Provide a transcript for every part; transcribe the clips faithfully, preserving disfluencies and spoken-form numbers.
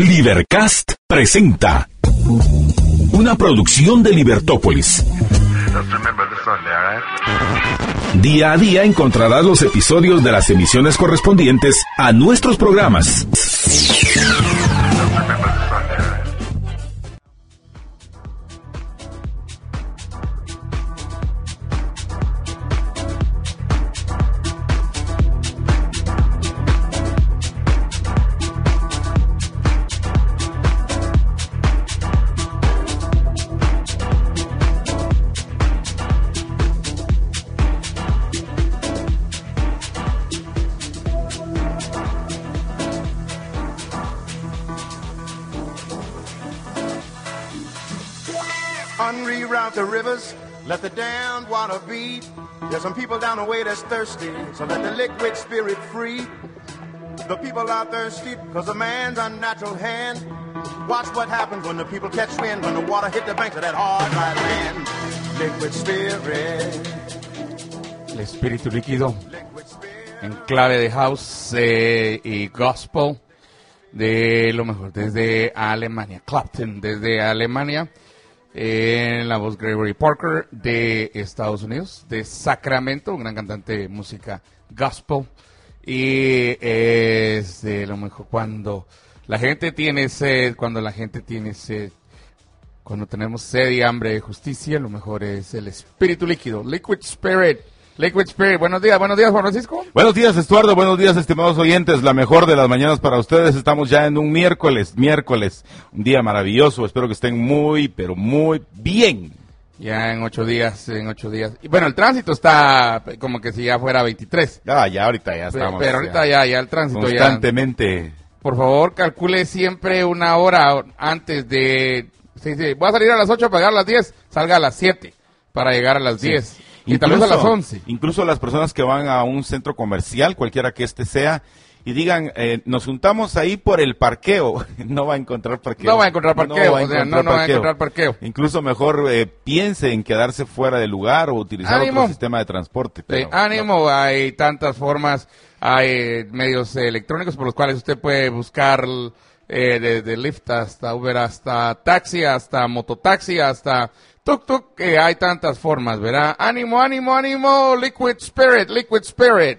Libercast presenta una producción de Libertópolis. Día a día encontrarás los episodios de las emisiones correspondientes a nuestros programas. Unreroute the rivers, let the damned water beat. There's some people down the way that's thirsty, so let the liquid spirit free. The people are thirsty because of man's unnatural hand. Watch what happens when the people catch wind, when the water hit the banks of that hard, dry land. Liquid spirit. El espíritu líquido en clave de house eh, y gospel de lo mejor desde Alemania. Clapton desde Alemania. En la voz Gregory Parker de Estados Unidos, de Sacramento, un gran cantante de música gospel. Y es de lo mejor cuando la gente tiene sed, cuando la gente tiene sed, cuando tenemos sed y hambre de justicia, lo mejor es el espíritu líquido, Liquid Spirit. Liquid Spirit, buenos días, buenos días Juan Francisco. Buenos días Estuardo, buenos días estimados oyentes, la mejor de las mañanas para ustedes. Estamos ya en un miércoles, miércoles, un día maravilloso, espero que estén muy, pero muy bien. Ya en ocho días, en ocho días. Y bueno, el tránsito está como que si ya fuera veintitrés. Ah, ya ahorita ya Pero, estamos. pero ahorita ya, ya el tránsito constantemente. ya. Por favor, calcule siempre una hora antes de... Si, si, voy a salir a las ocho para llegar a las diez, salga a las siete para llegar a las Sí. diez. Y tal vez a las once. Incluso las personas que van a un centro comercial, cualquiera que este sea, y digan, eh, nos juntamos ahí por el parqueo, no va a encontrar parqueo. No va a encontrar parqueo, va a o sea, encontrar no, no va a parqueo. encontrar parqueo. Incluso mejor eh, piense en quedarse fuera del lugar o utilizar ¡Ánimo! otro sistema de transporte. Sí, Pero, ánimo, hay tantas formas, hay eh, medios eh, electrónicos por los cuales usted puede buscar eh, desde Lyft hasta Uber, hasta taxi, hasta mototaxi, hasta tuk tuk, que hay tantas formas, ¿verdad? Ánimo, ánimo, ánimo, Liquid Spirit, Liquid Spirit.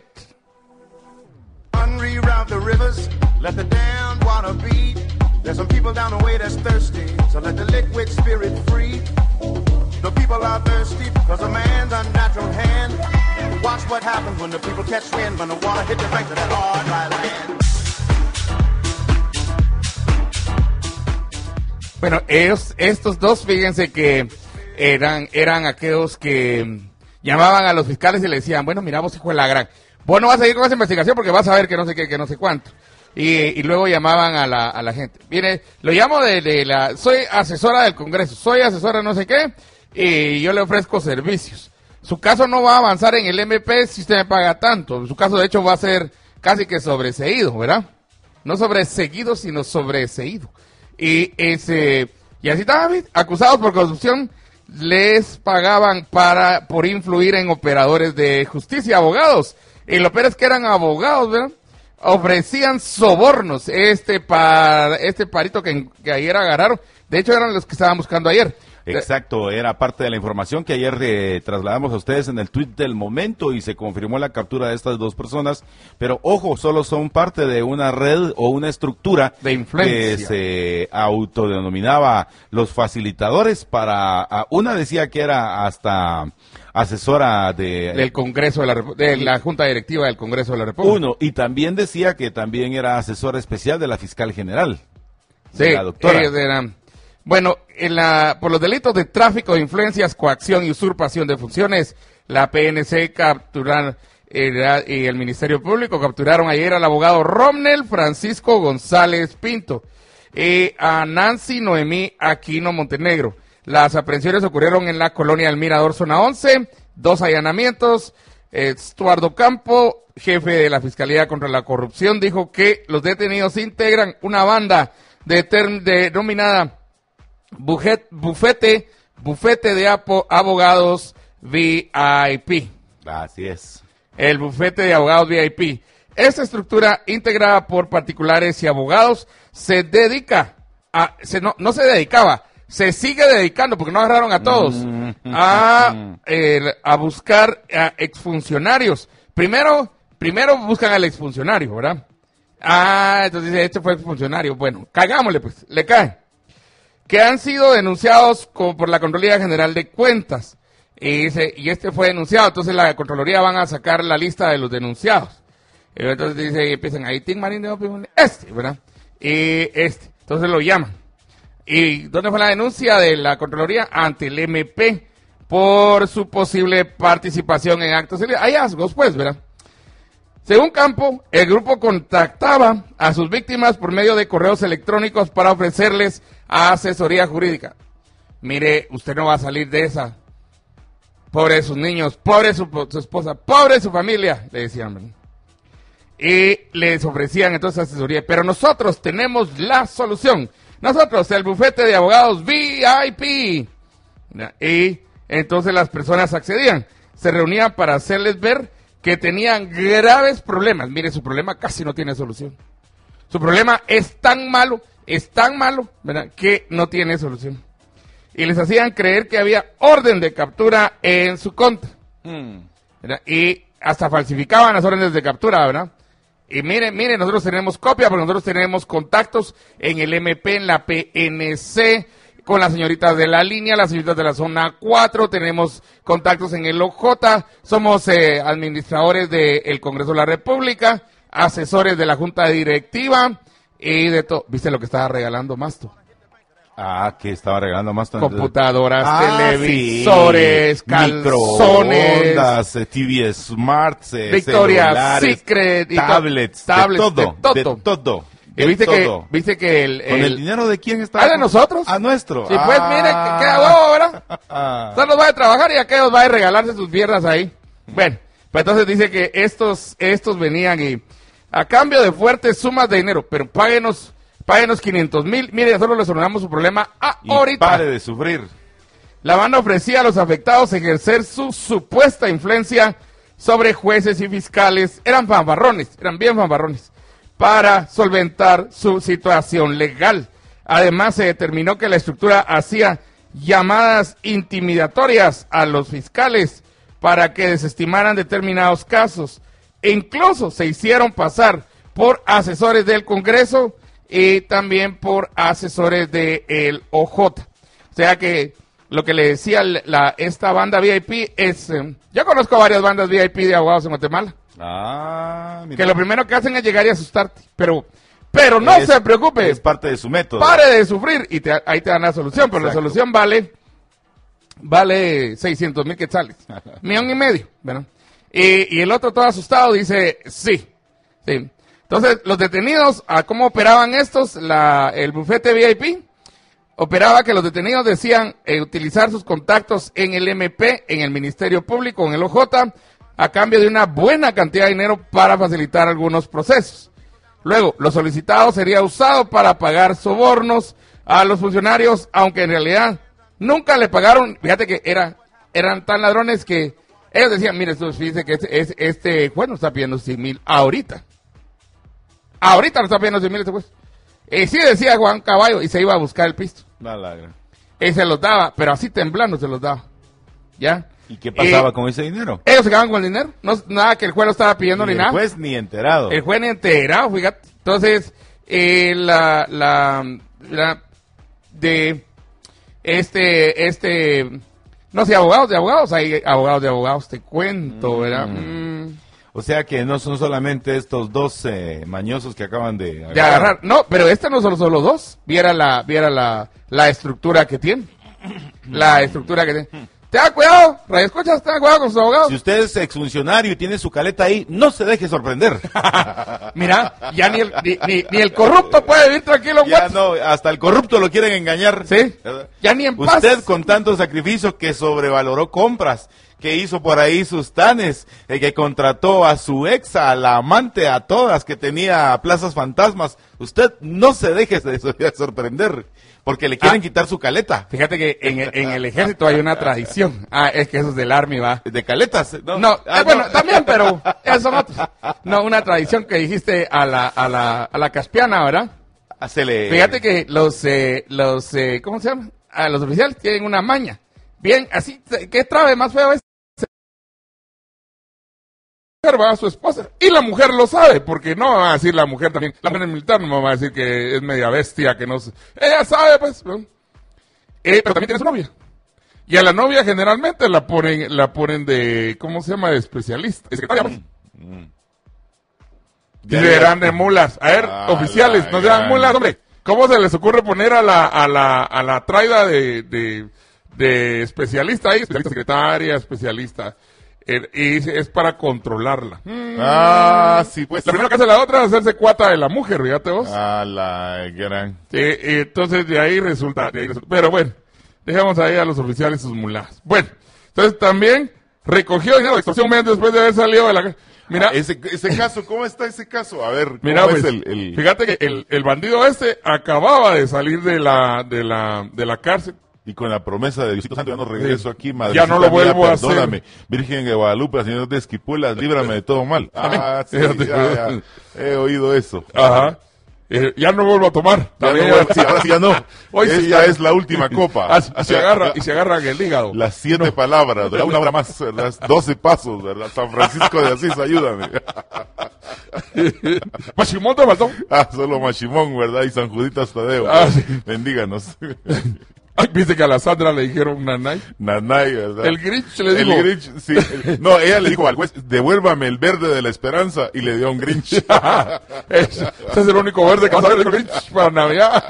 Unreroute the rivers, let the damned water beat. There's some people down the way that's thirsty, so let the liquid spirit free. The people are thirsty because of man's unnatural hand. Watch what happens when the people catch wind, when the water hit the banks of that hard, dry land. Bueno, ellos, estos dos, fíjense que eran, eran aquellos que llamaban a los fiscales y le decían, bueno, mira vos hijo de la gran, vos no vas a ir con esa investigación porque vas a ver que no sé qué, que no sé cuánto. Y, y luego llamaban a la, a la gente. Mire, lo llamo de, de la, soy asesora del Congreso, soy asesora no sé qué, y yo le ofrezco servicios. Su caso no va a avanzar en el M P si usted me paga tanto. Su caso de hecho va a ser casi que sobreseído, ¿verdad? No sobreseguido, sino sobreseído. Y ese, y así estaban acusados por corrupción, les pagaban para, por influir en operadores de justicia, abogados. Y lo peor es que eran abogados, ¿verdad? Ofrecían sobornos, este par, este parito que, que ayer agarraron. De hecho, eran los que estaban buscando ayer. Exacto, era parte de la información que ayer eh, trasladamos a ustedes en el tweet del momento y se confirmó la captura de estas dos personas, pero ojo, solo son parte de una red o una estructura de influencia que se autodenominaba los facilitadores para, a, una decía que era hasta asesora de, del Congreso de la, de la Junta Directiva del Congreso de la República. Uno, y también decía que también era asesora especial de la fiscal general. Sí, la doctora. ellos eran... Bueno, en la, por los delitos de tráfico de influencias, coacción y usurpación de funciones, la P N C capturaron eh, y el Ministerio Público capturaron ayer al abogado Romnel Francisco González Pinto y a Nancy Noemí Aquino Montenegro. Las aprehensiones ocurrieron en la colonia del Mirador, zona once, dos allanamientos. Estuardo Campo, jefe de la Fiscalía contra la Corrupción, dijo que los detenidos integran una banda de denominada Bujet, Bufete, Bufete de Apo, Abogados V I P. Así es. El bufete de abogados V I P. Esta estructura, integrada por particulares y abogados, se dedica a, se, no, no se dedicaba, se sigue dedicando, porque no agarraron a todos, a, eh, a buscar a exfuncionarios. Primero, primero buscan al exfuncionario, ¿verdad? Ah, entonces dice, este fue exfuncionario. Bueno, cagámosle pues, le cae. Que han sido denunciados como por la Contraloría General de Cuentas. Y, dice, y este fue denunciado, entonces la Contraloría van a sacar la lista de los denunciados. Y entonces dice, empiezan ahí, Tim Marín de este, ¿verdad? Y este, entonces lo llaman. ¿Y dónde fue la denuncia de la Contraloría? Ante el M P por su posible participación en actos ilícitos. Hallazgos, pues, ¿verdad? Según Campo, el grupo contactaba a sus víctimas por medio de correos electrónicos para ofrecerles asesoría jurídica. Mire, usted no va a salir de esa. Pobre sus niños, pobre su, su esposa, pobre su familia, le decían, ¿verdad? Y les ofrecían entonces asesoría. Pero nosotros tenemos la solución. Nosotros, el bufete de abogados V I P. Y entonces las personas accedían. Se reunían para hacerles ver que tenían graves problemas. Mire, su problema casi no tiene solución. Su problema es tan malo, es tan malo, ¿verdad?, que no tiene solución. Y les hacían creer que había orden de captura en su contra. ¿Verdad? Y hasta falsificaban las órdenes de captura, ¿verdad? Y miren, miren, nosotros tenemos copia, porque nosotros tenemos contactos en el M P, en la P N C, con las señoritas de la línea, las señoritas de la zona cuatro, tenemos contactos en el O J, somos eh, administradores del Congreso de la República, asesores de la Junta Directiva y de todo. ¿Viste lo que estaba regalando Masto? Ah, que estaba regalando Masto. Computadoras, ah, televisores, sí. calzones, microondas, T V Smart, Victoria Secret, y tablets, tablets, de todo, de todo. de todo. Y viste todo. que, viste que el, ¿Con el, el dinero de quién está? Ah, de nosotros. A nuestro. Sí, pues ah. mire, que queda huevo, ¿verdad? Usted nos va a trabajar y aquellos va a regalarse sus piernas ahí. Bueno, pues entonces dice que estos, estos venían y a cambio de fuertes sumas de dinero, pero páguenos, páguenos quinientos mil. Mire, nosotros le solucionamos su problema a Y ahorita. pare de sufrir. La banda ofrecía a los afectados ejercer su supuesta influencia sobre jueces y fiscales. Eran fanfarrones, eran bien fanfarrones, para solventar su situación legal. Además, se determinó que la estructura hacía llamadas intimidatorias a los fiscales para que desestimaran determinados casos. E incluso se hicieron pasar por asesores del Congreso y también por asesores del O J. O sea que lo que le decía la, esta banda V I P es... Eh, yo conozco varias bandas V I P de abogados en Guatemala. Ah, mira. Que lo primero que hacen es llegar y asustarte. Pero pero no es, se preocupe. Es parte de su método. Pare de sufrir y te, ahí te dan la solución. Pero Exacto. la solución vale vale seiscientos mil quetzales. Millón y medio. ¿Verdad? Y, y el otro todo asustado dice sí. sí. Entonces, los detenidos, ¿a cómo operaban estos? La, el bufete V I P operaba que los detenidos decían eh, utilizar sus contactos en el M P, en el Ministerio Público, en el O J, a cambio de una buena cantidad de dinero para facilitar algunos procesos. Luego, lo solicitado sería usado para pagar sobornos a los funcionarios, aunque en realidad nunca le pagaron. Fíjate que era, eran tan ladrones que ellos decían, mire, fíjese que este, este, este juez nos está pidiendo cien mil ahorita. Ahorita nos está pidiendo cien mil este juez. Y sí decía Juan Caballo, y se iba a buscar el pisto. La lagra. Y se los daba, pero así temblando se los daba. ¿Ya? ¿Y qué pasaba eh, con ese dinero? Ellos se quedaban con el dinero. No, nada que el juez lo estaba pidiendo ni, ni nada. El juez ni enterado. El juez ni enterado, fíjate. Entonces, eh, la, la, la, de, este, este, no sé, abogados de abogados, hay abogados de abogados, te cuento, mm. ¿verdad? Mm. O sea que no son solamente estos dos eh, mañosos que acaban de agarrar. De agarrar. No, pero este no son solo dos. Viera la, viera la, la estructura que tiene. La estructura que tiene. Tenga cuidado, radio escuchas, tenga cuidado con sus abogados. Si usted es exfuncionario y tiene su caleta ahí, no se deje sorprender. Mira, ya ni el, ni, ni, ni el corrupto puede vivir tranquilo. Ya no, hasta el corrupto lo quieren engañar. Sí, ya ni en paz. Usted con tanto sacrificio que sobrevaloró compras, que hizo por ahí sus tanes, eh, que contrató a su ex, a la amante, a todas, que tenía plazas fantasmas. Usted no se deje de, de sorprender, porque le quieren ah, quitar su caleta. Fíjate que en el, en el ejército hay una tradición. Ah, es que eso es del Army, va. ¿De caletas? No, no ah, eh, bueno, no. también, pero esos son otros. No, una tradición que dijiste a la, a la, a la Caspiana, ¿verdad? Hacele... Fíjate que los, eh, los, eh, ¿cómo se llama? A los oficiales tienen una maña. Bien, así, ¿qué trabe más feo es? Va a su esposa. Y la mujer lo sabe, porque no va a decir la mujer también. La mujer militar no va a decir que es media bestia, que no sé. Ella sabe, pues. ¿no? Eh, pero también tiene su novia. Y a la novia generalmente la ponen, la ponen de, ¿cómo se llama? De especialista. De secretaria, pues. Mm. Y serán de mulas. A ver, ah, oficiales, no sean mulas, hombre. ¿Cómo se les ocurre poner a la, a la, a la traida de, de, de especialista ahí? Especialista secretaria, especialista. Eh, y es para controlarla. Mm. Ah, sí, pues. La primera que hace la otra es hacerse cuata de la mujer, fíjate vos. Ah, la gran. Sí, entonces de ahí resulta, de ahí resulta. Pero bueno, dejamos ahí a los oficiales sus mulas. Bueno, entonces también recogió dinero de extorsión meses después de haber salido de la... Mira, ah, ese, ese caso, ¿cómo está ese caso? A ver, ¿cómo mira, es pues, el, el... Fíjate que el, el bandido este acababa de salir de la, de la, de la cárcel. Y con la promesa de Diosito Santo, ya no regreso aquí, madre. Ya no lo vuelvo a hacer. Perdóname, Virgen de Guadalupe, Señor de Esquipulas, líbrame de todo mal. Ah, sí, ya, ya, he oído eso. Ajá. Eh, ya no vuelvo a tomar. Ya no, sí, ahora sí ya no. Hoy Esta sí ya es la última copa. Ah, se agarra, y se agarran el hígado. Las siete no. palabras, ¿verdad? Una hora más, las doce pasos, ¿verdad? San Francisco de Asís, ayúdame. Machimón te faltó. Ah, solo Machimón, ¿verdad? Y San Juditas Tadeo. Ah, sí. Bendíganos. Ay, viste que a la Sandra le dijeron nanay. Nanay, ¿verdad? El Grinch le dijo. El Grinch, sí. El, no, ella le dijo al juez, devuélvame el verde de la esperanza, y le dio un Grinch. Ese es el único verde que va a saber el Grinch para Navidad.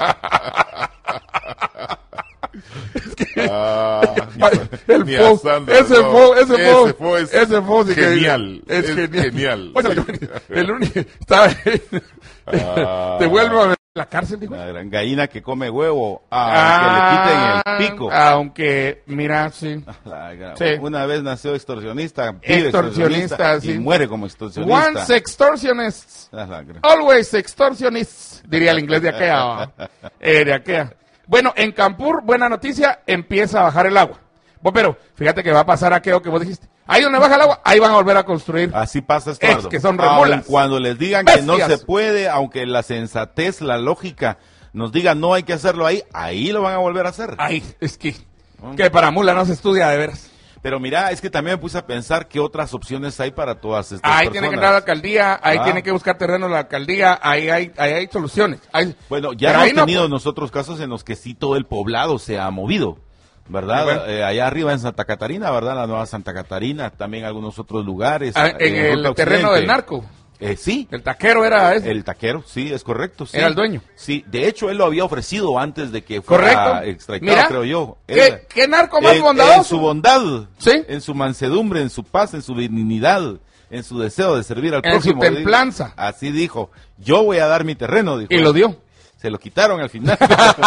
Es que, ah, el ni fo, Sandra, ese no. fo, ese fo, ese fo es ese fo sí genial. Que es, es genial. genial. Oye, el único, está, ah, devuélvame la cárcel, dijo. La gran gallina que come huevo, ah, aunque le quiten el pico. Aunque, mira, sí. La, sí. Una vez nació extorsionista, extorsionista, extorsionista sí. y muere como extorsionista. Once extortionist, always extortionist, diría el inglés de aquella. eh, de aquella. Bueno, en Campur, buena noticia, empieza a bajar el agua. Bueno, pero fíjate que va a pasar aquello que vos dijiste. Ahí donde baja el agua, ahí van a volver a construir. Así pasa, Estuardo. Es que son remolas. Aun cuando les digan Bestias. Que no se puede, aunque la sensatez, la lógica nos diga no hay que hacerlo ahí, ahí lo van a volver a hacer. Ahí, es que, que para mula no se estudia de veras. Pero mira, es que también me puse a pensar qué otras opciones hay para todas estas ahí personas. Tiene que entrar a la alcaldía, ahí ah. tiene que buscar terreno la alcaldía, ahí hay, ahí hay soluciones. Hay, bueno, ya hemos tenido no, nosotros casos en los que sí todo el poblado se ha movido, ¿verdad? Bueno. Eh, allá arriba en Santa Catarina, ¿verdad? La nueva Santa Catarina, también algunos otros lugares. Ah, en, en el terreno del narco. Eh, sí. El taquero era ese. El taquero, sí, es correcto. Sí. Era el dueño. Sí, de hecho él lo había ofrecido antes de que fuera extraditado, Mira, creo yo. ¿qué, él, ¿Qué narco más eh, bondadoso? En su bondad, ¿sí? En su mansedumbre, en su paz, en su dignidad, en su deseo de servir al en prójimo. En su templanza. Dijo, así dijo, yo voy a dar mi terreno, dijo. Y lo dio. Se lo quitaron al final.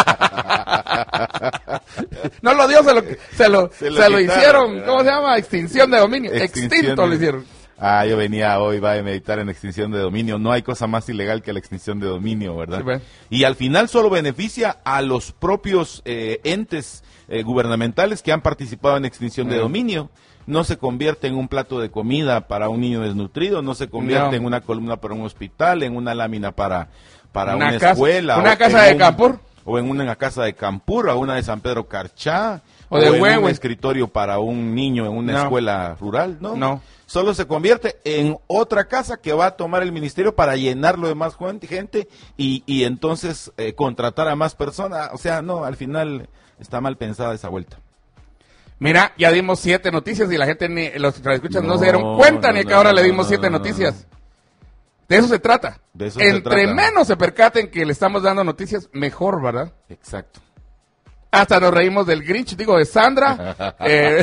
No lo dio, se lo, se lo, se lo, se lo hicieron, ¿verdad? ¿Cómo se llama? Extinción de dominio. Extinción Extinto de... lo hicieron. Ah, yo venía hoy, va a meditar en extinción de dominio. No hay cosa más ilegal que la extinción de dominio, ¿verdad? Sí, bueno. Y al final solo beneficia a los propios eh, entes eh, gubernamentales que han participado en extinción mm. de dominio. No se convierte en un plato de comida para un niño desnutrido, no se convierte no. en una columna para un hospital, en una lámina para, para una, una casa, escuela. Una casa de un, Campur. O en una casa de Campur, o una de San Pedro Carchá. O, de o en Huehue. un escritorio para un niño en una no. escuela rural, ¿no? No. Solo se convierte en otra casa que va a tomar el ministerio para llenarlo de más gente y, y entonces eh, contratar a más personas. O sea, no, al final está mal pensada esa vuelta. Mira, ya dimos siete noticias y la gente, ni los que escuchan no, no se dieron cuenta no, ni que no, ahora no, le dimos siete noticias. De eso se trata. De eso Entre se trata. menos se percaten que le estamos dando noticias, mejor, ¿verdad? Exacto. Hasta nos reímos del Grinch, digo, de Sandra. eh,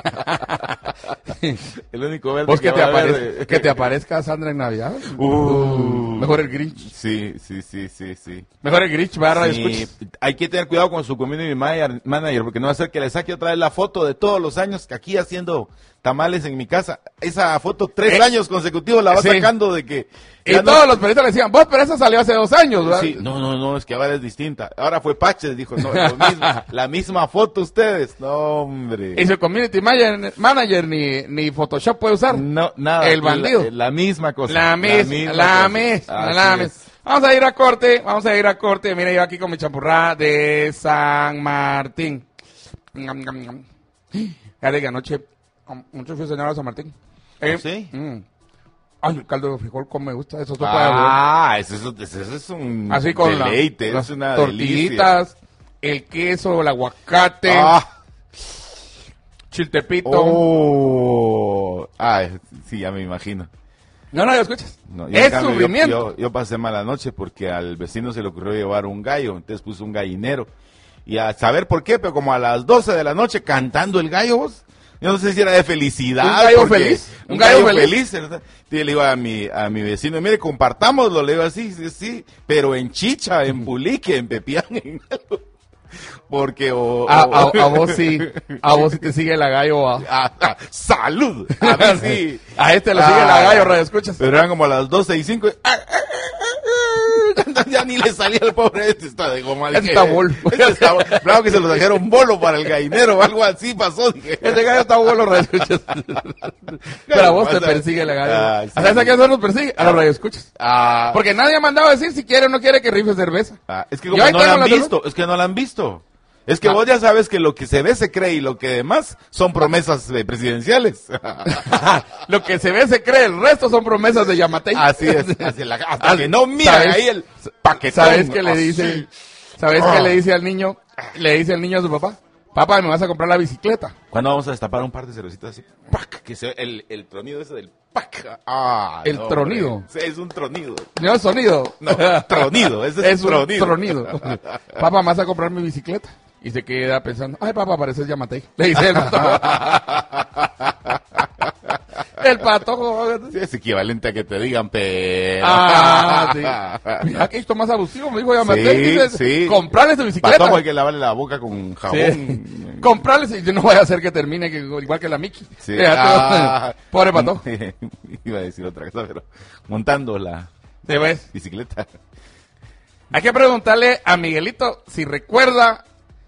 el único verde ¿Vos que, que, te apare de... que te aparezca Sandra en Navidad? Uh, mejor el Grinch. Sí, sí, sí, sí, sí. Mejor el Grinch, va a sí, hay que tener cuidado con su community manager, manager, porque no va a ser que le saque otra vez la foto de todos los años que aquí haciendo tamales en mi casa. Esa foto tres Eh, años consecutivos la va sí. sacando de que... Y ya no- todos los periodistas le decían, vos, pero esa salió hace dos años, ¿verdad? Sí, no, no, no, es que ahora es distinta. Ahora fue Paches, dijo, no, es lo mismo. La misma foto ustedes. No, hombre. Y su community manager, manager ni, ni Photoshop puede usar. No, nada. El bandido. La, la misma cosa. La misma, la cosa. misma, Así la es. misma. Vamos a ir a corte, vamos a ir a corte. Mira, yo aquí con mi champurrada de San Martín. Ngam, ngam, ngam. Ya de que anoche, um, mucho fui a cenar a San Martín. Eh, ¿Sí? mm. Ay, el caldo de frijol, cómo me gusta. Eso sopa de Ah, eso, eso, eso, eso es un así con la- deleite, las es una tortillitas, el queso, el aguacate, delicia. Ah, chiltepito. oh. Ah, sí, ya me imagino. No, no, lo escuchas. No, yo, en es cambio, yo- sufrimiento. Yo, yo pasé mala noche porque al vecino se le ocurrió llevar un gallo, entonces puso un gallinero. Y a saber por qué, pero como a las doce de la noche cantando el gallo, vos, yo no sé si era de felicidad. ¿Un gallo porque- feliz? Un, ¿Un gallo, gallo feliz. ¿verdad? Y le digo a mi, a mi vecino, mire, compartámoslo, le digo así, sí, sí, pero en chicha, en pulique, en pepián, en algo. Porque o, A, o- a- a vos sí, a vos sí te sigue la gallo. A, a- a- salud. A mí sí. a este le sigue Ah, la gallo, radio escuchas. Pero eran como a las doce y cinco. Ya ni le salía al pobre este, está de goma. Este dije, está bolo. este está bolo. Claro que se lo trajeron bolo para el gallinero o algo así pasó. Dije. Este gallo está bueno, radio escuchas. Pero a vos te pasa? persigue la gallo. Ah, sí. ¿Sabes a qué nos persigue? A los radio escuchas. Ah, Porque nadie ha mandado a decir si quiere o no quiere que rife cerveza. ah, es que Yo como ahí no tengo la han la cerveza. visto, es que no la han visto. Es que Ah. vos ya sabes que lo que se ve se cree y lo que demás son promesas eh, presidenciales. Lo que se ve se cree, el resto son promesas de Yamatei. Así es, así la- hasta Ah, que no miran ¿sabes? ahí el paquetón. ¿Sabes qué le así. dice? ¿Sabes Ah. qué le dice al niño? Le dice al niño a su papá. Papá, me vas a comprar la bicicleta. ¿Cuándo vamos a destapar un par de cervecitas así? ¡Pac! Que se, el, el tronido ese del ¡pac! Ah, ¿El no, tronido? hombre. Sí, es un tronido. No es sonido. No, tronido, ese es, Es un tronido. tronido. Papá, me vas a comprar mi bicicleta. Y se queda pensando, ay papá, pareces Yamatei. Le dice el patojo. El patojo. Sí, es equivalente a que te digan, pero... Ah, sí. Mira que esto más abusivo, me dijo Yamatei. Sí, Dice, sí. comprarle su bicicleta. Patojo hay que lavarle la boca con jabón. Sí. Comprarle, si no vaya a hacer que termine que, igual que la Mickey. Sí. Fíjate, Ah. pobre patojo. Iba a decir otra cosa, pero montando la ¿Te ves? bicicleta. Hay que preguntarle a Miguelito si recuerda.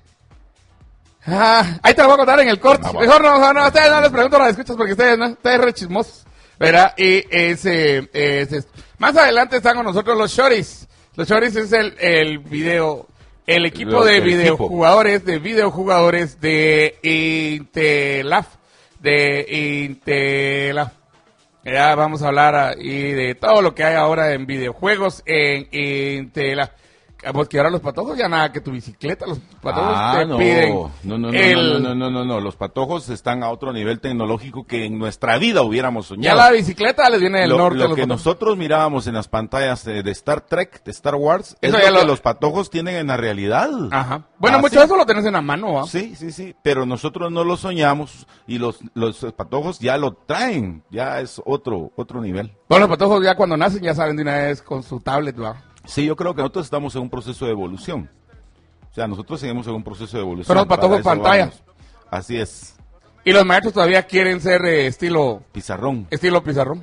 Ah, ahí te lo voy a contar en el corte. Vamos. Mejor no, no, no, ustedes no les pregunto las escuchas porque ustedes no, ustedes re chismosos. ¿Verdad? Y ese, ese, más adelante están con nosotros los Shoris. Los Shoris es el, el video, el equipo Los de del videojugadores, de videojugadores de Intelaf, de Intelaf. Ya vamos a hablar ahí de todo lo que hay ahora en videojuegos en Intelaf. Pues que ahora los patojos ya nada que tu bicicleta, los patojos Ah, te no. piden No, no, no, el- no, no, no, no, no, los patojos están a otro nivel tecnológico que en nuestra vida hubiéramos Ya soñado. la bicicleta les viene del lo, norte. lo los que patojos. nosotros mirábamos en las pantallas de, de Star Trek, de Star Wars, Eso es ya lo que lo- los patojos tienen en la realidad. Ajá. Bueno, Ah, mucho sí. de eso lo tenés en la mano, ¿ah? Sí, sí, sí, pero nosotros no lo soñamos y los, los patojos ya lo traen, ya es otro, otro nivel. Bueno, los patojos ya cuando nacen ya salen de una vez con su tablet, ¿va? Sí, yo creo que nosotros estamos en un proceso de evolución. O sea, nosotros seguimos en un proceso de evolución. Pero los patojos Para eso pantalla. vamos. Así es, Y los maestros todavía quieren ser eh, estilo, pizarrón. estilo pizarrón.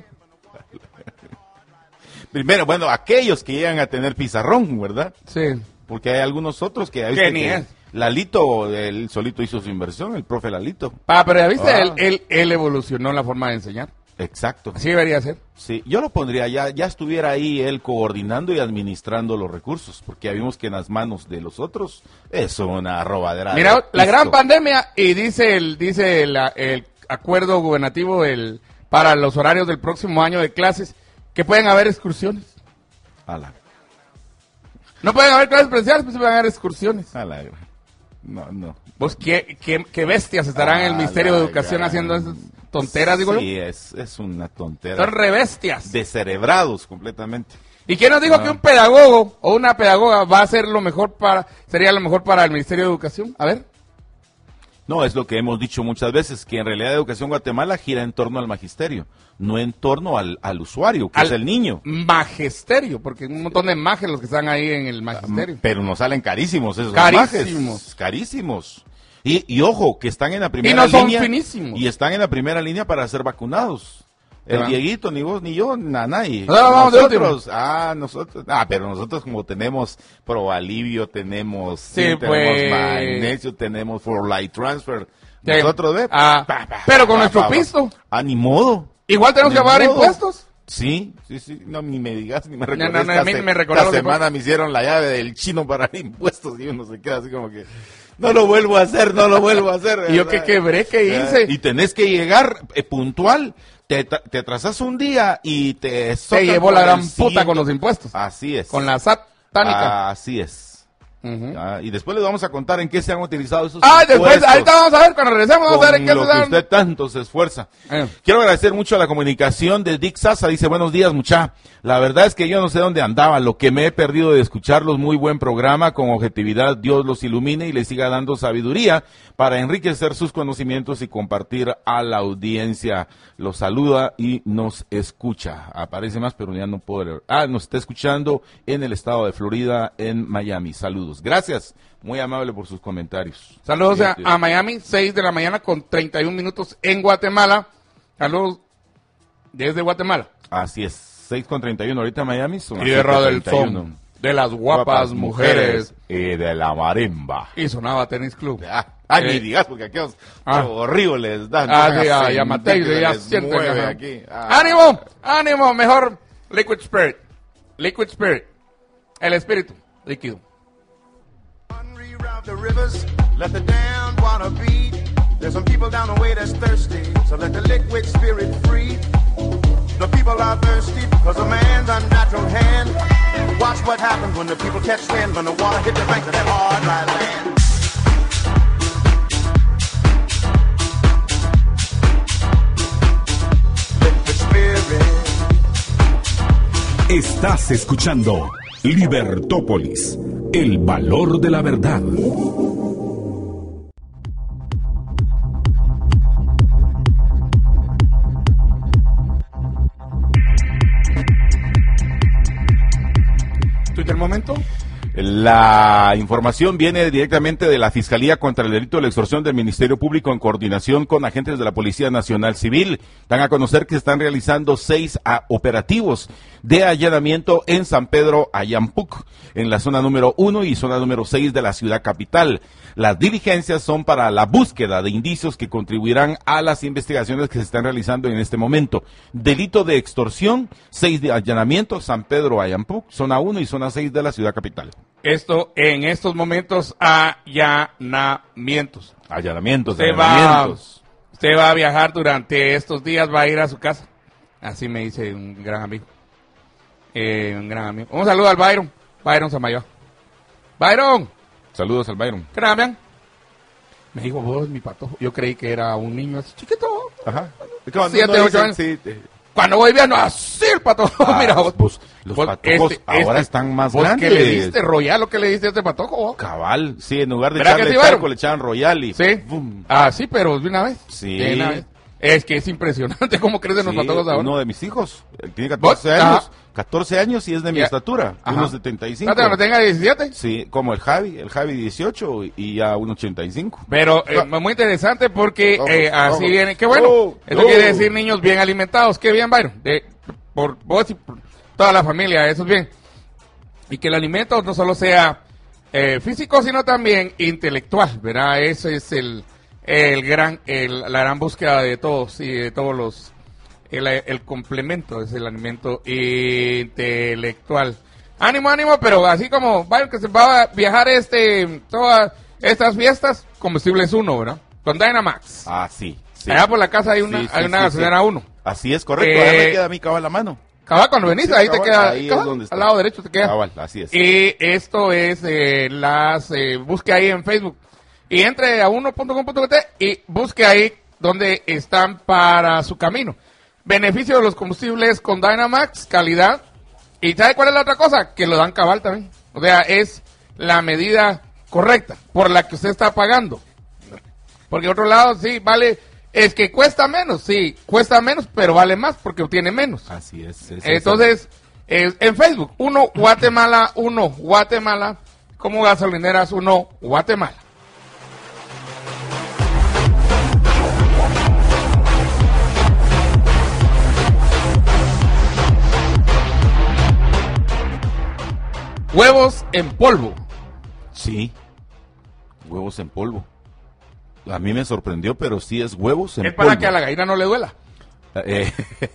Primero, bueno, aquellos que llegan a tener pizarrón, ¿verdad? Sí. Porque hay algunos otros que... ya Que viste ni que es. Lalito, él solito hizo su inversión, el profe Lalito. Ah, pero ya viste, Ah. él, él, él evolucionó la forma de enseñar. Exacto. Así debería ser. Sí, yo lo pondría, ya, ya estuviera ahí él coordinando y administrando los recursos, porque ya vimos que en las manos de los otros es una robadera. de Mira, la pisto. gran pandemia, y dice el, dice el, el acuerdo gubernativo el, para los horarios del próximo año de clases, que pueden haber excursiones. A la, No pueden haber clases presenciales, pues pueden haber excursiones. a la- no, no. Vos, ¿qué, qué, qué bestias estarán en el A Ministerio de la Educación gran- haciendo esas tonteras, digo yo? Sí, es, es una tontera. Son re bestias. Descerebrados completamente. ¿Y quién nos dijo Ah. que un pedagogo o una pedagoga va a ser lo mejor para, sería lo mejor para el Ministerio de Educación? A ver. No, es lo que hemos dicho muchas veces, que en realidad Educación Guatemala gira en torno al magisterio, no en torno al, al usuario, que Al es el niño. Magisterio, porque hay un montón de majes los que están ahí en el magisterio. Pero nos salen carísimos esos Carísimos. majes, carísimos. Y, y ojo, que están en la primera y no son línea. finísimos. Y están en la primera línea para ser vacunados. El ¿verdad? Dieguito, ni vos, ni yo, na, nadie. No, vamos de nosotros, ah, nosotros, ah, pero nosotros como tenemos Proalivio, tenemos, Sí, sí, pues. tenemos magnesio, tenemos For Light Transfer. Sí. Nosotros, ve, Ah, pa, pa, pero pa, con pa, nuestro pa, pa. pisto. Ah, ni modo. Igual tenemos Ni que pagar modo. impuestos. Sí, sí, sí, no, ni me digas, ni me No, recuerdes. no, no, que a mí hace- me recordaron esta que fue- semana me hicieron la llave del chino para impuestos y uno se queda así como que, no lo vuelvo a hacer, no lo vuelvo a hacer. Y yo ¿verdad? que quebré, que hice. Y tenés que llegar eh, puntual. Te, tra- te atrasas un día y te... Se socan llevó por la el gran puta siguiente. con los impuestos. Así es. Con la satánica. Así es. Ujú. Ah, y después les vamos a contar en qué se han utilizado esos Ah, después, impuestos. ahorita vamos a ver, cuando regresemos vamos a ver en Con qué lo se que dan. usted tanto se esfuerza. Eh. Quiero agradecer mucho a la comunicación de Dick Sasa. Dice, buenos días, mucha. La verdad es que yo no sé dónde andaba. Lo que me he perdido de escucharlos, muy buen programa. Con objetividad, Dios los ilumine y les siga dando sabiduría para enriquecer sus conocimientos y compartir a la audiencia. Los saluda y nos escucha. Aparece más, pero ya no puedo leer. Ah, nos está escuchando en el estado de Florida, en Miami. Saludos. Gracias. Muy amable por sus comentarios. Saludos a, Este, a Miami, seis de la mañana con treinta y un minutos en Guatemala. Saludos desde Guatemala. Así es, seis con treinta y uno ahorita en Miami. Son las Tierra del siete con treinta y uno. son, de las guapas mujeres. y de la marimba. Y sonaba Tenis Club. Ah, ah, ni Eh, digas porque aquellos ah. horribles dan. Ah, dan sí, a ah, ya sentir maté, que ya les sienten, mueve ajá. aquí. Ah. ¡Ánimo! ¡Ánimo! Mejor Liquid Spirit. Liquid Spirit. El espíritu líquido. Reroute the rivers, let the damned water beat. There's some people down the way that's thirsty, so let the liquid spirit free. The people are thirsty because of man's unnatural hand. Watch what happens when the people catch wind, when the water hit the banks of that hard, dry land. Liquid spirit. Estás escuchando Libertópolis, el valor de la verdad. ¿Twitter momento? La información viene directamente de la Fiscalía contra el Delito de la Extorsión del Ministerio Público en coordinación con agentes de la Policía Nacional Civil. Dan a conocer que están realizando seis a, operativos de allanamiento en San Pedro Ayampuc, en la zona número uno y zona número seis de la ciudad capital. Las diligencias son para la búsqueda de indicios que contribuirán a las investigaciones que se están realizando en este momento. Delito de extorsión, seis de allanamiento, San Pedro Ayampuc, zona uno y zona seis de la ciudad capital. Esto en estos momentos, allanamientos. Allanamientos, Usted va, allanamientos. usted va a viajar durante estos días, va a ir a su casa. Así me dice un gran amigo. Eh, un gran amigo. Un saludo al Byron. Byron Samayoa. Byron, Saludos al Byron. ¿qué tal, man? Me dijo, vos, mi patojo. Yo creí que era un niño así chiquito. Ajá. Siete, ocho años. Cuando voy viendo así el patojo, Ah, mira vos. pues, los vos, patojos ahora están más vos grandes. ¿Qué le diste, Royal, lo que le diste a este patojo? vos? Cabal, sí, en lugar de ¿Verdad que echarle sí, Byron? charco, le echaban Royal y Sí. ¡bum! Ah, sí, pero de una vez. Sí. De una vez. Es que es impresionante cómo crecen los Sí, patojos ahora. uno de mis hijos, él tiene catorce ¿Vos? años, Ajá. catorce años y es de mi Ya. estatura, Ajá. uno setenta y cinco. Fíjate, cuando tenga diecisiete. Sí, como el Javi, el Javi dieciocho y ya uno ochenta y cinco. Pero eh, muy interesante porque Ojo, eh, así ojo. viene. Qué bueno. Oh, Eso oh. quiere decir niños bien alimentados. Qué bien, Byron. De, por vos y por toda la familia. Eso es bien. Y que el alimento no solo sea eh, físico, sino también intelectual, ¿verdad? Ese es el, el gran, el, la gran búsqueda de todos y de todos los. El, el complemento es el alimento intelectual. Ánimo, ánimo, pero así como Byron, que se va a viajar este todas estas fiestas, combustible es uno, ¿verdad? Con Dynamax. Ah, sí. sí. Allá por la casa hay una, Sí, sí, hay una sí, gasolinera sí. uno. Así es, correcto, Eh, ahí me queda a mí cabal la mano. Cabal, cuando venís, Sí, ahí te cabal, queda, ahí es cabal, donde está. al lado derecho te queda. Cabal, así es. Y esto es eh, las, eh, busque ahí en Facebook. Y entre a uno punto com punto b t y busque ahí donde están para su camino. Beneficio de los combustibles con Dynamax, calidad. ¿Y sabe cuál es la otra cosa? Que lo dan cabal también. O sea, es la medida correcta por la que usted está pagando. Porque otro lado, sí, vale, es que cuesta menos, sí, cuesta menos, pero vale más porque obtiene menos. Así es. es Entonces, eh, en Facebook, uno Guatemala, uno Guatemala, como gasolineras, uno Guatemala. Huevos en polvo. Sí, huevos en polvo. A mí me sorprendió, pero sí es huevos en es polvo. para que a la gallina no le duela. Eh.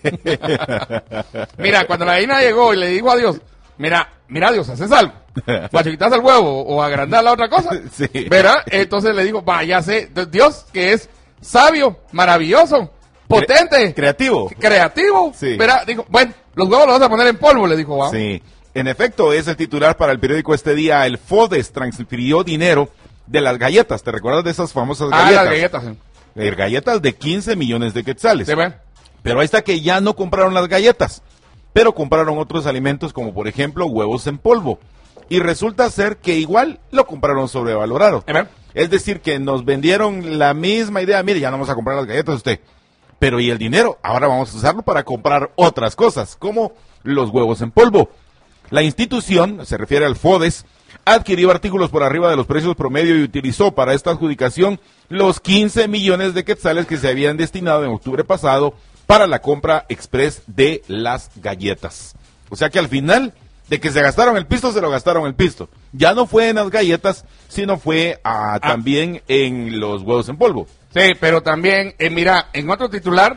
Mira, cuando la gallina llegó y le dijo a Dios, mira, mira Dios, ¿haces algo? ¿O achiquitas el huevo o agrandar la otra cosa? Sí. ¿Verdad? Entonces le dijo, va, ya sé, Dios que es sabio, maravilloso, potente, Cre- creativo. creativo. Sí. ¿Verdad? Dijo, bueno, los huevos los vas a poner en polvo, le dijo, va. Sí, en efecto, es el titular para el periódico este día. El FODES transfirió dinero de las galletas. ¿Te recuerdas de esas famosas Ah, galletas? las galletas. sí. Eh, galletas de quince millones de quetzales. ¿Se ven? Pero ahí está que ya no compraron las galletas, pero compraron otros alimentos como por ejemplo huevos en polvo. Y resulta ser que igual lo compraron sobrevalorado. ¿Se ven? Es decir, que nos vendieron la misma idea. Mire, ya no vamos a comprar las galletas usted. Pero ¿y el dinero? Ahora vamos a usarlo para comprar otras cosas, como los huevos en polvo. La institución, se refiere al FODES, adquirió artículos por arriba de los precios promedio y utilizó para esta adjudicación los quince millones de quetzales que se habían destinado en octubre pasado para la compra express de las galletas. O sea que al final, de que se gastaron el pisto, se lo gastaron el pisto. Ya no fue en las galletas, sino fue ah, ah. también en los huevos en polvo. Sí, pero también, eh, mira, en otro titular,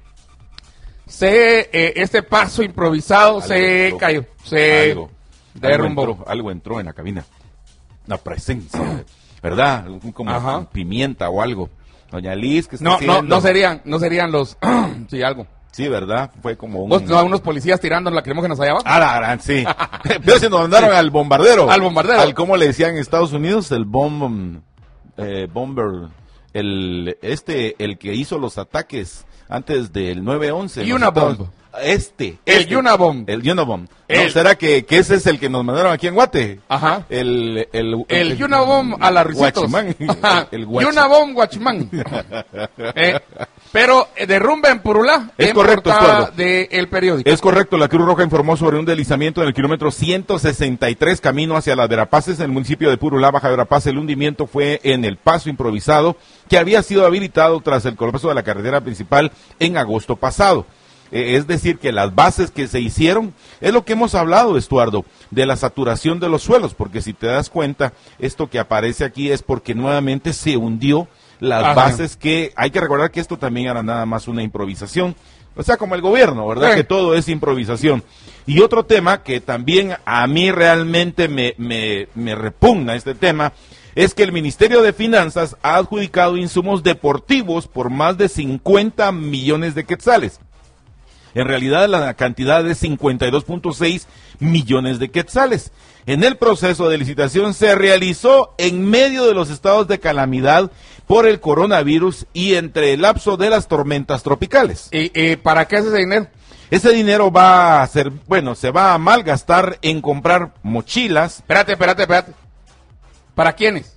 se eh, este paso improvisado Algo se entró. cayó, se Algo, derrumbó. algo entró, algo entró en la cabina. Una presencia, ¿verdad? Como Ajá. pimienta o algo. Doña Liz, que está No, no, haciendo? no serían, no serían los, sí, algo. Sí, ¿verdad? Fue como un... ¿Vos, no, unos policías tirando lacrimógenas allá abajo? Ah, la gran, sí. Pero se nos mandaron Sí. al bombardero. Al bombardero. Al, ¿cómo le decían en Estados Unidos? El bomb, eh, bomber, el, este, el que hizo los ataques antes del nueve once. Unabomb. Este. El este. Unabomb. El Unabomb. El- ¿No será que, que ese es el que nos mandaron aquí en Guate? Ajá. El, el, El Unabomb a la Ricitos. Guachimán. Ajá. El guachi- Unabomb Guachimán. Eh, pero eh, derrumbe en Purulá. Es en correcto, portada Estuardo. de El Periódico. Es correcto, la Cruz Roja informó sobre un deslizamiento en el kilómetro ciento sesenta y tres camino hacia las Verapaces en el municipio de Purulá, Baja Verapaz. El hundimiento fue en el paso improvisado que había sido habilitado tras el colapso de la carretera principal en agosto pasado. Eh, es decir, que las bases que se hicieron, es lo que hemos hablado, Estuardo, de la saturación de los suelos, porque si te das cuenta, esto que aparece aquí es porque nuevamente se hundió las Ajá. bases que, hay que recordar que esto también era nada más una improvisación, o sea, como el gobierno, ¿verdad? Sí. Que todo es improvisación. Y otro tema que también a mí realmente me, me, me repugna este tema, es que el Ministerio de Finanzas ha adjudicado insumos deportivos por más de cincuenta millones de quetzales. En realidad la cantidad es cincuenta y dos punto seis millones de quetzales. En el proceso de licitación se realizó en medio de los estados de calamidad por el coronavirus y entre el lapso de las tormentas tropicales. ¿Y, y para qué es ese dinero? Ese dinero va a ser, bueno, se va a malgastar en comprar mochilas, Espérate, espérate, espérate. ¿Para quiénes?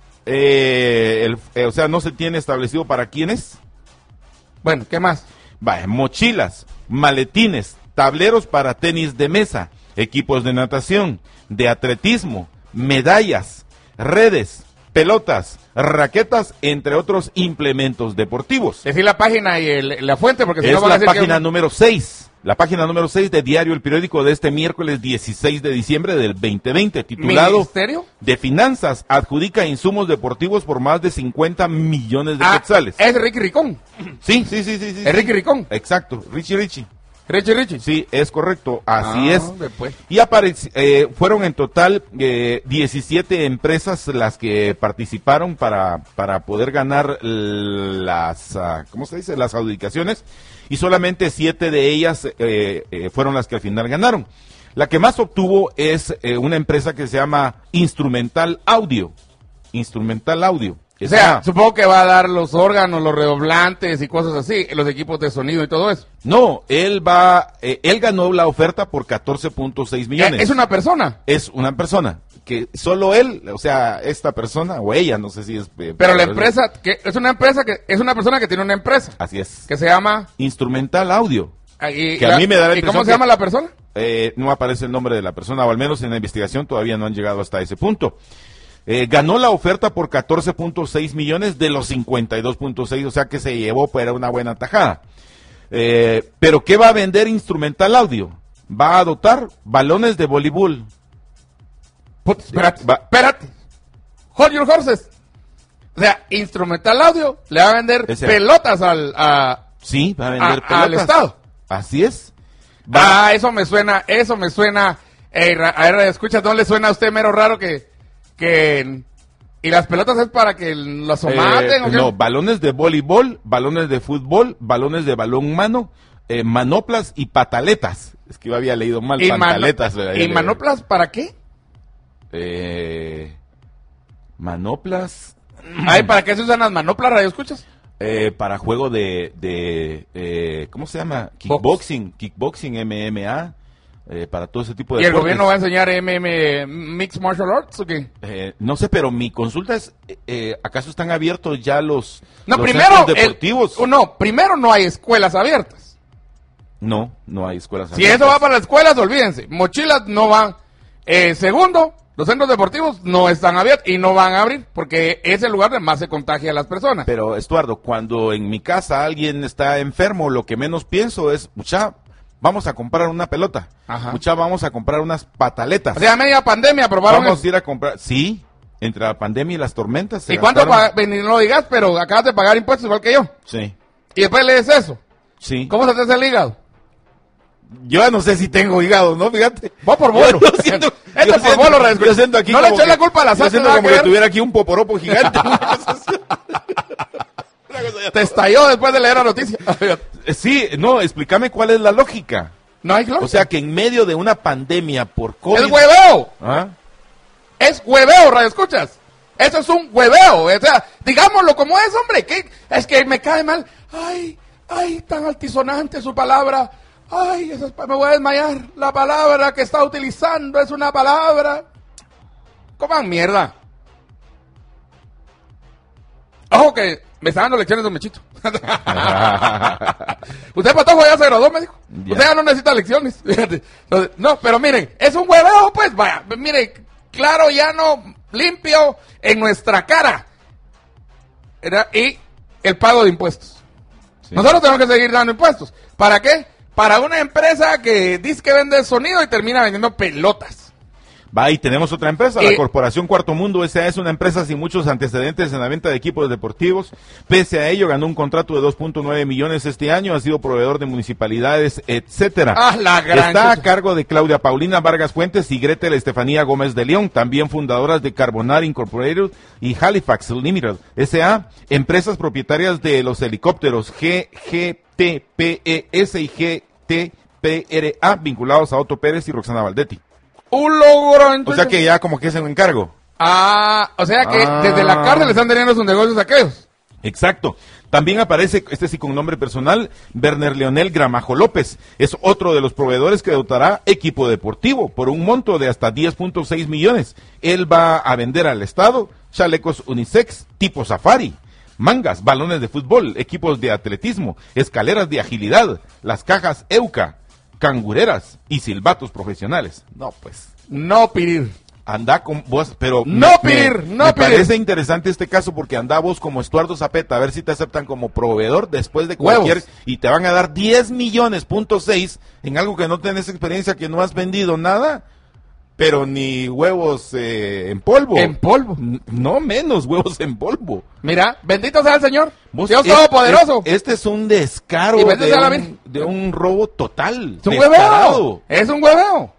eh, el- eh, o sea, no se tiene establecido para quiénes. Bueno, ¿qué más? Vaya, mochilas, maletines, tableros para tenis de mesa, equipos de natación, de atletismo, medallas, redes, pelotas, raquetas, entre otros implementos deportivos. Decir la página y el- la fuente, porque si Es no van a la decir que- página número seis. La página número seis de Diario El Periódico de este miércoles dieciséis de diciembre del veinte veinte, titulado ¿Ministerio? de Finanzas, adjudica insumos deportivos por más de cincuenta millones de Ah, quetzales. es Ricky Ricón. Sí, sí, sí, sí, sí. Es sí. Ricky Ricón. Exacto, Richie Richie. Richie Richie. Sí, es correcto, así Ah, es. después. Y aparec- eh, fueron en total eh, diecisiete empresas las que participaron para, para poder ganar las, ah, ¿cómo se dice? Las adjudicaciones, y solamente siete de ellas eh, eh, fueron las que al final ganaron. La que más obtuvo es eh, una empresa que se llama Instrumental Audio. Instrumental Audio. O sea, supongo que va a dar los órganos, los redoblantes y cosas así, los equipos de sonido y todo eso. No, él va, eh, él ganó la oferta por catorce punto seis millones. Eh, ¿Es una persona? Es una persona que solo él, o sea, esta persona o ella, no sé si es. eh, Pero la empresa, que es una empresa que es una persona que tiene una empresa Así es. que se llama. Instrumental Audio. ah, y Que a mí me da la ¿Y cómo impresión se que- llama la persona? Eh, no aparece el nombre de la persona, o al menos en la investigación todavía no han llegado hasta ese punto. Eh, ganó la oferta por catorce punto seis millones de los cincuenta y dos punto seis, o sea que se llevó, pues era una buena tajada. Eh, pero ¿qué va a vender Instrumental Audio? Va a dotar balones de voleibol, Put, espérate, va. espérate. Hold your horses. O sea, Instrumental Audio le va a vender Ese. pelotas al... A, sí, va a vender a, pelotas. Al Estado. Así es. Va. Ah, eso me suena, eso me suena... Eh, a ver, escucha, ¿no le suena a usted mero raro que... que ¿y las pelotas es para que las maten? Eh, ¿o qué? No, balones de voleibol, balones de fútbol, balones de balón mano, eh, manoplas y pataletas. Es que yo había leído mal, ¿Y pantaletas. Mano, ¿Y manoplas para qué? Eh, manoplas... Ay, ¿para qué se usan las manoplas, radio escuchas? Eh, para juego de, de eh, ¿cómo se llama? Kickboxing, Box. kickboxing, M M A, eh, para todo ese tipo de ¿Y deportes. el gobierno va a enseñar M M Mixed Martial Arts o qué? Eh, no sé, pero mi consulta es, eh, ¿acaso están abiertos ya los, no, los primero, centros deportivos? El, no, primero no hay escuelas abiertas. No, no hay escuelas si abiertas. Si eso va para las escuelas, olvídense. Mochilas no van. Eh, segundo, los centros deportivos no están abiertos y no van a abrir porque es el lugar donde más se contagia a las personas. Pero, Estuardo, cuando en mi casa alguien está enfermo, lo que menos pienso es, mucha, vamos a comprar una pelota. Ajá. Mucha, vamos a comprar unas pataletas. O sea, media pandemia aprobaron. Vamos a ir a comprar, sí, entre la pandemia y las tormentas. ¿Y cuánto pagas? No lo digas, pero acabas de pagar impuestos igual que yo. Sí. Y después lees eso. Sí. ¿Cómo se te hace el hígado? Yo ya no sé si tengo hígado, ¿no? Fíjate. Vos por bolo. Yo siento, este yo por siento, bolo, Radesco. Yo siento aquí no le eché la culpa a la Yo siento como que tuviera aquí un poporopo gigante. Te estalló después de leer la noticia. Sí, no, explícame cuál es la lógica. No hay lógica. O sea, que en medio de una pandemia por COVID... ¡Es hueveo! ¿Ah? Es hueveo, radio escuchas. Eso es un hueveo. O sea, digámoslo como es, hombre. ¿Qué? Es que me cae mal. Ay, ay, tan altisonante su palabra. Ay, eso es, me voy a desmayar. La palabra que está utilizando es una palabra. Coman mierda. Ojo que me está dando lecciones de Mechito. Usted, patojo, ya se graduó, me dijo. Ya. Usted ya no necesita lecciones. No, pero miren, es un hueveo, pues. Vaya, mire, claro, llano, limpio, en nuestra cara. Y el pago de impuestos. Sí. Nosotros tenemos que seguir dando impuestos. ¿Para qué? Para una empresa que dice que vende sonido y termina vendiendo pelotas. Va, y tenemos otra empresa, eh, la Corporación Cuarto Mundo. Esa es una empresa sin muchos antecedentes en la venta de equipos deportivos. Pese a ello, ganó un contrato de dos punto nueve millones este año, ha sido proveedor de municipalidades, etcétera. Ah, la gran Está a cargo de Claudia Paulina Vargas Fuentes y Gretel Estefanía Gómez de León, también fundadoras de Carbonar Incorporated y Halifax Limited, S A, empresas propietarias de los helicópteros G G T P E S y G T P R A, vinculados a Otto Pérez y Roxana Valdetti. Un logro, entonces. O sea que ya como que es un encargo. Ah, o sea que ah. desde la cárcel están teniendo sus negocios aquellos. Exacto. También aparece, este sí con nombre personal, Werner Leonel Gramajo López. Es otro de los proveedores que dotará equipo deportivo por un monto de hasta diez punto seis millones. Él va a vender al Estado chalecos unisex tipo safari, mangas, balones de fútbol, equipos de atletismo, escaleras de agilidad, las cajas Euca, cangureras y silbatos profesionales. No, pues. No pirir. Anda con vos, pero... No pirir, no me pirir. Me parece interesante este caso porque anda vos como Estuardo Zapeta, a ver si te aceptan como proveedor después de cualquier... Huevos. Y te van a dar diez millones, punto seis, en algo que no tenés experiencia, que no has vendido nada, pero ni huevos eh, en polvo. En polvo. No menos huevos en polvo. Mira, bendito sea el Señor. Vos, Dios es, Todopoderoso. Es, este es un descaro de un, de un robo total. Es un hueveo. Es un hueveo.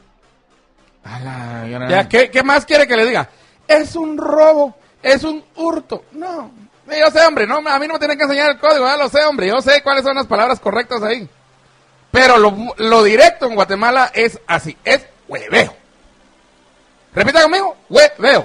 La, ya, ¿qué, ¿Qué más quiere que le diga? Es un robo, es un hurto. No, yo sé, hombre, no, a mí no me tienen que enseñar el código, ya lo sé, hombre, yo sé cuáles son las palabras correctas ahí. Pero lo, lo directo en Guatemala es así, es hueveo. Repita conmigo, hueveo.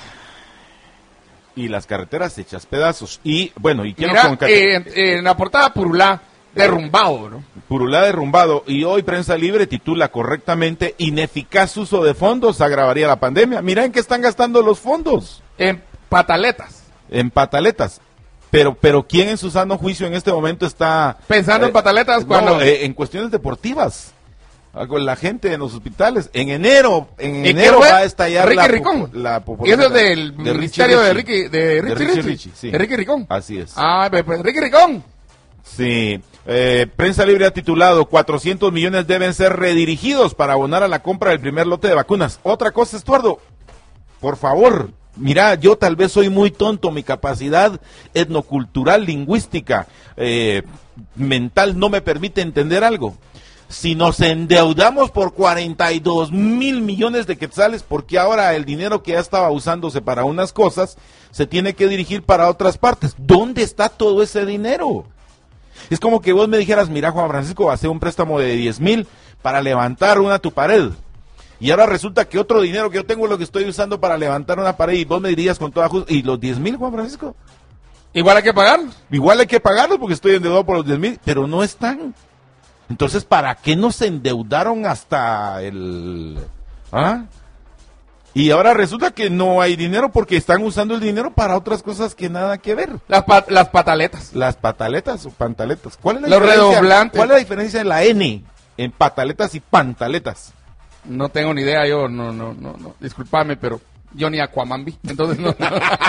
Y las carreteras hechas pedazos. Y bueno, y quiero Mira, con... eh, en la portada Purulá, derrumbado, ¿no? Purulá derrumbado. Y hoy Prensa Libre titula correctamente: ineficaz uso de fondos agravaría la pandemia. Mira en qué están gastando los fondos. En pataletas. En pataletas. Pero, pero ¿quién en su sano juicio en este momento está... Pensando eh, en pataletas cuando... No, eh, en cuestiones deportivas. Con la gente en los hospitales. En enero, en enero va a estallar Ricky la, Ricón. la Y eso es del de ministerio Richie, de Ricky, de Richie, de Richie, Richie. Richie sí. De Ricky Ricón. Así es. Ah, pues Ricky Ricón. Sí. Eh, Prensa Libre ha titulado cuatrocientos millones deben ser redirigidos para abonar a la compra del primer lote de vacunas. Otra cosa, Estuardo, por favor, mira, yo tal vez soy muy tonto, mi capacidad etnocultural, lingüística, eh, mental no me permite entender algo. Si nos endeudamos por cuarenta y dos mil millones de quetzales, porque ahora el dinero que ya estaba usándose para unas cosas se tiene que dirigir para otras partes. ¿Dónde está todo ese dinero? Es como que vos me dijeras, mira, Juan Francisco, hace un préstamo de diez mil para levantar una tu pared. Y ahora resulta que otro dinero que yo tengo es lo que estoy usando para levantar una pared, y vos me dirías con toda justicia, ¿y los diez mil, Juan Francisco? Igual hay que pagarlos. Igual hay que pagarlos porque estoy endeudado por los diez mil, pero no están. Entonces, ¿para qué nos endeudaron hasta el... ¿Ah? Y ahora resulta que no hay dinero porque están usando el dinero para otras cosas que nada que ver. Las, pa las pataletas. Las pataletas o pantaletas. ¿Cuál es la Los diferencia? redoblantes. ¿Cuál es la diferencia de la N en pataletas y pantaletas? No tengo ni idea, yo no, no, no, no. Disculpame, pero yo ni Aquaman vi, entonces no.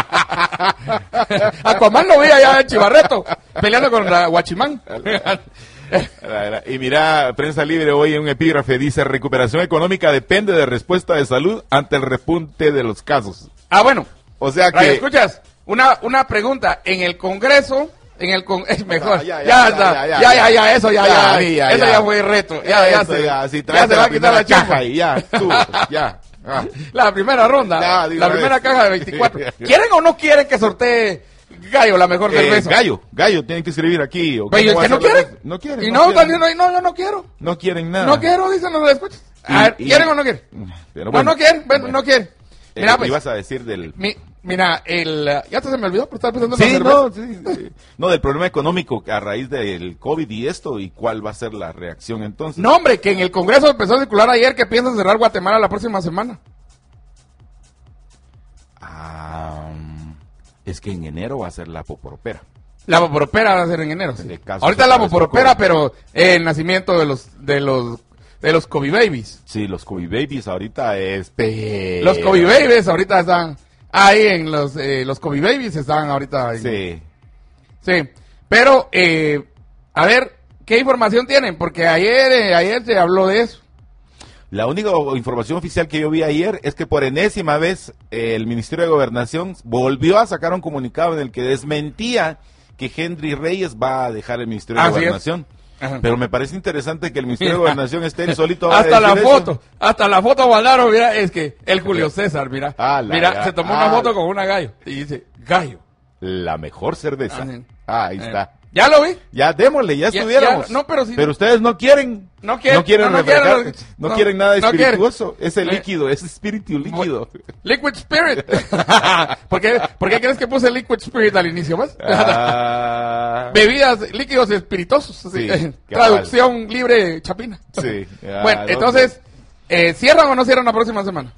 Aquaman lo vi allá en Chivarreto, peleando con la Guachimán. Y mira, Prensa Libre hoy en un epígrafe dice: recuperación económica depende de respuesta de salud ante el repunte de los casos. Ah, bueno. O sea que... Radio, escuchas, una, una pregunta, en el Congreso, en el con es mejor, ya, ya, ya, ya, ya, ya, ya, ya, ya, eso ya, ya, ya, ya, eso ya. ya fue reto, ya, ya, Eso se, ya, si ya traes se va a quitar la caja chapa. y ya, tú, ya. Ah. La primera ronda, Ya, digo, la primera es. caja de veinticuatro. ¿Quieren o no quieren que sortee Gallo la mejor Eh, cerveza? Gallo, Gallo, tienen que escribir aquí. ¿O Pero cómo ¿usted va a no ser la quiere? cosa? No quieren. Y no, no, quieren. también, no, no, yo no quiero. No quieren nada. No quiero, dicen, no lo escuchas. A Y- ver, y- ¿quieren o no quieren? Pero No, bueno. no quieren, bueno, Bueno. no quieren. Eh, Mira, pues, ibas a decir del... mi, mira, el, uh, ya hasta se me olvidó, pero estaba pensando en Sí, la cerveza. no, sí, sí. No, del problema económico a raíz del COVID y esto, y cuál va a ser la reacción entonces. No, hombre, que en el Congreso empezó a circular ayer que piensan cerrar Guatemala la próxima semana. Ah, es que en enero va a ser la poporopera. La vaporopera va a ser en enero. Sí. De casos Ahorita es la otra vez por vaporopera, COVID. pero eh, el nacimiento de los de los de los COVID babies. Sí, los COVID babies ahorita es... pe- Los COVID babies ahorita están ahí en los eh, los COVID babies están ahorita. En, Sí. sí. Pero eh, a ver qué información tienen, porque ayer eh, ayer se habló de eso. La única información oficial que yo vi ayer es que por enésima vez eh, el Ministerio de Gobernación volvió a sacar un comunicado en el que desmentía que Henry Reyes va a dejar el Ministerio de Así es. Gobernación. Ajá. Pero me parece interesante que el Ministerio de Gobernación esté él solito. va a Hasta la decir eso. foto, hasta la foto guardaron, mira, es que el Julio César, mira, Ah, la mira, ga- se tomó ah. una foto con una gallo y dice, gallo. La mejor cerveza. Ah, sí. Ah, ahí Eh, está. ¿Ya lo vi? Ya démosle, ya, Ya- estuviéramos. ya- no, pero sí- ustedes no quieren. No quieren, No quieren, no, no refrescar, quieren, no no, quieren nada no quieren. espirituoso. Es el Eh. líquido, es espíritu líquido. Liquid Spirit. ¿Por qué, ¿Por qué crees que puse Liquid Spirit al inicio, más? Ah, Bebidas, líquidos espirituosos. así, Sí, traducción libre chapina. sí. Ah, Bueno, ¿dónde? entonces, eh, ¿cierran o no cierran la próxima semana?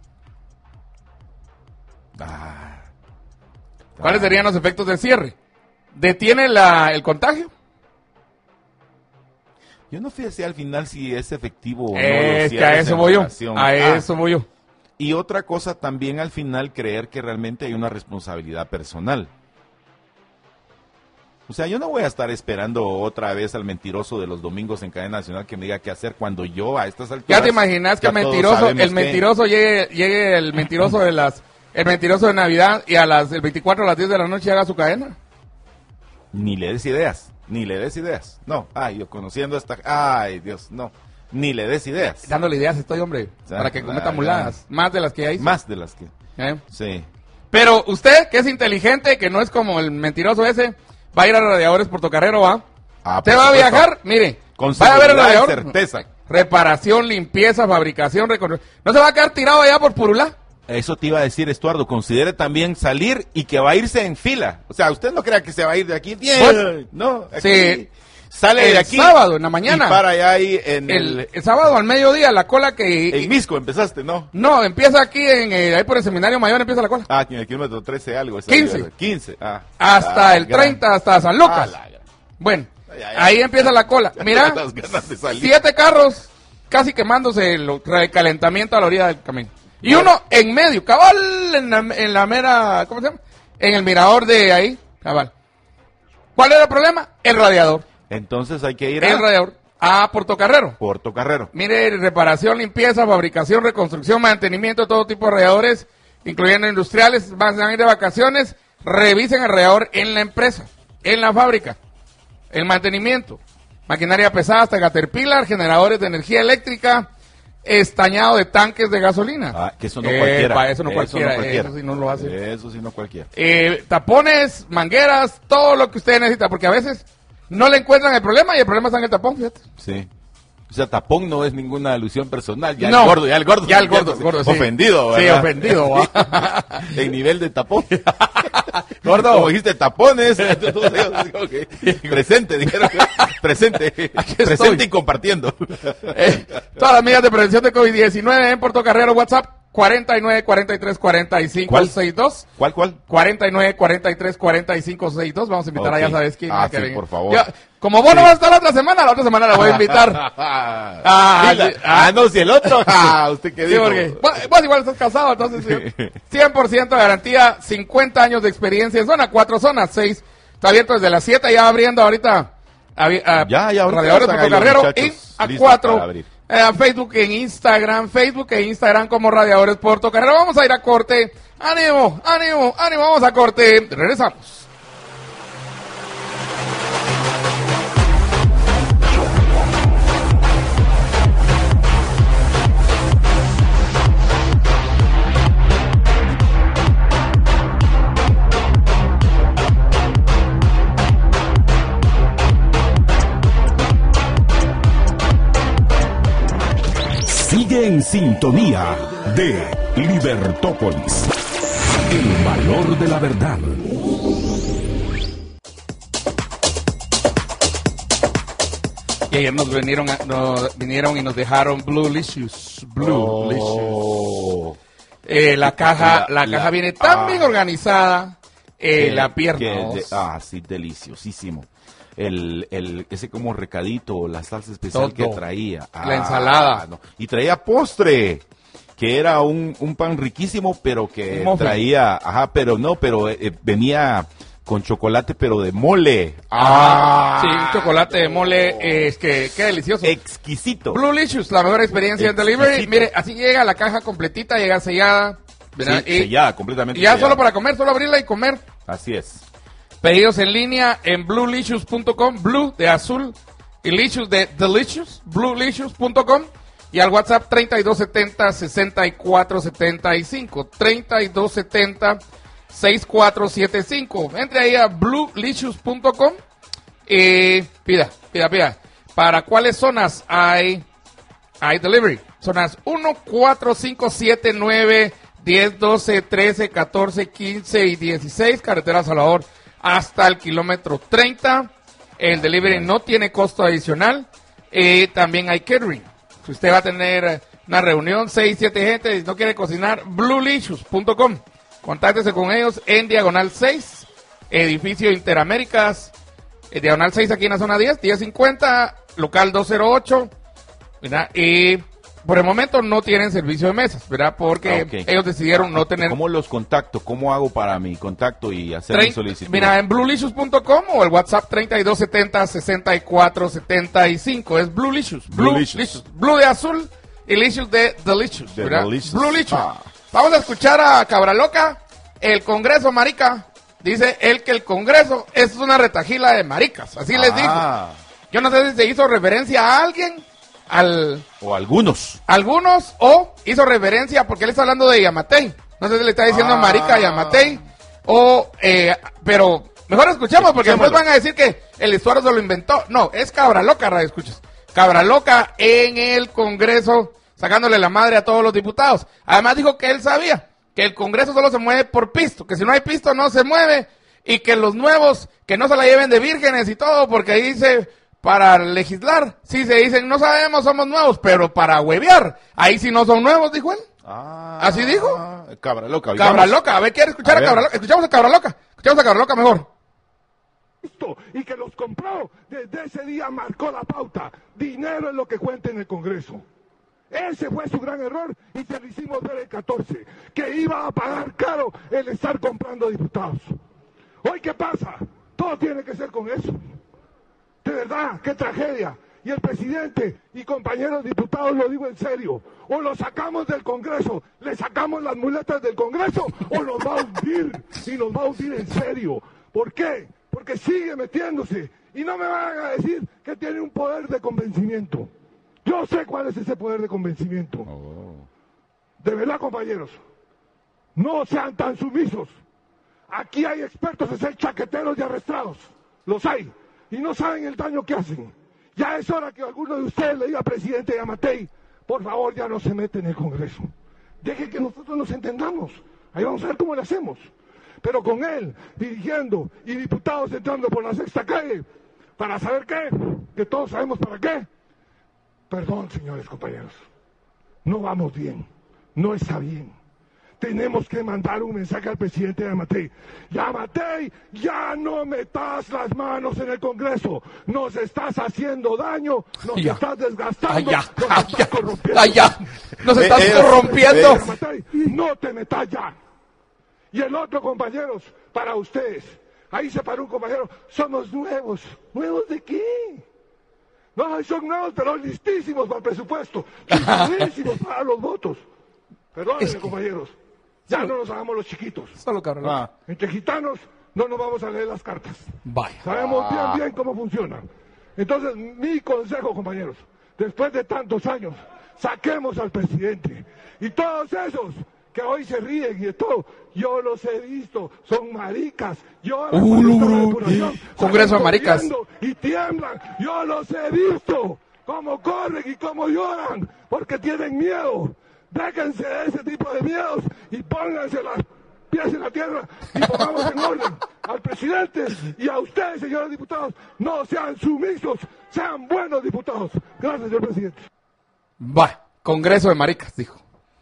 Ah, ¿Cuáles serían los efectos del cierre? ¿Detiene la, el contagio? Yo no sé al final si es efectivo o no. los Es que a cierres eso en voy yo. relación. A Ah, eso voy yo. Y otra cosa también al final creer que realmente hay una responsabilidad personal. O sea, yo no voy a estar esperando otra vez al mentiroso de los domingos en cadena nacional que me diga qué hacer cuando yo a estas alturas... ¿Ya te imaginas que el ya todos mentiroso, sabemos el que- mentiroso llegue, llegue el mentiroso de las, el mentiroso de Navidad y a las el veinticuatro a las diez de la noche haga su cadena? Ni le des ideas, ni le des ideas. No, ay, yo conociendo esta... Ay, Dios, no. Ni le des ideas. Dándole ideas estoy, hombre, Ya, para que cometa ya, muladas, más de las que ya hizo. Más de las que... ¿Eh? Sí. Pero usted, que es inteligente, que no es como el mentiroso ese, va a ir a Radiadores Portocarrero, ¿va? Ah, Usted por va a supuesto. viajar, mire, Con vaya a ver el seguridad y radiador. certeza. Reparación, limpieza, fabricación, recon... ¿No se va a quedar tirado allá por Purulá? Eso te iba a decir, Estuardo, considere también salir y que va a irse en fila. O sea, usted no crea que se va a ir de aquí. Bien, Pues, no, aquí sí. sale El de aquí. sábado, en la mañana. Y para allá ahí en el... El, el sábado al mediodía, la cola que... En Misco empezaste, ¿no? No, empieza aquí, en eh, ahí por el Seminario Mayor empieza la cola. Ah, aquí en el kilómetro trece algo. esa quince. ayuda. quince, ah. Hasta Ah, el gran. treinta, hasta San Lucas. Ah, la gran. Bueno, Ay, ay, ahí ay. empieza la cola. Mira, Las ganas de salir. siete carros casi quemándose el recalentamiento a la orilla del camino. Y Bueno. uno en medio, cabal, en la, en la mera, ¿cómo se llama? En el mirador de ahí, cabal. ¿Cuál era el problema? El radiador. Entonces hay que ir a... El radiador. A Portocarrero. Portocarrero. Mire, reparación, limpieza, fabricación, reconstrucción, mantenimiento de todo tipo de radiadores, incluyendo industriales, van a ir de vacaciones, revisen el radiador en la empresa, en la fábrica, el mantenimiento, maquinaria pesada hasta Caterpillar, generadores de energía eléctrica, estañado de tanques de gasolina. Ah, que eso no eh, cualquiera. Pa, eso no eso cualquiera, no cualquiera. eso sí no lo hace. Eso sí no cualquiera. Eh, tapones, mangueras, todo lo que usted necesita, porque a veces no le encuentran el problema y el problema está en el tapón, fíjate. Sí. O sea, tapón no es ninguna alusión personal. Ya No, el gordo, ya el gordo. Ya el gordo, el gordo, sí. Ofendido, ¿verdad? Sí, ofendido. En nivel de tapón. Gordo. Como dijiste, tapones. Okay. Presente, dijeron. Presente. Presente y compartiendo. Eh, todas las medidas de prevención de COVID diecinueve en Portocarrero, WhatsApp cuarenta y nueve, cuarenta y tres, cuarenta y cinco, sesenta y dos. ¿Cuál, cuál? cuarenta y nueve, cuarenta y tres, cuarenta y cinco, sesenta y dos. Vamos a invitar Okay. a ya sabes quién. Ah, a que sí, venga. por favor. Yo, como vos no vas a estar la otra semana, la otra semana la voy a invitar. ah, Ah, sí, la- sí, ah, ah. no, si el otro. Ah, ¿usted qué Sí, dijo? porque vos, vos igual estás casado, entonces sí. cien por ciento de garantía, cincuenta años de experiencia en zona, cuatro zonas, seis. Está abierto desde las siete, ya abriendo ahorita. Avi, a, Ya, ya, ahorita Radiadores están ahí los Portocarrero y muchachos a listos cuatro. para abrir. Eh, a Facebook, en Instagram, Facebook e Instagram como Radiadores Portocarrero. Vamos a ir a corte. Ánimo, ánimo, ánimo, vamos a corte. Regresamos. Sigue en sintonía de Libertópolis. El valor de la verdad. Y ayer nos vinieron, a- nos vinieron y nos dejaron Blue Licious. Blue Licious. Oh. Eh, la caja, la, La- caja la- viene tan ah. bien organizada. Eh, Que- la pierna. que vos. de- ah, sí, deliciosísimo. El, el, ese como recadito, la salsa especial Todo. que traía. La ensalada. no. Y traía postre, que era un, un pan riquísimo, pero que Un muffin. traía, ajá, pero no, pero eh, venía con chocolate, pero de mole. Ah, sí, un chocolate de mole, eh, es que qué delicioso. Exquisito. Blue Licious, la mejor experiencia en delivery. Exquisito. Mire, así llega la caja completita, llega sellada. ¿verdad? Sí, y, sellada, completamente y ya sellada. solo para comer, solo abrirla y comer. Así es. Pedidos en línea en blue licious punto com, blue de azul y licious de delicious, blue licious punto com y al WhatsApp treinta y dos setenta, sesenta y cuatro setenta y cinco, treinta y dos setenta, sesenta y cuatro setenta y cinco. Entre ahí a blue licious punto com y pida, pida, pida. ¿Para cuáles zonas hay, hay delivery? Zonas uno, cuatro, cinco, siete, nueve, diez, doce, trece, catorce, quince y dieciséis, carretera Salvador hasta el kilómetro treinta. El delivery no tiene costo adicional. Eh, también hay catering. Si usted va a tener una reunión, seis, siete gente y no quiere cocinar, blue licious punto com. Contáctese con ellos en Diagonal seis, edificio Interaméricas, eh, Diagonal seis aquí en la zona diez, diez cincuenta, local doscientos ocho. ¿verdad? Y por el momento no tienen servicio de mesas, ¿verdad? Porque Ah, ok. ellos decidieron no tener... ¿Cómo los contacto? ¿Cómo hago para mi contacto y hacer mi Trein- solicitud? Mira, en blue licious punto com o el WhatsApp treinta y dos setenta, sesenta y cuatro setenta y cinco. Es Blue Licious. Blue, Blue Licious. Licious. Blue de azul y Licious de Delicious. De ¿verdad? Delicious. Blue Licious. Ah. Vamos a escuchar a Cabraloca. El Congreso, marica. Dice él que el Congreso es una retajila de maricas. Así les dijo. Ah, Yo no sé si se hizo referencia a alguien, al... o algunos. algunos, o hizo referencia porque él está hablando de Yamatei. No sé si le está diciendo Ah. marica a Yamatei, o, eh, pero mejor escuchemos porque después Escuchémoslo. van a decir que el Estuardo se lo inventó. No, es Cabra Loca, radio escuchas. Cabra Loca en el Congreso, sacándole la madre a todos los diputados. Además dijo que él sabía que el Congreso solo se mueve por pisto, que si no hay pisto no se mueve, y que los nuevos, que no se la lleven de vírgenes y todo, porque ahí dice... Para legislar, sí se dicen, no sabemos, somos nuevos, pero para huevear, ahí sí no son nuevos, dijo él. Ah, ¿Así dijo? Cabra loca. Cabra oigamos. Loca, a ver, ¿quiere escuchar A a, ver. Cabra Loca? Escuchamos a Cabra Loca, escuchamos a Cabra Loca mejor. Y que los compró, desde ese día marcó la pauta. Dinero es lo que cuenta en el Congreso. Ese fue su gran error y se lo hicimos ver el catorce, que iba a pagar caro el estar comprando diputados. Hoy, ¿qué pasa? Todo tiene que ser con eso. De verdad, qué tragedia. Y el presidente y compañeros diputados, lo digo en serio, o lo sacamos del Congreso, le sacamos las muletas del Congreso, o nos va a hundir, y nos va a hundir en serio. ¿Por qué? Porque sigue metiéndose, y no me van a decir que tiene un poder de convencimiento. Yo sé cuál es ese poder de convencimiento. Oh. De verdad, compañeros, no sean tan sumisos. Aquí hay expertos en ser chaqueteros y arrestados, los hay, y no saben el daño que hacen. Ya es hora que alguno de ustedes le diga al presidente Yamatei, por favor, ya no se mete en el Congreso. Deje que nosotros nos entendamos. Ahí vamos a ver cómo le hacemos. Pero con él dirigiendo y diputados entrando por la sexta calle, ¿para saber qué? Que todos sabemos para qué. Perdón, señores compañeros. No vamos bien. No está bien. Tenemos que mandar un mensaje al presidente Yamatei. Yamatei, ya no metas las manos en el Congreso. Nos estás haciendo daño, nos ya. estás desgastando, Ay, ya. nos Ay, estás ya. corrompiendo. Ay, ya. Nos estás Eh, eh, corrompiendo. eh, Yamatei, no te metas ya. Y el otro, compañeros, para ustedes. Ahí se paró un compañero. Somos nuevos. ¿Nuevos de qué? No, son nuevos, pero listísimos para el presupuesto. Listísimos para los votos. Perdónenme, que... compañeros. Ya no nos hagamos los chiquitos. Solo cabrón. Ah. Entre gitanos no nos vamos a leer las cartas. Vaya. Sabemos ah. bien, bien cómo funcionan. Entonces, mi consejo, compañeros, después de tantos años, saquemos al presidente. Y todos esos que hoy se ríen y de todo, yo los he visto, son maricas. Yo uh, Congreso de maricas. Y tiemblan. Yo los he visto, cómo corren y cómo lloran, porque tienen miedo. Déjense de ese tipo de miedos y pónganse los pies en la tierra y pongamos en orden al presidente y a ustedes, señores diputados. No sean sumisos, sean buenos diputados. Gracias, señor presidente. Va, Congreso de maricas, dijo.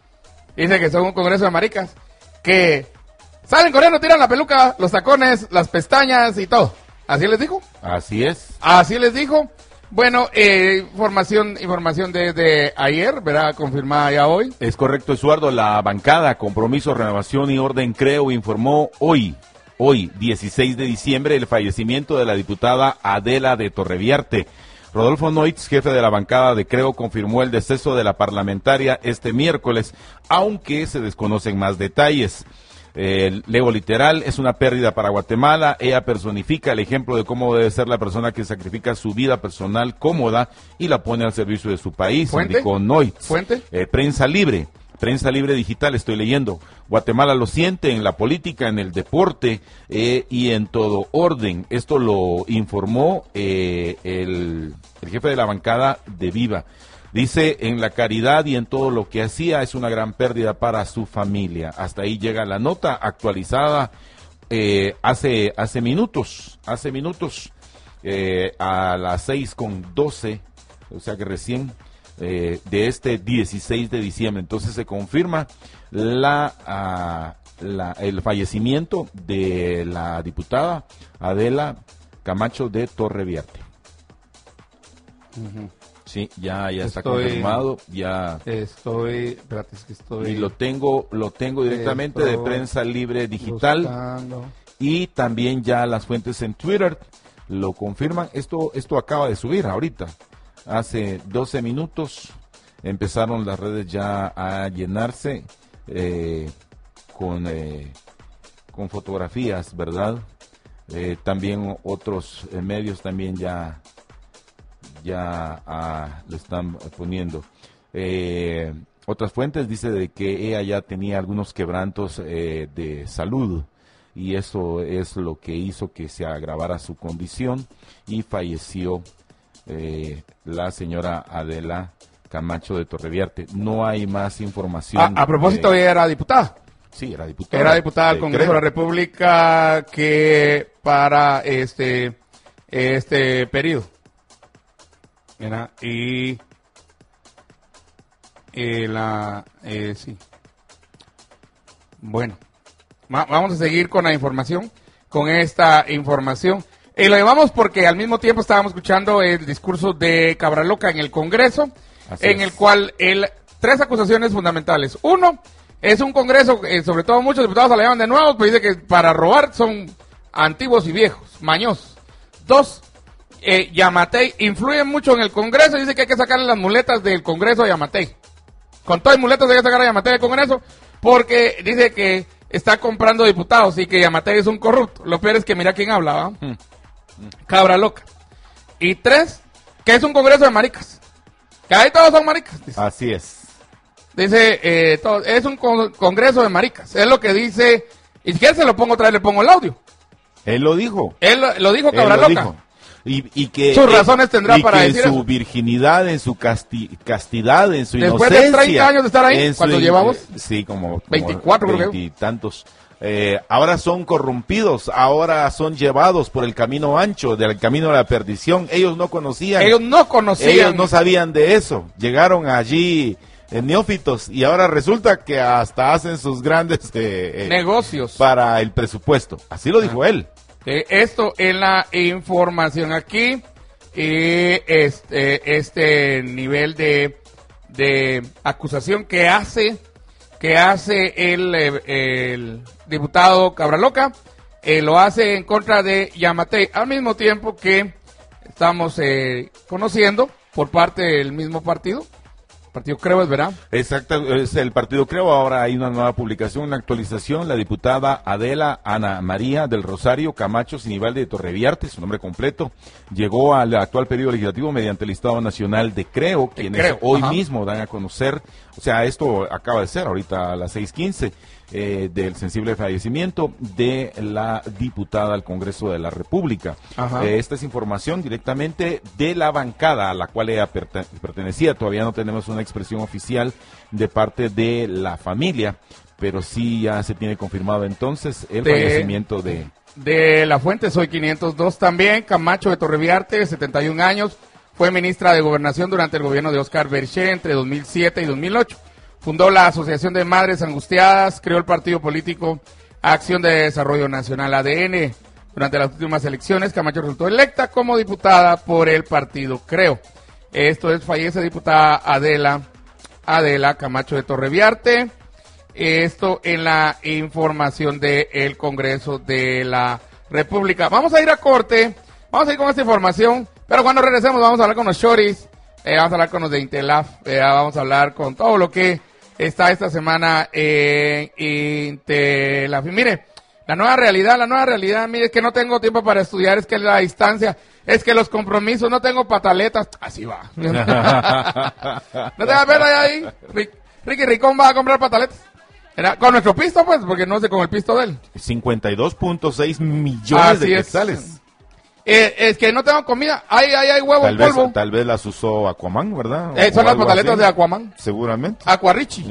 Dice que son un Congreso de maricas que salen corriendo, tiran la peluca, los tacones, las pestañas y todo. ¿Así les dijo? Así es. Así les dijo. Bueno, eh, información información desde ayer, ¿verdad? Confirmada ya hoy. Es correcto, Eduardo. La bancada Compromiso, Renovación y Orden Creo informó hoy, hoy, dieciséis de diciembre, el fallecimiento de la diputada Adela de Torreviarte. Rodolfo Noitz, jefe de la bancada de Creo, confirmó el deceso de la parlamentaria este miércoles, aunque se desconocen más detalles. Eh, leo literal, es una pérdida para Guatemala. Ella personifica el ejemplo de cómo debe ser la persona que sacrifica su vida personal cómoda y la pone al servicio de su país, ¿Fuente? indicó Noitz. ¿Fuente? Eh, Prensa Libre, Prensa Libre Digital, estoy leyendo. Guatemala lo siente en la política, en el deporte eh, y en todo orden. Esto lo informó eh, el, el jefe de la bancada de Viva. Dice, en la caridad y en todo lo que hacía es una gran pérdida para su familia. Hasta ahí llega la nota actualizada eh, hace hace minutos, hace minutos, eh, a las seis con doce, o sea que recién, eh, de este dieciséis de diciembre. Entonces se confirma la, uh, la el fallecimiento de la diputada Adela Camacho de Torreviarte. Uh-huh. Sí, ya, ya está estoy, confirmado, ya. Estoy, espérate, es que estoy. Y lo tengo, lo tengo directamente de Prensa Libre Digital. Buscando. Y también ya las fuentes en Twitter lo confirman. Esto, esto acaba de subir ahorita. Hace doce minutos empezaron las redes ya a llenarse eh, con, eh, con fotografías, ¿verdad? Eh, también otros eh, medios también ya. ya ah, lo están poniendo. Eh, otras fuentes dice de que ella ya tenía algunos quebrantos eh, de salud y eso es lo que hizo que se agravara su condición y falleció eh, la señora Adela Camacho de Torreviarte. No hay más información. A, a propósito, ella era diputada. Sí, era diputada. Era diputada del Congreso de la República que para este, este periodo. Era, y, y la, eh, sí. Bueno, va, vamos a seguir con la información, con esta información. Y lo llevamos porque al mismo tiempo estábamos escuchando el discurso de Cabraloca en el Congreso, Así en es. el cual él, tres acusaciones fundamentales. Uno, es un Congreso, eh, sobre todo muchos diputados se le llaman de nuevo, pues dice que para robar son antiguos y viejos, mañosos. Dos, eh, Yamatei influye mucho en el Congreso y dice que hay que sacarle las muletas del Congreso a Yamatei. Con todas las muletas hay que sacar a Yamatei del Congreso porque dice que está comprando diputados y que Yamatei es un corrupto. Lo peor es que mira quién habla, ¿va? Mm. Cabra loca. Y tres, que es un Congreso de maricas. Que ahí todos son maricas. Dice. Así es. Dice, eh, todo, es un con, Congreso de maricas. Es lo que dice. Y si quieres se lo pongo otra vez, le pongo el audio. Él lo dijo. Él lo, lo dijo Cabra Él lo loca. Dijo. Y, y que sus razones tendrá y para que decir en su eso. virginidad, en su casti castidad, en su Después inocencia. de treinta años de estar ahí, ¿cuántos su, llevamos? Eh, sí, como, como veinticuatro creo que. Veintitantos. Eh, ahora son corrompidos, ahora son llevados por el camino ancho, del camino de la perdición. Ellos no conocían. Ellos no conocían. Ellos no sabían de eso. Llegaron allí eh, neófitos y ahora resulta que hasta hacen sus grandes eh, eh, negocios para el presupuesto. Así lo dijo ah. él. Eh, esto en la información aquí. Y este, este nivel de, de acusación que hace que hace el, el diputado Cabraloca, eh, lo hace en contra de Yamatei, al mismo tiempo que estamos eh, conociendo por parte del mismo partido, partido Creo, es verdad. Exacto, es el partido Creo. Ahora hay una nueva publicación, una actualización. La diputada Adela Ana María del Rosario Camacho Sinibaldi de Torreviarte, su nombre completo, llegó al actual periodo legislativo mediante el Listado Nacional de Creo, de quienes Creo. hoy Ajá. mismo dan a conocer, o sea, esto acaba de ser ahorita a las seis quince, eh, del sensible fallecimiento de la diputada al Congreso de la República. Eh, esta es información directamente de la bancada a la cual ella pertenecía. Todavía no tenemos una expresión oficial de parte de la familia, pero sí ya se tiene confirmado entonces el de, fallecimiento de... De la fuente Soy quinientos dos también. Camacho de Torreviarte, setenta y un años, fue ministra de Gobernación durante el gobierno de Oscar Berché entre dos mil siete y dos mil ocho. Fundó la Asociación de Madres Angustiadas, creó el partido político Acción de Desarrollo Nacional, A D N. Durante las últimas elecciones, Camacho resultó electa como diputada por el partido Creo. Esto es, fallece diputada Adela, Adela Camacho de Torreviarte. Esto en la información del Congreso de la República. Vamos a ir a corte, vamos a ir con esta información, pero cuando regresemos vamos a hablar con los choris, eh, vamos a hablar con los de Intelaf, eh, vamos a hablar con todo lo que está esta semana en Intelaf. Y mire, la nueva realidad, la nueva realidad, mire, es que no tengo tiempo para estudiar, es que la distancia, es que los compromisos, no tengo pataletas, así va. ¿No te das pena ahí? Ricky Ricón va a comprar pataletas. Era con nuestro pisto, pues, porque no sé con el pisto de él. cincuenta y dos punto seis millones Así de quetzales. Eh, es que no tengo comida. Hay, hay, hay huevo en polvo. Tal vez las usó Aquaman, ¿verdad? Eh, son las pataletas así de Aquaman. Seguramente. Aquarichi.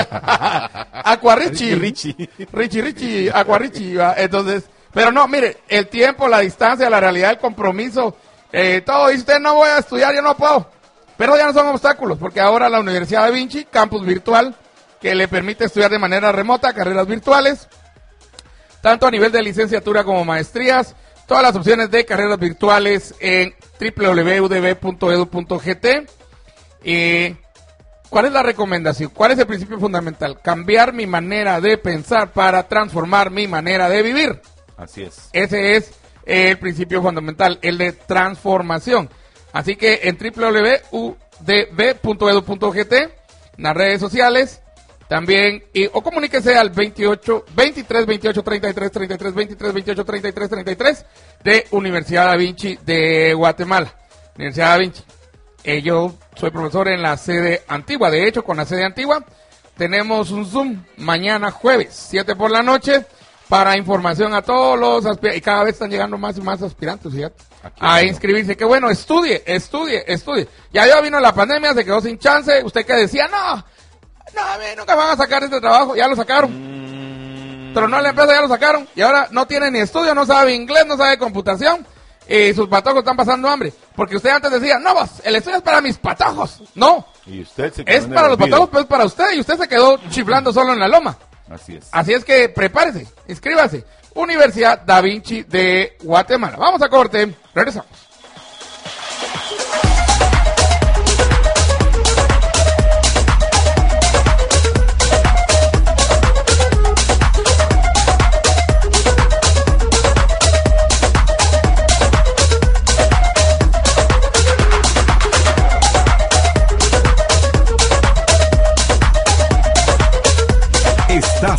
Aquarichi. Richie. Richie, Richie. Aquarichi. Entonces, pero no, mire, el tiempo, la distancia, la realidad, el compromiso, eh, todo. Y usted no voy a estudiar, yo no puedo. Pero ya no son obstáculos, porque ahora la Universidad Da Vinci, campus virtual, que le permite estudiar de manera remota, carreras virtuales, tanto a nivel de licenciatura como maestrías, todas las opciones de carreras virtuales en doble u doble u doble u punto u d b punto e d u punto g t. Eh, ¿Cuál es la recomendación? ¿Cuál es el principio fundamental? Cambiar mi manera de pensar para transformar mi manera de vivir. Así es. Ese es el principio fundamental, el de transformación. Así que en doble u doble u doble u punto u d b punto e d u punto g t, en las redes sociales, también, y, o comuníquese al veintiocho, veintitrés, veintiocho, treinta y tres, treinta y tres, veintitrés, veintiocho, treinta y tres, treinta y tres de Universidad Da Vinci de Guatemala. Universidad Da Vinci. Eh, yo soy profesor en la sede antigua. De hecho, con la sede antigua tenemos un Zoom mañana jueves, siete por la noche, para información a todos los aspirantes. Y cada vez están llegando más y más aspirantes, fíjate, a inscribirse. Que bueno, estudie, estudie, estudie. Ya, ya vino la pandemia, se quedó sin chance. Usted que decía, no, no, a mí nunca van a sacar este trabajo. Ya lo sacaron. Mm. Pero no, la empresa ya lo sacaron. Y ahora no tiene ni estudio, no sabe inglés, no sabe computación. Y sus patojos están pasando hambre. Porque usted antes decía, no, vos, el estudio es para mis patojos. No. Y usted se es para los patojos, pero es para usted. Y usted se quedó chiflando solo en la loma. Así es. Así es que prepárese, inscríbase. Universidad Da Vinci de Guatemala. Vamos a corte, regresamos.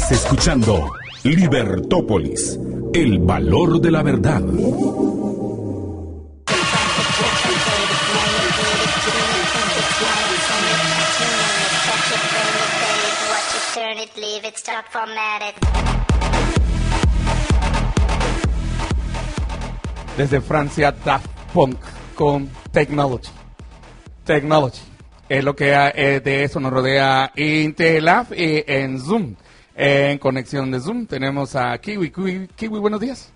Estás escuchando Libertópolis, el valor de la verdad. Desde Francia, Daft Punk con Technology. Technology. Es lo que eh, de eso nos rodea Intelab y en Zoom. En conexión de Zoom tenemos a Kiwi. Kiwi, Kiwi, buenos días.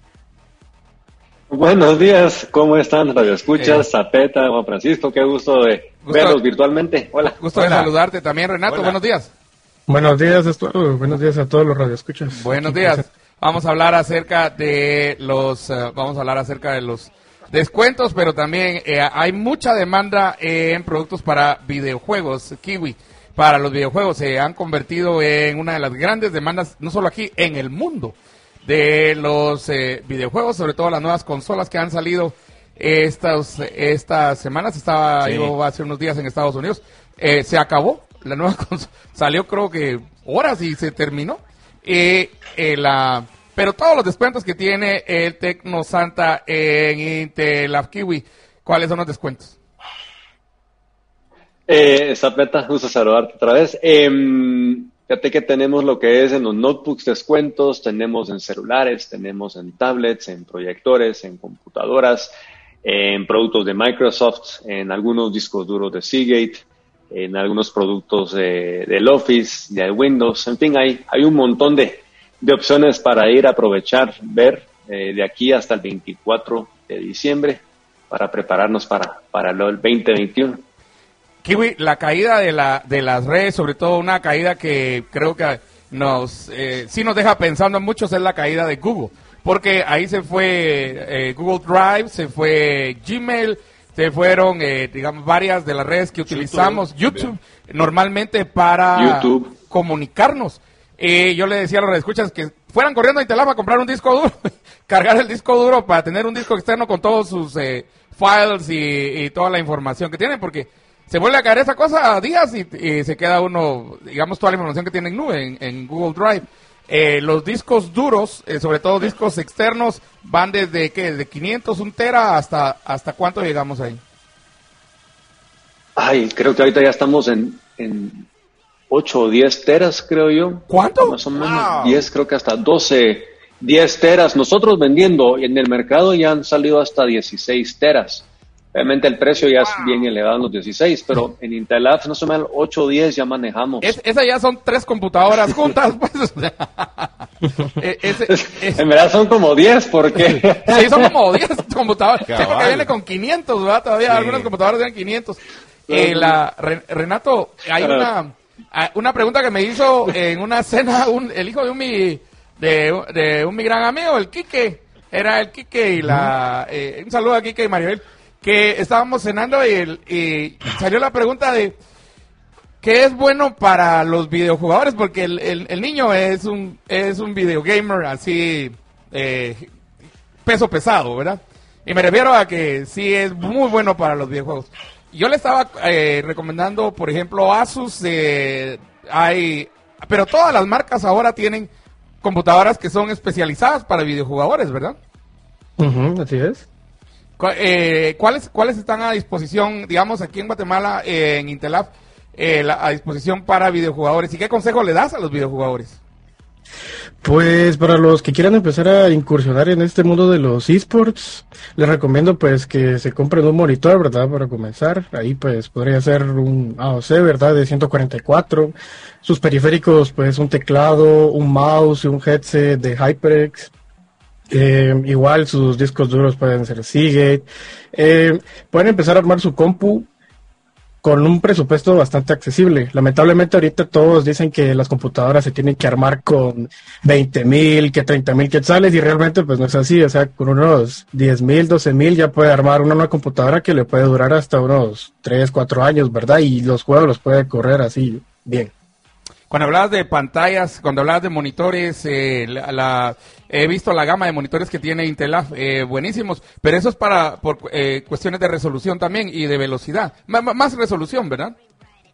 Buenos días, ¿cómo están? Radio Escuchas, eh, Zapeta, Juan Francisco, qué gusto de gusto, verlos virtualmente. Hola. Gusto Hola. de saludarte también, Renato. Hola. Buenos días. Buenos días, esto, buenos días a todos los radioescuchas. Buenos días. Vamos a hablar acerca de los, uh, vamos a hablar acerca de los descuentos, pero también eh, hay mucha demanda eh, en productos para videojuegos. Kiwi, para los videojuegos se han convertido en una de las grandes demandas, no solo aquí, en el mundo de los eh, videojuegos, sobre todo las nuevas consolas que han salido estas estas semanas. Estaba sí. yo hace unos días en Estados Unidos, eh, se acabó la nueva consola, salió creo que horas y se terminó. Eh, eh, la, pero todos los descuentos que tiene el Tecno Santa en Intelab, Kiwi, ¿cuáles son los descuentos? Eh, Zapeta, gusto saludarte otra vez. Eh, fíjate que tenemos lo que es en los notebooks descuentos, tenemos en celulares, tenemos en tablets, en proyectores, en computadoras, en productos de Microsoft, en algunos discos duros de Seagate, en algunos productos de, del Office, de Windows, en fin, hay, hay un montón de, de opciones para ir a aprovechar, ver eh, de aquí hasta el veinticuatro de diciembre para prepararnos para, para el veinte veintiuno. Kiwi, la caída de la de las redes, sobre todo una caída que creo que nos eh, sí nos deja pensando en muchos, es la caída de Google, porque ahí se fue eh, Google Drive, se fue Gmail, se fueron, eh, digamos, varias de las redes que utilizamos, YouTube, YouTube normalmente para YouTube. comunicarnos. Eh, yo le decía a los radioescuchas que fueran corriendo a Intelab a comprar un disco duro, cargar el disco duro para tener un disco externo con todos sus eh, files y, y toda la información que tienen, porque se vuelve a caer esa cosa a días y, y se queda uno, digamos, toda la información que tiene en nube, en, en Google Drive. Eh, los discos duros, eh, sobre todo discos externos, van desde ¿qué? Desde quinientos, un tera, hasta hasta cuánto llegamos ahí. Ay, creo que ahorita ya estamos en, en ocho o diez teras, creo yo. ¿Cuánto? Más o menos wow. diez, creo que hasta doce, diez teras. Nosotros vendiendo en el mercado ya han salido hasta dieciséis teras. Obviamente el precio ya wow. es bien elevado en los dieciséis, pero en Intelab no se me ocho o diez ya manejamos. Es, esas ya son tres computadoras juntas, pues. ese, ese. En verdad son como diez, porque... Sí, son como diez computadoras. Sí, porque viene con quinientos, ¿verdad? Todavía sí. Algunas computadoras tienen quinientos. Eh, la, Re, Renato, hay una, una pregunta que me hizo en una cena un, el hijo de un, mi, de, de un mi gran amigo, el Quique. Era el Quique y la... Eh, un saludo a Quique y Maribel. Que estábamos cenando y, el, y salió la pregunta de ¿qué es bueno para los videojugadores? Porque el, el, el niño es un es un videogamer así, eh, peso pesado, ¿verdad? Y me refiero a que sí es muy bueno para los videojuegos. Yo le estaba eh, recomendando, por ejemplo, Asus, eh, hay, pero todas las marcas ahora tienen computadoras que son especializadas para videojugadores, ¿verdad? Uh-huh, así es. Eh, ¿cuáles, ¿Cuáles están a disposición, digamos, aquí en Guatemala, eh, en Intelab, eh, la, a disposición para videojugadores? ¿Y qué consejo le das a los videojugadores? Pues para los que quieran empezar a incursionar en este mundo de los esports, les recomiendo pues que se compren un monitor, ¿verdad? Para comenzar, ahí pues podría ser un A O C, ¿verdad? De ciento cuarenta y cuatro, sus periféricos pues un teclado, un mouse y un headset de HyperX. Eh, igual sus discos duros pueden ser Seagate. Eh, pueden empezar a armar su compu con un presupuesto bastante accesible. Lamentablemente ahorita todos dicen que las computadoras se tienen que armar con veinte mil, que treinta mil quetzales, y realmente pues no es así. O sea, con unos diez mil, doce mil ya puede armar una nueva computadora que le puede durar hasta unos tres, cuatro años, ¿verdad? Y los juegos los puede correr así bien. Cuando hablabas de pantallas, cuando hablabas de monitores, eh, la, la, he visto la gama de monitores que tiene Intelab, eh, buenísimos, pero eso es para por eh, cuestiones de resolución también y de velocidad, M- más resolución, ¿verdad?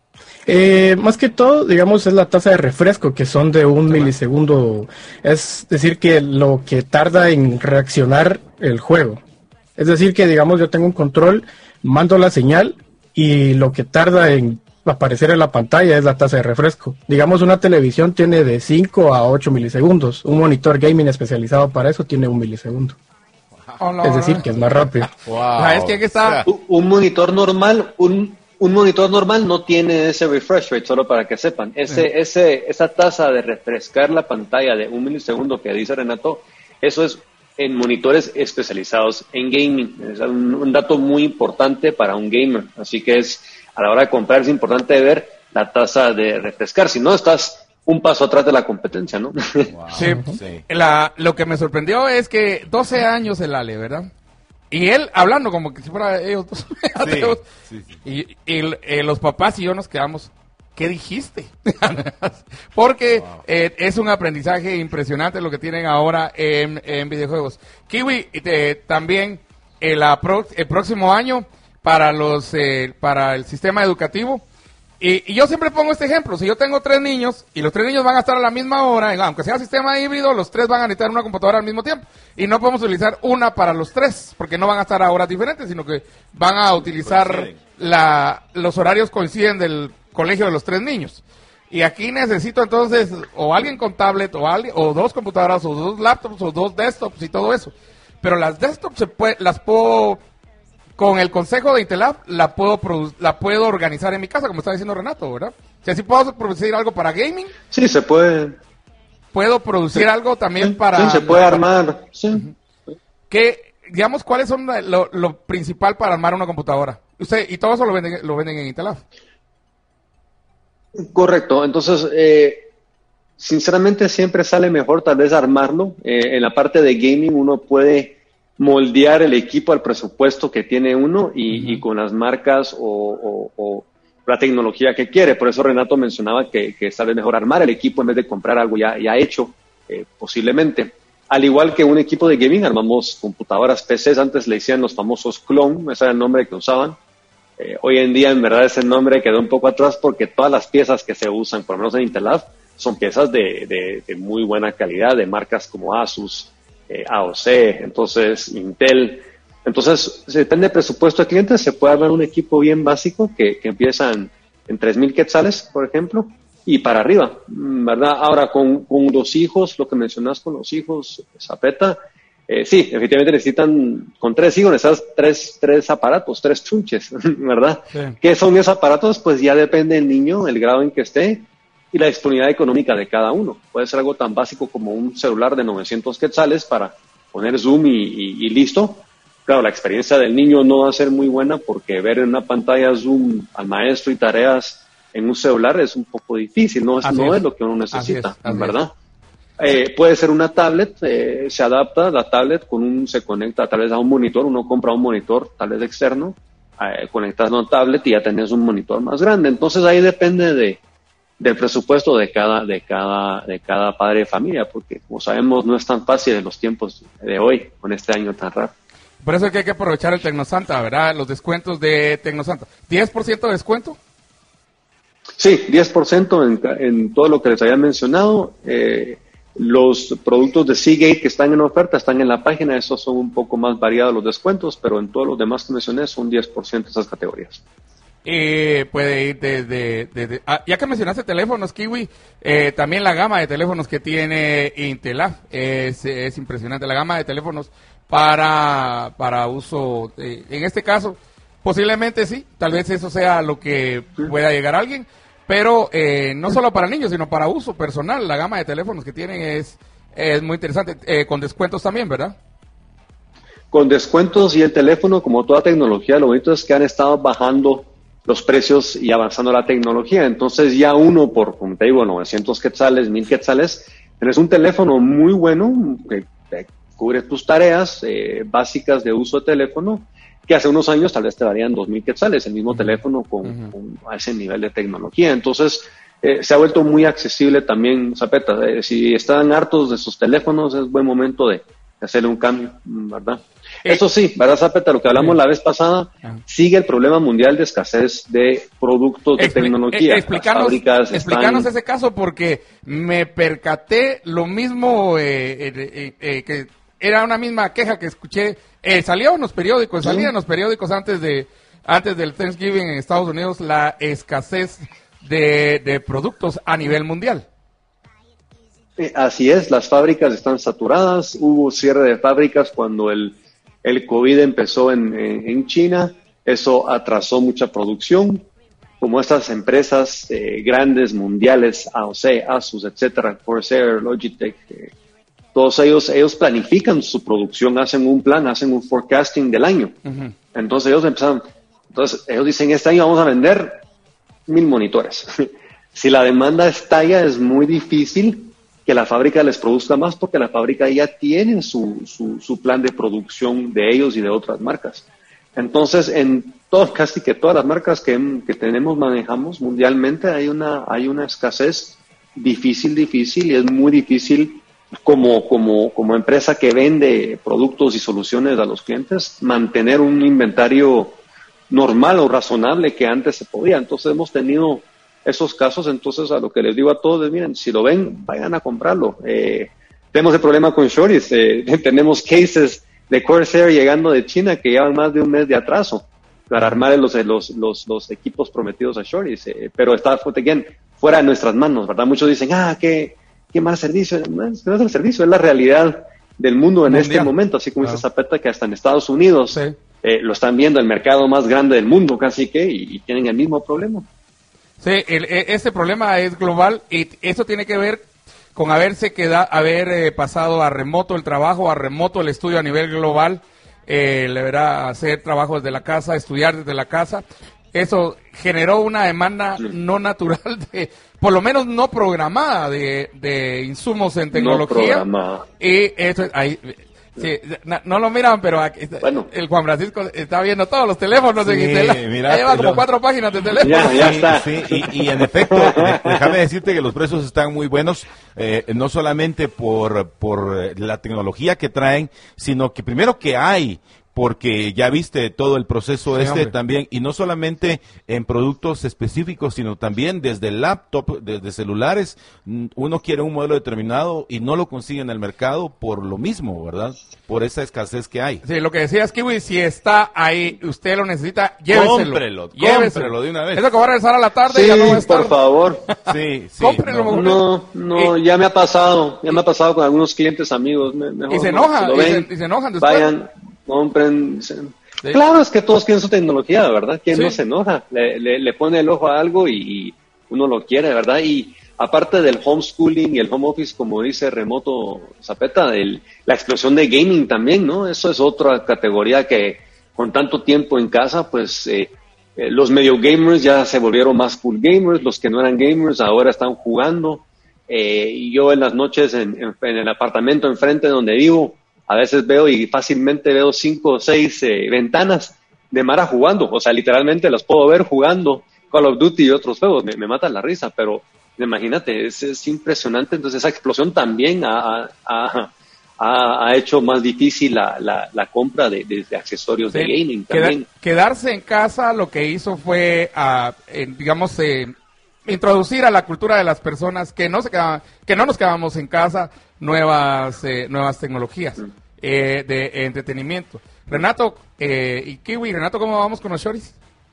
Eh, más que todo, digamos, es la tasa de refresco, que son de un milisegundo. Es decir, que lo que tarda en reaccionar el juego. Es decir, que, digamos, yo tengo un control, mando la señal y lo que tarda en aparecer en la pantalla es la tasa de refresco. Digamos, una televisión tiene de cinco a ocho milisegundos. Un monitor gaming especializado para eso tiene un milisegundo. Oh, no, es decir, que es más rápido. Wow. ¿Sabes quién está? Un, un monitor normal, un, un monitor normal no tiene ese refresh rate, solo para que sepan. Ese, sí. ese, esa tasa de refrescar la pantalla de un milisegundo que dice Renato, eso es en monitores especializados en gaming. Es un, un dato muy importante para un gamer. Así que es, a la hora de comprar es importante ver la tasa de refrescar. Si no, estás un paso atrás de la competencia, ¿no? Wow. Sí, sí. La, lo que me sorprendió es que doce años el Ale, ¿verdad? Y él hablando como que si fuera ellos dos. Sí, sí, sí. Y, y eh, los papás y yo nos quedamos, ¿qué dijiste? Porque wow. eh, es un aprendizaje impresionante lo que tienen ahora en, en videojuegos. Kiwi, eh, también el, el próximo año para los eh, para el sistema educativo. Y, y yo siempre pongo este ejemplo, si yo tengo tres niños y los tres niños van a estar a la misma hora, aunque sea sistema híbrido, los tres van a necesitar una computadora al mismo tiempo. Y no podemos utilizar una para los tres, porque no van a estar a horas diferentes, sino que van a utilizar la, los horarios coinciden del colegio de los tres niños. Y aquí necesito entonces o alguien con tablet, o alguien, o dos computadoras, o dos laptops, o dos desktops y todo eso. Pero las desktops se puede, las puedo... Con el consejo de Intelab la puedo produ- la puedo organizar en mi casa, como está diciendo Renato, ¿verdad? O sea, si puedo producir algo para gaming. Sí, se puede. Puedo producir sí. algo también sí, para... Sí, se puede para, armar. Sí. Que, digamos, ¿cuáles son lo, lo principal para armar una computadora? Usted, y todo eso lo venden, lo venden en Intelab. Correcto. Entonces, eh, sinceramente siempre sale mejor tal vez armarlo. Eh, en la parte de gaming uno puede moldear el equipo al presupuesto que tiene uno y, uh-huh. y con las marcas o, o, o la tecnología que quiere. Por eso Renato mencionaba que, que sale mejor armar el equipo en vez de comprar algo ya, ya hecho, eh, posiblemente. Al igual que un equipo de gaming, armamos computadoras P Cs. Antes le decían los famosos clone, ese era el nombre que usaban. Eh, hoy en día, en verdad, ese nombre quedó un poco atrás porque todas las piezas que se usan, por lo menos en Intelab, son piezas de, de, de muy buena calidad, de marcas como Asus, Eh, A O C, entonces Intel. Entonces, depende del presupuesto del cliente, se puede armar un equipo bien básico que, que empieza en, en tres mil quetzales, por ejemplo, y para arriba, ¿verdad? Ahora, con, con los hijos, lo que mencionas con los hijos, Zapeta, eh, sí, efectivamente necesitan, con tres hijos necesitas tres, tres aparatos, tres chunches, ¿verdad? Sí. ¿Qué son esos aparatos? Pues ya depende del niño, el grado en que esté, y la disponibilidad económica de cada uno. Puede ser algo tan básico como un celular de novecientos quetzales para poner Zoom y, y, y listo. Claro, la experiencia del niño no va a ser muy buena porque ver en una pantalla Zoom al maestro y tareas en un celular es un poco difícil, no, es, no es. es lo que uno necesita, así es, así ¿verdad? Eh, puede ser una tablet, eh, se adapta la tablet, con un se conecta tal vez a un monitor, uno compra un monitor tal vez externo, eh, conectas una tablet y ya tenés un monitor más grande. Entonces ahí depende de del presupuesto de cada de cada de cada padre de familia, porque como sabemos no es tan fácil en los tiempos de hoy con este año tan raro. Por eso es que hay que aprovechar el Tecnosanta, ¿verdad? Los descuentos de Tecnosanta. ¿diez por ciento de descuento? Sí, diez por ciento en, en todo lo que les había mencionado. Eh, los productos de Seagate que están en oferta están en la página, esos son un poco más variados los descuentos, pero en todos los demás que mencioné son diez por ciento esas categorías. Eh, puede ir desde, de, de, ah, ya que mencionaste teléfonos, Kiwi, eh, también la gama de teléfonos que tiene Intelab es, es impresionante, la gama de teléfonos para, para uso, eh, en este caso, posiblemente sí, tal vez eso sea lo que pueda llegar a alguien, pero eh, no solo para niños, sino para uso personal, la gama de teléfonos que tienen es, es muy interesante, eh, con descuentos también, ¿verdad? Con descuentos y el teléfono, como toda tecnología, lo bonito es que han estado bajando los precios y avanzando la tecnología. Entonces ya uno por, como te digo, novecientos quetzales, mil quetzales, tenés un teléfono muy bueno que, que cubre tus tareas eh, básicas de uso de teléfono, que hace unos años tal vez te darían dos mil quetzales, el mismo uh-huh. teléfono con, uh-huh. con a ese nivel de tecnología. Entonces eh, se ha vuelto muy accesible también, Zapeta. Eh, si están hartos de sus teléfonos, es buen momento de, hacerle un cambio, ¿verdad? Eh, Eso sí, ¿verdad, Zapeta? Lo que hablamos eh, la vez pasada, eh, sigue el problema mundial de escasez de productos de expli tecnología. Eh, explícanos explícanos están... ese caso, porque me percaté lo mismo, eh, eh, eh, que era una misma queja que escuché, eh, salió en los periódicos, salía ¿Sí? en los periódicos antes de antes del Thanksgiving en Estados Unidos, la escasez de, de productos a nivel mundial. Así es, las fábricas están saturadas, hubo cierre de fábricas cuando el, el COVID empezó en, en China, eso atrasó mucha producción, como estas empresas eh, grandes, mundiales, A O C, Asus, etcétera, Corsair, Logitech, eh, todos ellos, ellos planifican su producción, hacen un plan, hacen un forecasting del año. Uh-huh. Entonces ellos empezaron, entonces ellos dicen, este año vamos a vender mil monitores. Si la demanda estalla, es muy difícil que la fábrica les produzca más, porque la fábrica ya tiene su, su, su plan de producción de ellos y de otras marcas. Entonces, en todo, casi que todas las marcas que, que tenemos, manejamos mundialmente, hay una, hay una escasez difícil, difícil, y es muy difícil como, como, como empresa que vende productos y soluciones a los clientes, mantener un inventario normal o razonable que antes se podía. Entonces, hemos tenido esos casos. Entonces, a lo que les digo a todos es, miren, si lo ven, vayan a comprarlo. Eh, tenemos el problema con Shorties, eh, tenemos cases de Corsair llegando de China que llevan más de un mes de atraso para armar los, los, los, los equipos prometidos a Shorties, eh, pero está, again, fuera de nuestras manos, ¿verdad? Muchos dicen, ah, qué, qué mal servicio. No es, no es el servicio, es la realidad del mundo en Mundial. Este momento, así como dice Zapeta, que hasta en Estados Unidos sí. eh, lo están viendo, el mercado más grande del mundo casi que, y, y tienen el mismo problema. Sí, el, este problema es global y esto tiene que ver con haberse queda, haber eh, pasado a remoto el trabajo, a remoto el estudio a nivel global, eh, le verá hacer trabajo desde la casa, estudiar desde la casa. Eso generó una demanda no natural, de, por lo menos no programada, de, de insumos en tecnología. No programada. Y eso ahí. Sí, no, no lo miran, pero aquí, bueno. El Juan Francisco está viendo todos los teléfonos. Sí, en Itela. Mira, lleva como lo... cuatro páginas de teléfono. Ya, ya está. Sí, sí, y, y en efecto, déjame decirte que los precios están muy buenos, eh, no solamente por, por la tecnología que traen, sino que primero que hay, porque ya viste todo el proceso sí, este hombre. También, y no solamente en productos específicos, sino también desde laptop, desde celulares. Uno quiere un modelo determinado y no lo consigue en el mercado por lo mismo, ¿verdad? Por esa escasez que hay. Sí, lo que decías, Kiwi, si está ahí, usted lo necesita, lléveselo. Cómprelo, lléveselo. Cómprelo de una vez. Eso que va a regresar a la tarde sí, ya no va a estar. por favor. Sí, sí. Cómprelo. No, no, no, ya me ha pasado, ya me ha pasado con algunos clientes amigos. Me, mejor, y se no, enojan, si y, se, y se enojan después. Vayan. Compren. Sí. Claro, es que todos quieren su tecnología, ¿verdad? ¿Quién sí. no se enoja? Le, le, le pone el ojo a algo y, y uno lo quiere, ¿verdad? Y aparte del homeschooling y el home office, como dice Remoto Zapeta, el, la explosión de gaming también, ¿no? Eso es otra categoría que con tanto tiempo en casa, pues eh, eh, los medio gamers ya se volvieron más cool gamers, los que no eran gamers ahora están jugando. Eh, y yo en las noches en, en, en el apartamento enfrente donde vivo, a veces veo y fácilmente veo cinco o seis eh, ventanas de Mara jugando. O sea, literalmente las puedo ver jugando Call of Duty y otros juegos. Me, me matan la risa, pero imagínate, es, es impresionante. Entonces esa explosión también ha, ha, ha, ha hecho más difícil la, la, la compra de, de, de accesorios sí, de gaming también. Queda, quedarse en casa lo que hizo fue, uh, eh, digamos, eh, introducir a la cultura de las personas que no se quedaban, que no nos quedamos en casa, nuevas eh, nuevas tecnologías eh, de eh, entretenimiento. Renato eh, y Kiwi, Renato, ¿cómo vamos con los Shorties?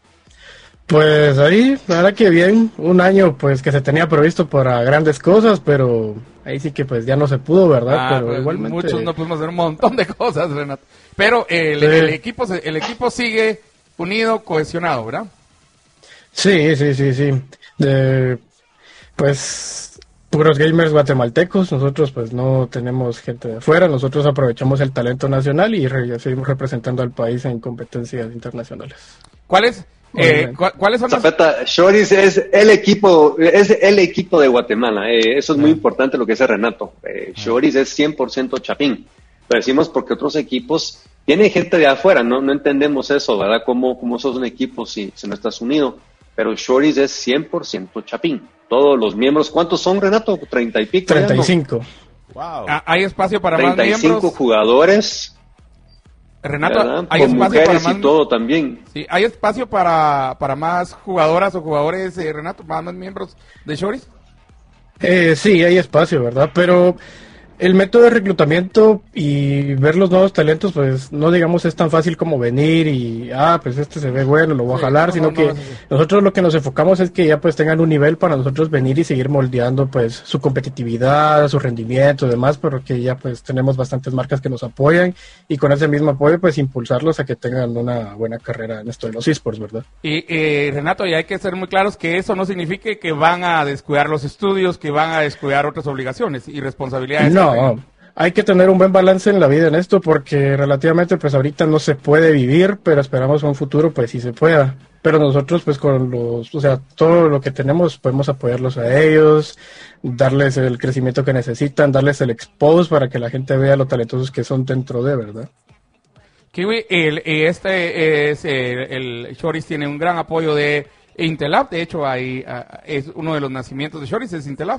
Pues ahí, la verdad que bien, un año pues que se tenía previsto para grandes cosas, pero ahí sí que pues ya no se pudo, ¿verdad? Ah, pero pues igualmente muchos no pudimos hacer un montón de cosas, Renato. Pero el, sí. el equipo el equipo sigue unido, cohesionado, ¿verdad? Sí, sí, sí, sí. De, pues puros gamers guatemaltecos, nosotros pues no tenemos gente de afuera, nosotros aprovechamos el talento nacional y re, seguimos representando al país en competencias internacionales. ¿Cuál es? Eh, ¿cu ¿Cuáles son Zapeta, las... Shorties es el equipo, es el equipo de Guatemala, eh, eso es muy ah. importante lo que dice Renato. Eh, Shorties ah. es cien por ciento Chapín, lo decimos porque otros equipos tienen gente de afuera, no no entendemos eso, ¿verdad? ¿Cómo, cómo sos un equipo si, si no estás unido? Pero Shorties es cien por ciento Chapín. Todos los miembros, ¿cuántos son, Renato? ¿treinta y pico? treinta y cinco. Wow. Ah, ¿hay espacio para treinta y cinco más miembros? Jugadores. Renato, ¿verdad? ¿hay Con espacio mujeres para más? y todo también. Sí, ¿hay espacio para, para más jugadoras o jugadores, eh, Renato, para más miembros de Shoris? Eh, sí, hay espacio, ¿verdad? Pero el método de reclutamiento y ver los nuevos talentos, pues no digamos es tan fácil como venir y, ah, pues este se ve bueno, lo voy a Sí, jalar, no, sino no, que no, no, no. nosotros lo que nos enfocamos es que ya pues tengan un nivel para nosotros venir y seguir moldeando pues su competitividad, su rendimiento y demás, pero que ya pues tenemos bastantes marcas que nos apoyan y con ese mismo apoyo pues impulsarlos a que tengan una buena carrera en esto de los esports, ¿verdad? Y eh, Renato, y hay que ser muy claros que eso no significa que van a descuidar los estudios, que van a descuidar otras obligaciones y responsabilidades. No, hay que tener un buen balance en la vida en esto porque relativamente pues ahorita no se puede vivir, pero esperamos un futuro pues sí se pueda. Pero nosotros pues con los, o sea, todo lo que tenemos podemos apoyarlos a ellos, darles el crecimiento que necesitan, darles el expose para que la gente vea lo talentosos que son dentro de, ¿verdad? Kiwi, el, este es el, el Shoris tiene un gran apoyo de Intelab, de hecho ahí uh, es uno de los nacimientos de Shoris, es Intelab.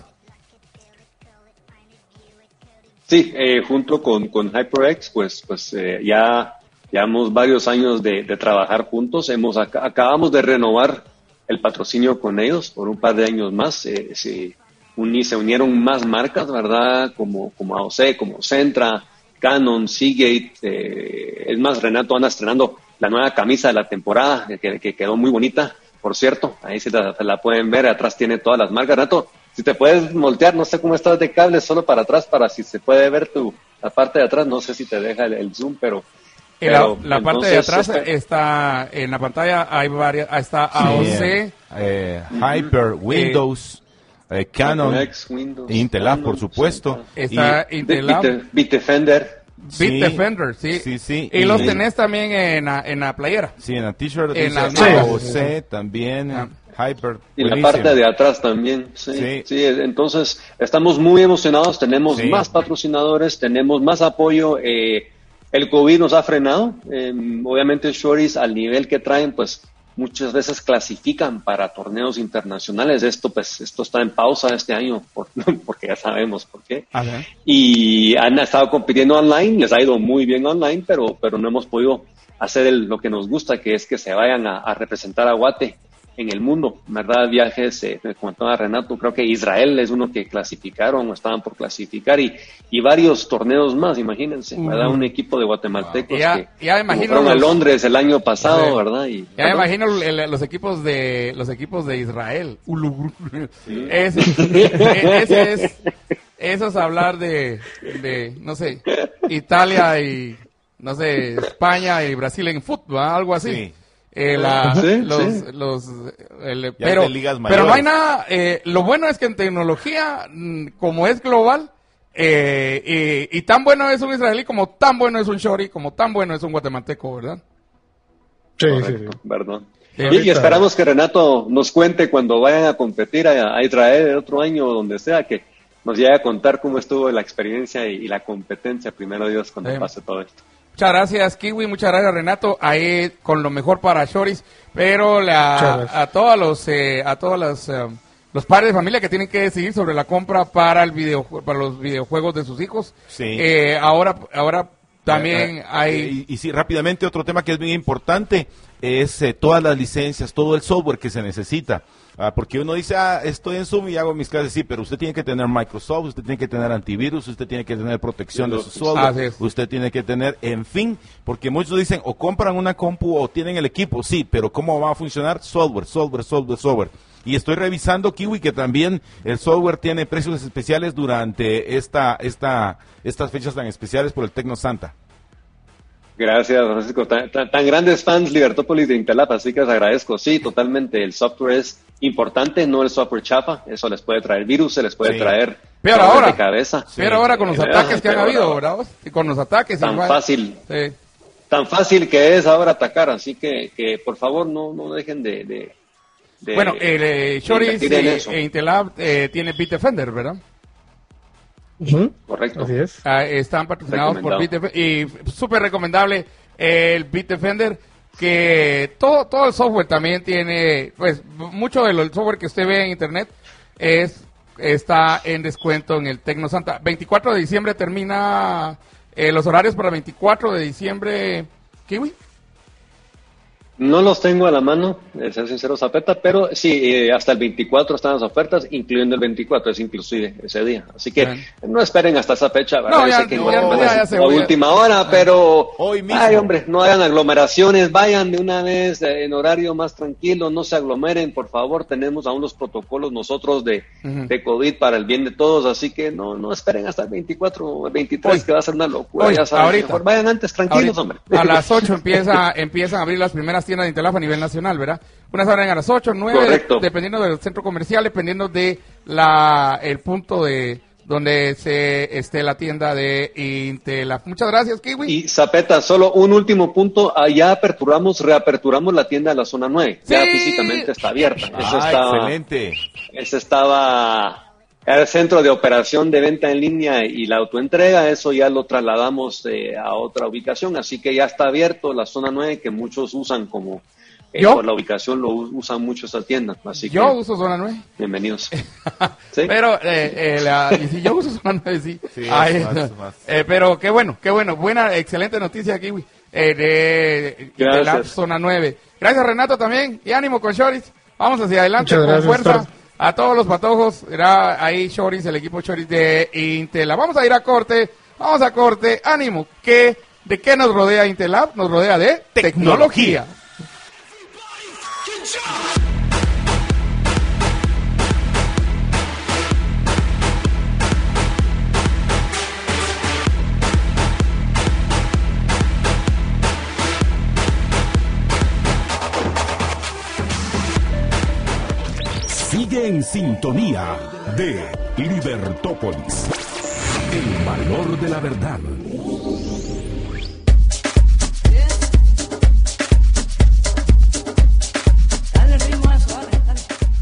Sí, eh, junto con, con HyperX, pues, pues eh, ya llevamos varios años de, de trabajar juntos. Hemos ac acabamos de renovar el patrocinio con ellos por un par de años más. Eh, se, uní, se unieron más marcas, ¿verdad? Como, como A O C, como Centra, Canon, Seagate. Eh, es más, Renato anda estrenando la nueva camisa de la temporada, que, que quedó muy bonita, por cierto. Ahí sí la, la pueden ver, atrás tiene todas las marcas. Renato, si te puedes voltear, no sé cómo estás de cable, solo para atrás, para si se puede ver tu la parte de atrás, no sé si te deja el, el zoom, pero... pero la la parte de atrás este, está, en la pantalla, hay varias, está A O C. Sí, eh, Hyper, Windows, eh, Canon, X, Windows, Intelab, Canon, por supuesto. Está Y- Intelab, Bit- Bitdefender. Bitdefender, sí. Sí, sí. Y, los tenés también en la, en la playera. Sí, en la t-shirt En dice las mangas. A O C también, Ah. Hyper. Y la buenísimo. parte de atrás también, sí, Sí. sí. Entonces, estamos muy emocionados, tenemos Sí. más patrocinadores, tenemos más apoyo. Eh, el COVID nos ha frenado. Eh, obviamente, Shoris, al nivel que traen, pues muchas veces clasifican para torneos internacionales. Esto, pues, esto está en pausa este año, por- porque ya sabemos por qué. Ajá. Y han estado compitiendo online, les ha ido muy bien online, pero, pero no hemos podido hacer el- lo que nos gusta, que es que se vayan a, a representar a Guate en el mundo, ¿verdad? Viajes, eh, me comentaba Renato, creo que Israel es uno que clasificaron o estaban por clasificar y, y varios torneos más, imagínense, ¿verdad? Un equipo de guatemaltecos Ya- que ya me imagino fueron a los- Londres el año pasado, Sí. ¿verdad? Y, Ya me imagino el- los equipos de los equipos de Israel. Ulu- Ese, ese es eso es hablar de, de no sé, Italia y no sé, España y Brasil en fútbol, ¿ah? Algo así. Sí. Eh, la- Sí, los, sí. los, el- Ya pero, de ligas pero no hay mayores. nada, eh, lo bueno es que en tecnología, mm, como es global, eh, y, y tan bueno es un israelí como tan bueno es un shori, como tan bueno es un guatemalteco, ¿verdad? Sí, sí, Correcto, sí. ¿verdad? Sí, Y, y ahorita- esperamos que Renato nos cuente cuando vayan a competir a, a Israel el otro año o donde sea, que nos llegue a contar cómo estuvo la experiencia y, y la competencia, primero Dios, cuando Sí. pase todo esto. Muchas gracias, Kiwi. Muchas gracias, Renato. Ahí con lo mejor para Shoris. Pero la- Muchas gracias. a todos los, eh, a todos los, eh, los padres de familia que tienen que decidir sobre la compra para el videojue- para los videojuegos de sus hijos. Sí. Eh, ahora, ahora también Eh, eh, hay. Y, y sí, rápidamente, otro tema que es bien importante es eh, todas las licencias, todo el software que se necesita. Ah, porque uno dice, ah, estoy en Zoom y hago mis clases, sí, pero usted tiene que tener Microsoft, usted tiene que tener antivirus, usted tiene que tener protección de su Así software, es. usted tiene que tener, en fin, porque muchos dicen, o compran una compu o tienen el equipo, sí, pero ¿cómo va a funcionar? Software, software, software, software. Y estoy revisando, Kiwi, que también el software tiene precios especiales durante esta, esta, estas fechas tan especiales por el Tecno Santa. Gracias, Francisco. Tan, tan- tan grandes fans Libertópolis de Intelap, así que les agradezco. Sí, totalmente. El software es importante, no el software chafa. Eso les puede traer virus, se les puede Sí. traer Peor dolores ahora. de cabeza. Pero ahora con los Eh, ataques que han peor habido, ahora. ¿verdad? Y con los ataques. Tan igual. fácil, Sí. tan fácil que es ahora atacar. Así que, que por favor, no, no dejen de. de, de- Bueno, el eh, Shoris invertir en eh, eso. e Intelab eh, tiene Bitdefender, ¿verdad? Ujú, Correcto. así es. Ah, están patrocinados por Recomendado. Bitdefender y súper recomendable el Bitdefender, que todo todo el software también tiene, pues mucho del software que usted ve en internet es está en descuento en el Tecno Santa. veinticuatro de diciembre termina eh, los horarios para veinticuatro de diciembre, Kiwi. No los tengo a la mano, de ser sincero, Zapeta, pero sí, eh, hasta el veinticuatro están las ofertas, incluyendo el veinticuatro, es inclusive ese día. Así que Bien. no esperen hasta esa fecha, ¿verdad? No, ya, Yo sé que no, no, ya, ya es se la voy a- última hora, pero... Hoy mismo. Ay, hombre, no hagan aglomeraciones, vayan de una vez eh, en horario más tranquilo, no se aglomeren, por favor. Tenemos aún los protocolos nosotros de, Ujú. de COVID para el bien de todos, así que no, no esperen hasta el veinticuatro o el veintitrés, Hoy. que va a ser una locura, Hoy, ya saben. ahorita. Mejor vayan antes, tranquilos, Ahorita, hombre. a las ocho empieza, empiezan a abrir las primeras tiendas de Intelaf a nivel nacional, ¿verdad? Unas abren a las ocho, nueve, Correcto. dependiendo del centro comercial, dependiendo de la el punto de donde se esté la tienda de Intelaf. Muchas gracias, Kiwi. Y Zapeta, solo un último punto, ah, ya aperturamos, reaperturamos la tienda de la zona nueve, ya Sí. físicamente está abierta. Eso Ah, estaba, excelente. eso estaba, era el centro de operación de venta en línea y la autoentrega, eso ya lo trasladamos eh, a otra ubicación, así que ya está abierto la zona nueve, que muchos usan como, eh, ¿Yo? por la ubicación lo u- usan mucho esa tienda, así Yo que uso zona nueve. bienvenidos. ¿Sí? Pero, eh, eh, la, y si yo uso zona nueve, sí. Sí, Ay, más, más, más. eh, pero qué bueno, qué bueno. Buena, excelente noticia, Kiwi. Eh, de Gracias. Intelaf zona nueve. Gracias, Renato, también. Y ánimo con Shoris. Vamos hacia adelante Muchas con gracias, fuerza. Thor. A todos los patojos. Era ahí Shoris, el equipo Shoris de Intelaf. Vamos a ir a corte. Vamos a corte. Ánimo. ¿Qué, ¿De qué nos rodea Intelaf? Nos rodea de tecnología. Sigue en sintonía de Libertópolis. El valor de la verdad. Dale ritmo a eso, dale, dale.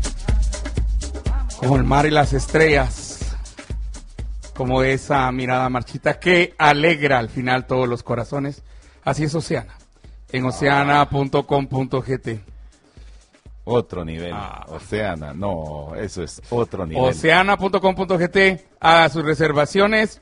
Como el mar y las estrellas, como esa mirada marchita que alegra al final todos los corazones. Así es Oceana, en oceana punto com punto gt. Otro nivel. Ah. Oceana, no, eso es otro nivel. oceana punto com punto gt, haga sus reservaciones.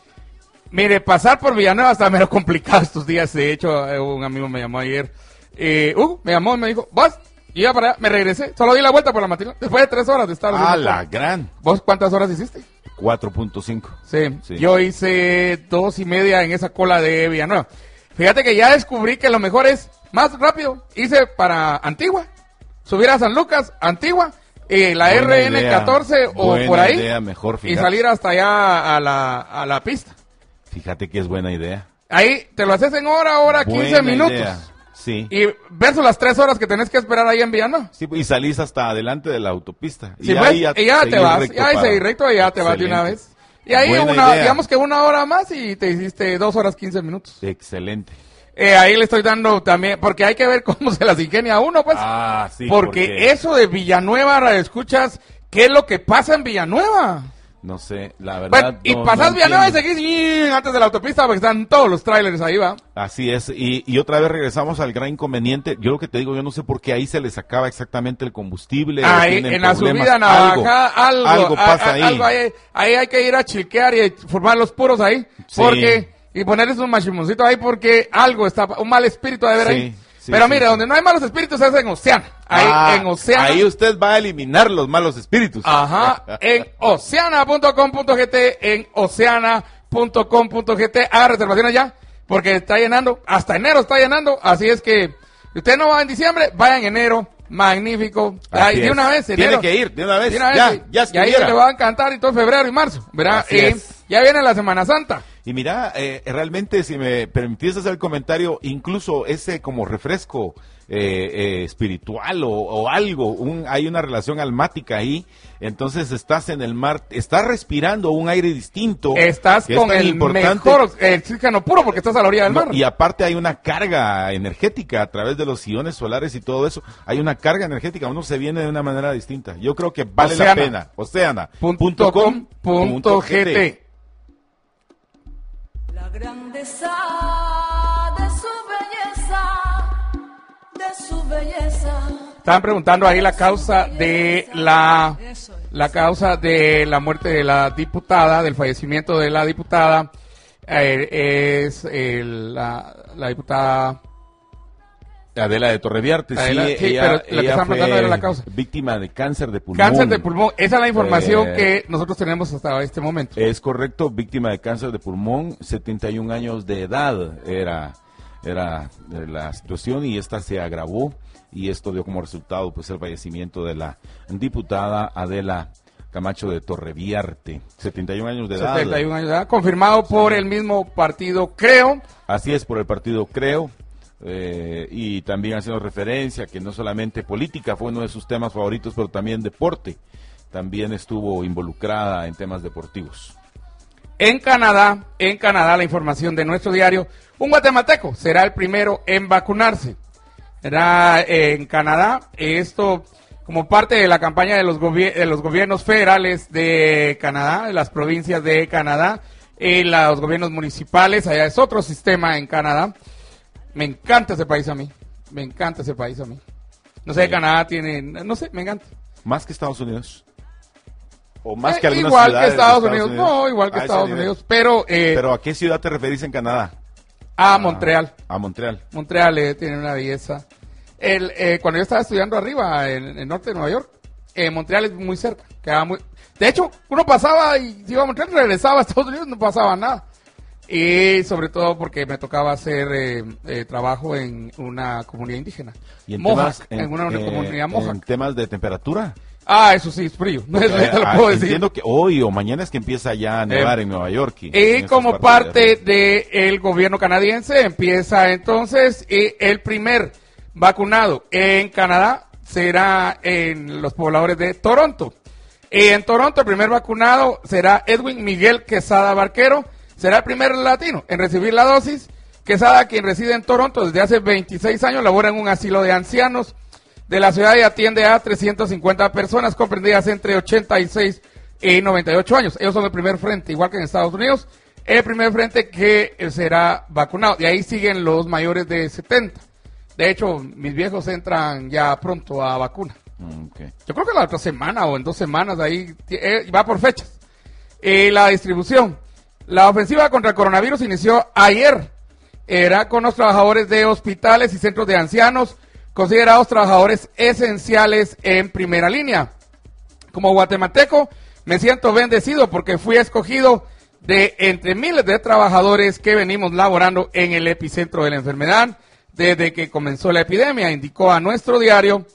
Mire, pasar por Villanueva está medio complicado estos días. De hecho, eh, un amigo me llamó ayer. Eh, Hugo me llamó y me dijo, ¿vas? Y iba para allá, me regresé. Solo di la vuelta por la mañana. Después de tres horas de estar. Ah, haciendo la todo. gran. ¿Vos cuántas horas hiciste? cuatro punto cinco. Sí, Sí. yo hice dos y media en esa cola de Villanueva. Fíjate que ya descubrí que lo mejor es más rápido. Hice para Antigua, subir a San Lucas, Antigua, y la Buena R N idea, catorce o buena por ahí, idea, mejor, y fíjate. salir hasta allá a la, a la pista. Fíjate que es buena idea. Ahí te lo haces en hora, hora, quince Buena minutos. idea. Sí. Y versus las tres horas que tenés que esperar ahí en Villanueva. Sí, y salís hasta adelante de la autopista. Sí, pues, y ya te seguís vas, recto ya ahí para- seguís recto y ya te vas de una Excelente. vez. Y ahí Buena una, idea. digamos que una hora más y te hiciste dos horas quince minutos. Excelente. Eh, ahí le estoy dando también, porque hay que ver cómo se las ingenia uno, pues. Ah, sí. porque, eso de Villanueva, radio escuchas, ¿qué es lo que pasa en Villanueva? No sé, la verdad. Bueno, y no- pasás no Villanueva y entiendo. seguís y antes de la autopista porque están todos los trailers ahí, va. Así es, y, y otra vez regresamos al gran inconveniente. Yo lo que te digo, yo no sé por qué ahí se les acaba exactamente el combustible. o Ahí, tienen en la problemas. subida Navaja, algo, algo pasa a- a- ahí. algo ahí. Ahí hay que ir a chilquear y formar los puros ahí, Sí. porque, y ponerles un machimoncito ahí porque algo está, un mal espíritu de ver Sí, ahí. sí, Pero sí, mire, sí. donde no hay malos espíritus es en Oceana. Ahí, Ah, en Oceana. Ahí usted va a eliminar los malos espíritus. Ajá, en oceana punto com punto gt, en oceana punto com punto gt, haga reservaciones ya, porque está llenando, hasta enero está llenando, así es que, si usted no va en diciembre, vaya en enero, magnífico, Así ahí, de es. una vez, Tiene enero. que ir, de una vez, De una vez, ya, sí. ya y ahí estuviera. le va a encantar y todo febrero y marzo, ¿verdad? Así Y es. ya viene la Semana Santa. Y mira, eh, realmente si me permitís hacer el comentario, incluso ese como refresco eh, eh, espiritual o, o algo, un, hay una relación almática ahí, entonces estás en el mar, estás respirando un aire distinto. Estás que es con tan el importante. mejor eh, oxígeno puro porque estás a la orilla del No, mar. y aparte hay una carga energética a través de los iones solares y todo eso. Hay una carga energética, uno se viene de una manera distinta. Yo creo que vale Oceana. la pena. Oceana. Punto com punto gt. La grandeza de su belleza, de su belleza. Estaban preguntando ahí la causa de la la causa de la muerte de la diputada, del fallecimiento de la diputada, eh, es el, la, la diputada... Adela de Torreviarte, Adela, sí, sí, ella, pero la que ella estaban fue tratando era la causa. víctima de cáncer de pulmón. Cáncer de pulmón, esa es la información Eh, que nosotros tenemos hasta este momento. Es correcto, víctima de cáncer de pulmón, setenta y un años de edad era, era la situación y esta se agravó y esto dio como resultado pues el fallecimiento de la diputada Adela Camacho de Torreviarte, setenta y un años de edad. setenta y un años de edad, confirmado por el mismo partido, creo. Así es, por el partido Creo. Eh, y también haciendo referencia que no solamente política fue uno de sus temas favoritos, pero también deporte. También estuvo involucrada en temas deportivos. En Canadá, en Canadá, la información de nuestro diario, un guatemalteco será el primero en vacunarse. Será eh, en Canadá, esto como parte de la campaña de los, gobier- de los gobiernos federales de Canadá, de las provincias de Canadá, y los gobiernos municipales, allá es otro sistema en Canadá. Me encanta ese país a mí, me encanta ese país a mí. No sé, Sí. Canadá tiene, no sé, me encanta. ¿Más que Estados Unidos? ¿O más Eh, que algunas igual ciudades que de Estados, Unidos. no, igual que A ese Estados nivel. Unidos, pero, eh, ¿Pero a qué ciudad te referís en Canadá? a Montreal. A Montreal. Montreal eh, tiene una belleza. El, eh, cuando yo estaba estudiando arriba, en, en el norte de Nueva York, eh, Montreal es muy cerca. Quedaba muy... De hecho, uno pasaba y iba a Montreal y regresaba a Estados Unidos, no pasaba nada. Y sobre todo porque me tocaba hacer eh, eh, trabajo en una comunidad indígena. ¿Y en Mohawk, temas, en, una eh, comunidad en Mohawk. temas de temperatura? Ah, eso sí, es frío. No es Eh, te lo ah, puedo decir. entiendo que hoy o mañana es que empieza ya a nevar Eh, en Nueva York. Y, en Y esas como partes parte de- del gobierno canadiense empieza entonces y el primer vacunado en Canadá será en los pobladores de Toronto. Y en Toronto el primer vacunado será Edwin Miguel Quesada Barquero, será el primer latino en recibir la dosis. Quesada, quien reside en Toronto desde hace veintiséis años, labora en un asilo de ancianos de la ciudad y atiende a trescientas cincuenta personas comprendidas entre ochenta y seis y noventa y ocho años. Ellos son el primer frente, igual que en Estados Unidos, el primer frente que eh, será vacunado. De ahí siguen los mayores de setenta. De hecho, mis viejos entran ya pronto a vacuna. Mm, ok. Yo creo que la otra semana o en dos semanas, ahí eh, va por fechas. Eh, la distribución. La ofensiva contra el coronavirus inició ayer. Era con los trabajadores de hospitales y centros de ancianos, considerados trabajadores esenciales en primera línea. Como guatemalteco, me siento bendecido porque fui escogido de entre miles de trabajadores que venimos laborando en el epicentro de la enfermedad desde que comenzó la epidemia, indicó a nuestro diario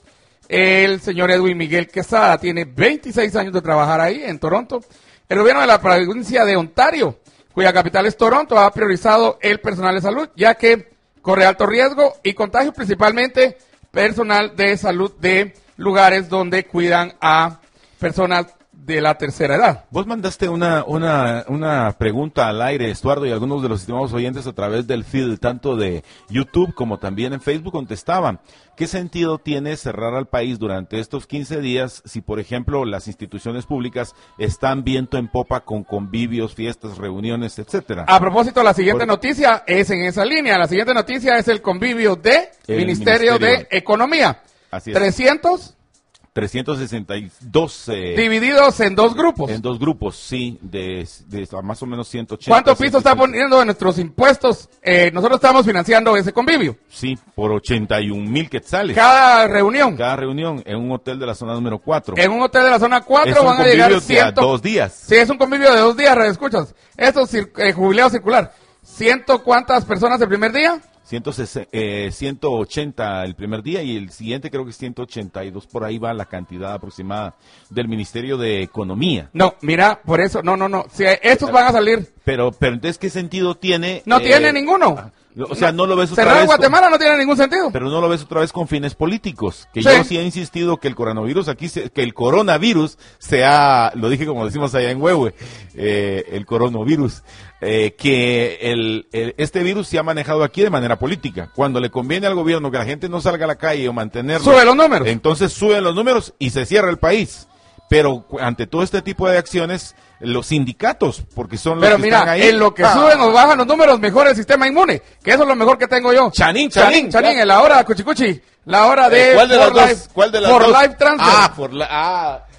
el señor Edwin Miguel Quesada. Tiene veintiséis años de trabajar ahí en Toronto. El gobierno de la provincia de Ontario, cuya capital es Toronto, ha priorizado el personal de salud, ya que corre alto riesgo y contagio, principalmente personal de salud de lugares donde cuidan a personas de la tercera edad. Vos mandaste una, una, una pregunta al aire, Estuardo, y algunos de los estimados oyentes a través del feed, tanto de YouTube como también en Facebook, contestaban. ¿Qué sentido tiene cerrar al país durante estos quince días si, por ejemplo, las instituciones públicas están viento en popa con convivios, fiestas, reuniones, etcétera? A propósito, la siguiente Por- noticia es en esa línea. La siguiente noticia es el convivio de El Ministerio, Ministerio. de Economía. Así es. trescientos trescientos sesenta y dos eh, divididos en dos grupos. en dos grupos, sí, de, de más o menos ciento ochenta. ¿Cuánto piso está ciento ochenta. poniendo de nuestros impuestos? Eh, nosotros estamos financiando ese convivio. Sí, por ochenta y un mil quetzales. Cada reunión. Cada reunión en un hotel de la zona número cuatro. En un hotel de la zona cuatro Es un van a llegar convivio de a ciento... dos días. Sí, es un convivio de dos días, escuchas. Esto es cir- eh, jubileo circular. ¿Ciento cuántas personas el primer día? ciento sesenta, eh, ciento ochenta el primer día y el siguiente creo que es ciento ochenta y dos, por ahí va la cantidad aproximada del Ministerio de Economía. No, mira, por eso, no, no, no. Si estos van a salir, Pero, pero entonces, ¿qué sentido tiene? no eh, tiene ninguno. O sea, no lo ves otra Cerrar vez. con- Guatemala no tiene ningún sentido. Pero no lo ves otra vez con fines políticos. Que Sí. yo sí he insistido que el coronavirus aquí, se- que el coronavirus sea, lo dije como decimos allá en Huehue, eh, el coronavirus, eh, que el, el- este virus se ha manejado aquí de manera política. Cuando le conviene al gobierno que la gente no salga a la calle o mantenerlo, Sube los números. entonces suben los números y se cierra el país. Pero cu- ante todo este tipo de acciones, los sindicatos, porque son los Pero que mira, están ahí. en lo que Ah. suben o bajan los números, mejora el sistema inmune. Que eso es lo mejor que tengo yo. Chanín, Chanín, Chanín. Chanín, en la hora, cuchicuchi. La hora de Eh, ¿Cuál de las For dos? Life, ¿Cuál de las For dos? Life Transfer. Ah, por la, ah,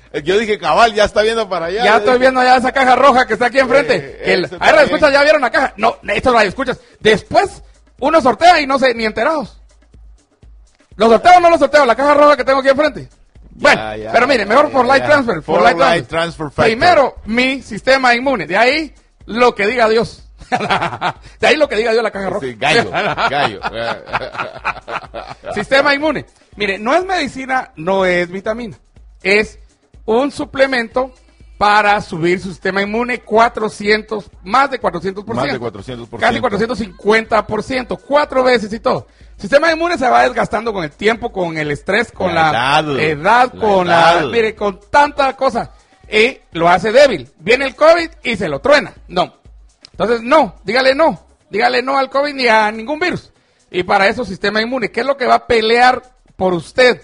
Yo dije, cabal, ya está viendo para allá. Ya estoy dije, viendo ya esa caja roja que está aquí enfrente. Eh, que el, ese ahí está escuchas, ya vieron la caja. No, estos la escuchas. Después, uno sortea y no sé, ni enterados. ¿Los sorteo o no los sorteo? La caja roja que tengo aquí enfrente. Bueno, ya, pero mire, mejor ya, for ya, light ya. transfer. For, For light light transfer. transfer factor. Primero, mi sistema inmune. De ahí, lo que diga Dios. De ahí lo que diga Dios la caja roja. Sí, gallo, gallo. Sistema inmune. Mire, no es medicina, no es vitamina. Es un suplemento para subir su sistema inmune cuatrocientos, más de cuatrocientos por ciento. Más de cuatrocientos por ciento. Casi cuatrocientos cincuenta por ciento. Cuatro veces y todo. Sistema inmune se va desgastando con el tiempo, con el estrés, con la, La la edad. edad, La con edad. la... Mire, con tanta cosa. Y lo hace débil. Viene el COVID y se lo truena. No. Entonces, no. Dígale no. Dígale no al COVID ni a ningún virus. Y para eso, sistema inmune. ¿Qué es lo que va a pelear por usted?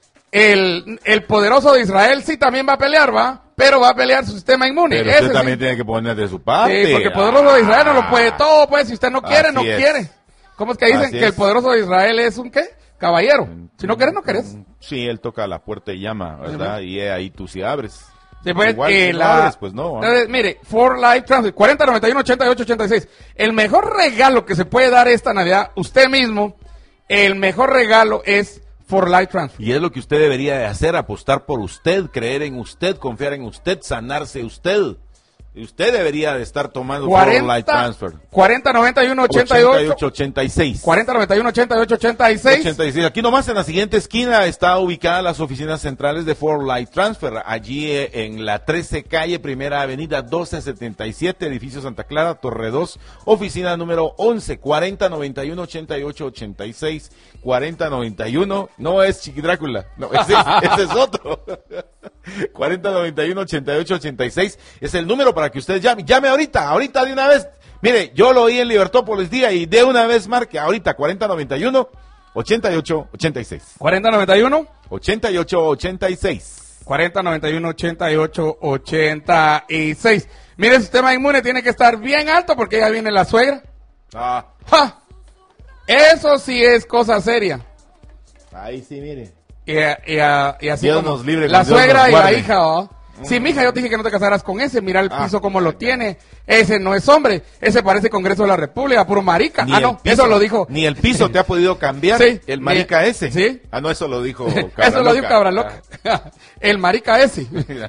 El, el poderoso de Israel sí también va a pelear, ¿va? Pero va a pelear su sistema inmune. Pero Ese usted también sí. tiene que poner de su parte. Sí, porque el poderoso de Israel no lo puede todo, pues. Si usted no quiere, Así no es. quiere. ¿Cómo es que dicen Así que es. el poderoso de Israel es un qué? Caballero. Si no quieres, no quieres. Sí, él toca la puerta y llama, ¿verdad? Y ahí tú sí abres. Después, Igual, eh, si no la... abres, pues no. ¿ah? Entonces, mire, For Life Transfer, cuarenta noventa y uno ochenta y ocho ochenta y seis. El mejor regalo que se puede dar esta Navidad, usted mismo, el mejor regalo es For Life Transfer. Y es lo que usted debería de hacer, apostar por usted, creer en usted, confiar en usted, sanarse usted. Y usted debería de estar tomando For Life cuarenta, Transfer. cuarenta noventa y uno ochenta y ocho ochenta y seis. cuarenta noventa y uno ochenta y ocho ochenta y seis. ochenta y seis. Aquí nomás en la siguiente esquina está ubicada las oficinas centrales de For Light Transfer. Allí eh, en la trece calle, primera avenida doce setenta y siete, edificio Santa Clara, Torre dos, oficina número once, cuarenta noventa y uno ochenta y ocho ochenta y seis, cuarenta noventa y uno, no es Chiqui Drácula, no, ese, es- ese es otro. cuarenta noventa y uno ochenta y ocho ochenta y seis es el número para que usted llame. Llame ahorita, ahorita de una vez. Mire, yo lo oí en Libertópolis día y de una vez marque ahorita cuarenta noventa y uno ochenta y ocho ochenta y seis. cuarenta noventa y uno ochenta y ocho ochenta y seis. cuarenta noventa y uno ochenta y ocho ochenta y seis. Mire, el sistema inmune tiene que estar bien alto porque ya viene la suegra. Ah, ¡Ja! Eso sí es cosa seria. ahí sí, mire. Y, y- y así Dios como nos libre, la Dios suegra nos y la guarde. hija, ¿oh? Sí, mija, yo te dije que no te casaras con ese. Mira el Ah. piso como lo tiene. Ese no es hombre. Ese parece Congreso de la República, puro marica. Ni ah, el no, piso- eso lo dijo. Ni el piso te ha podido cambiar. Sí. El marica Ni- ese. sí. Ah, no, eso lo dijo Eso Cabra lo dijo Loca. Cabraloca. El marica ese.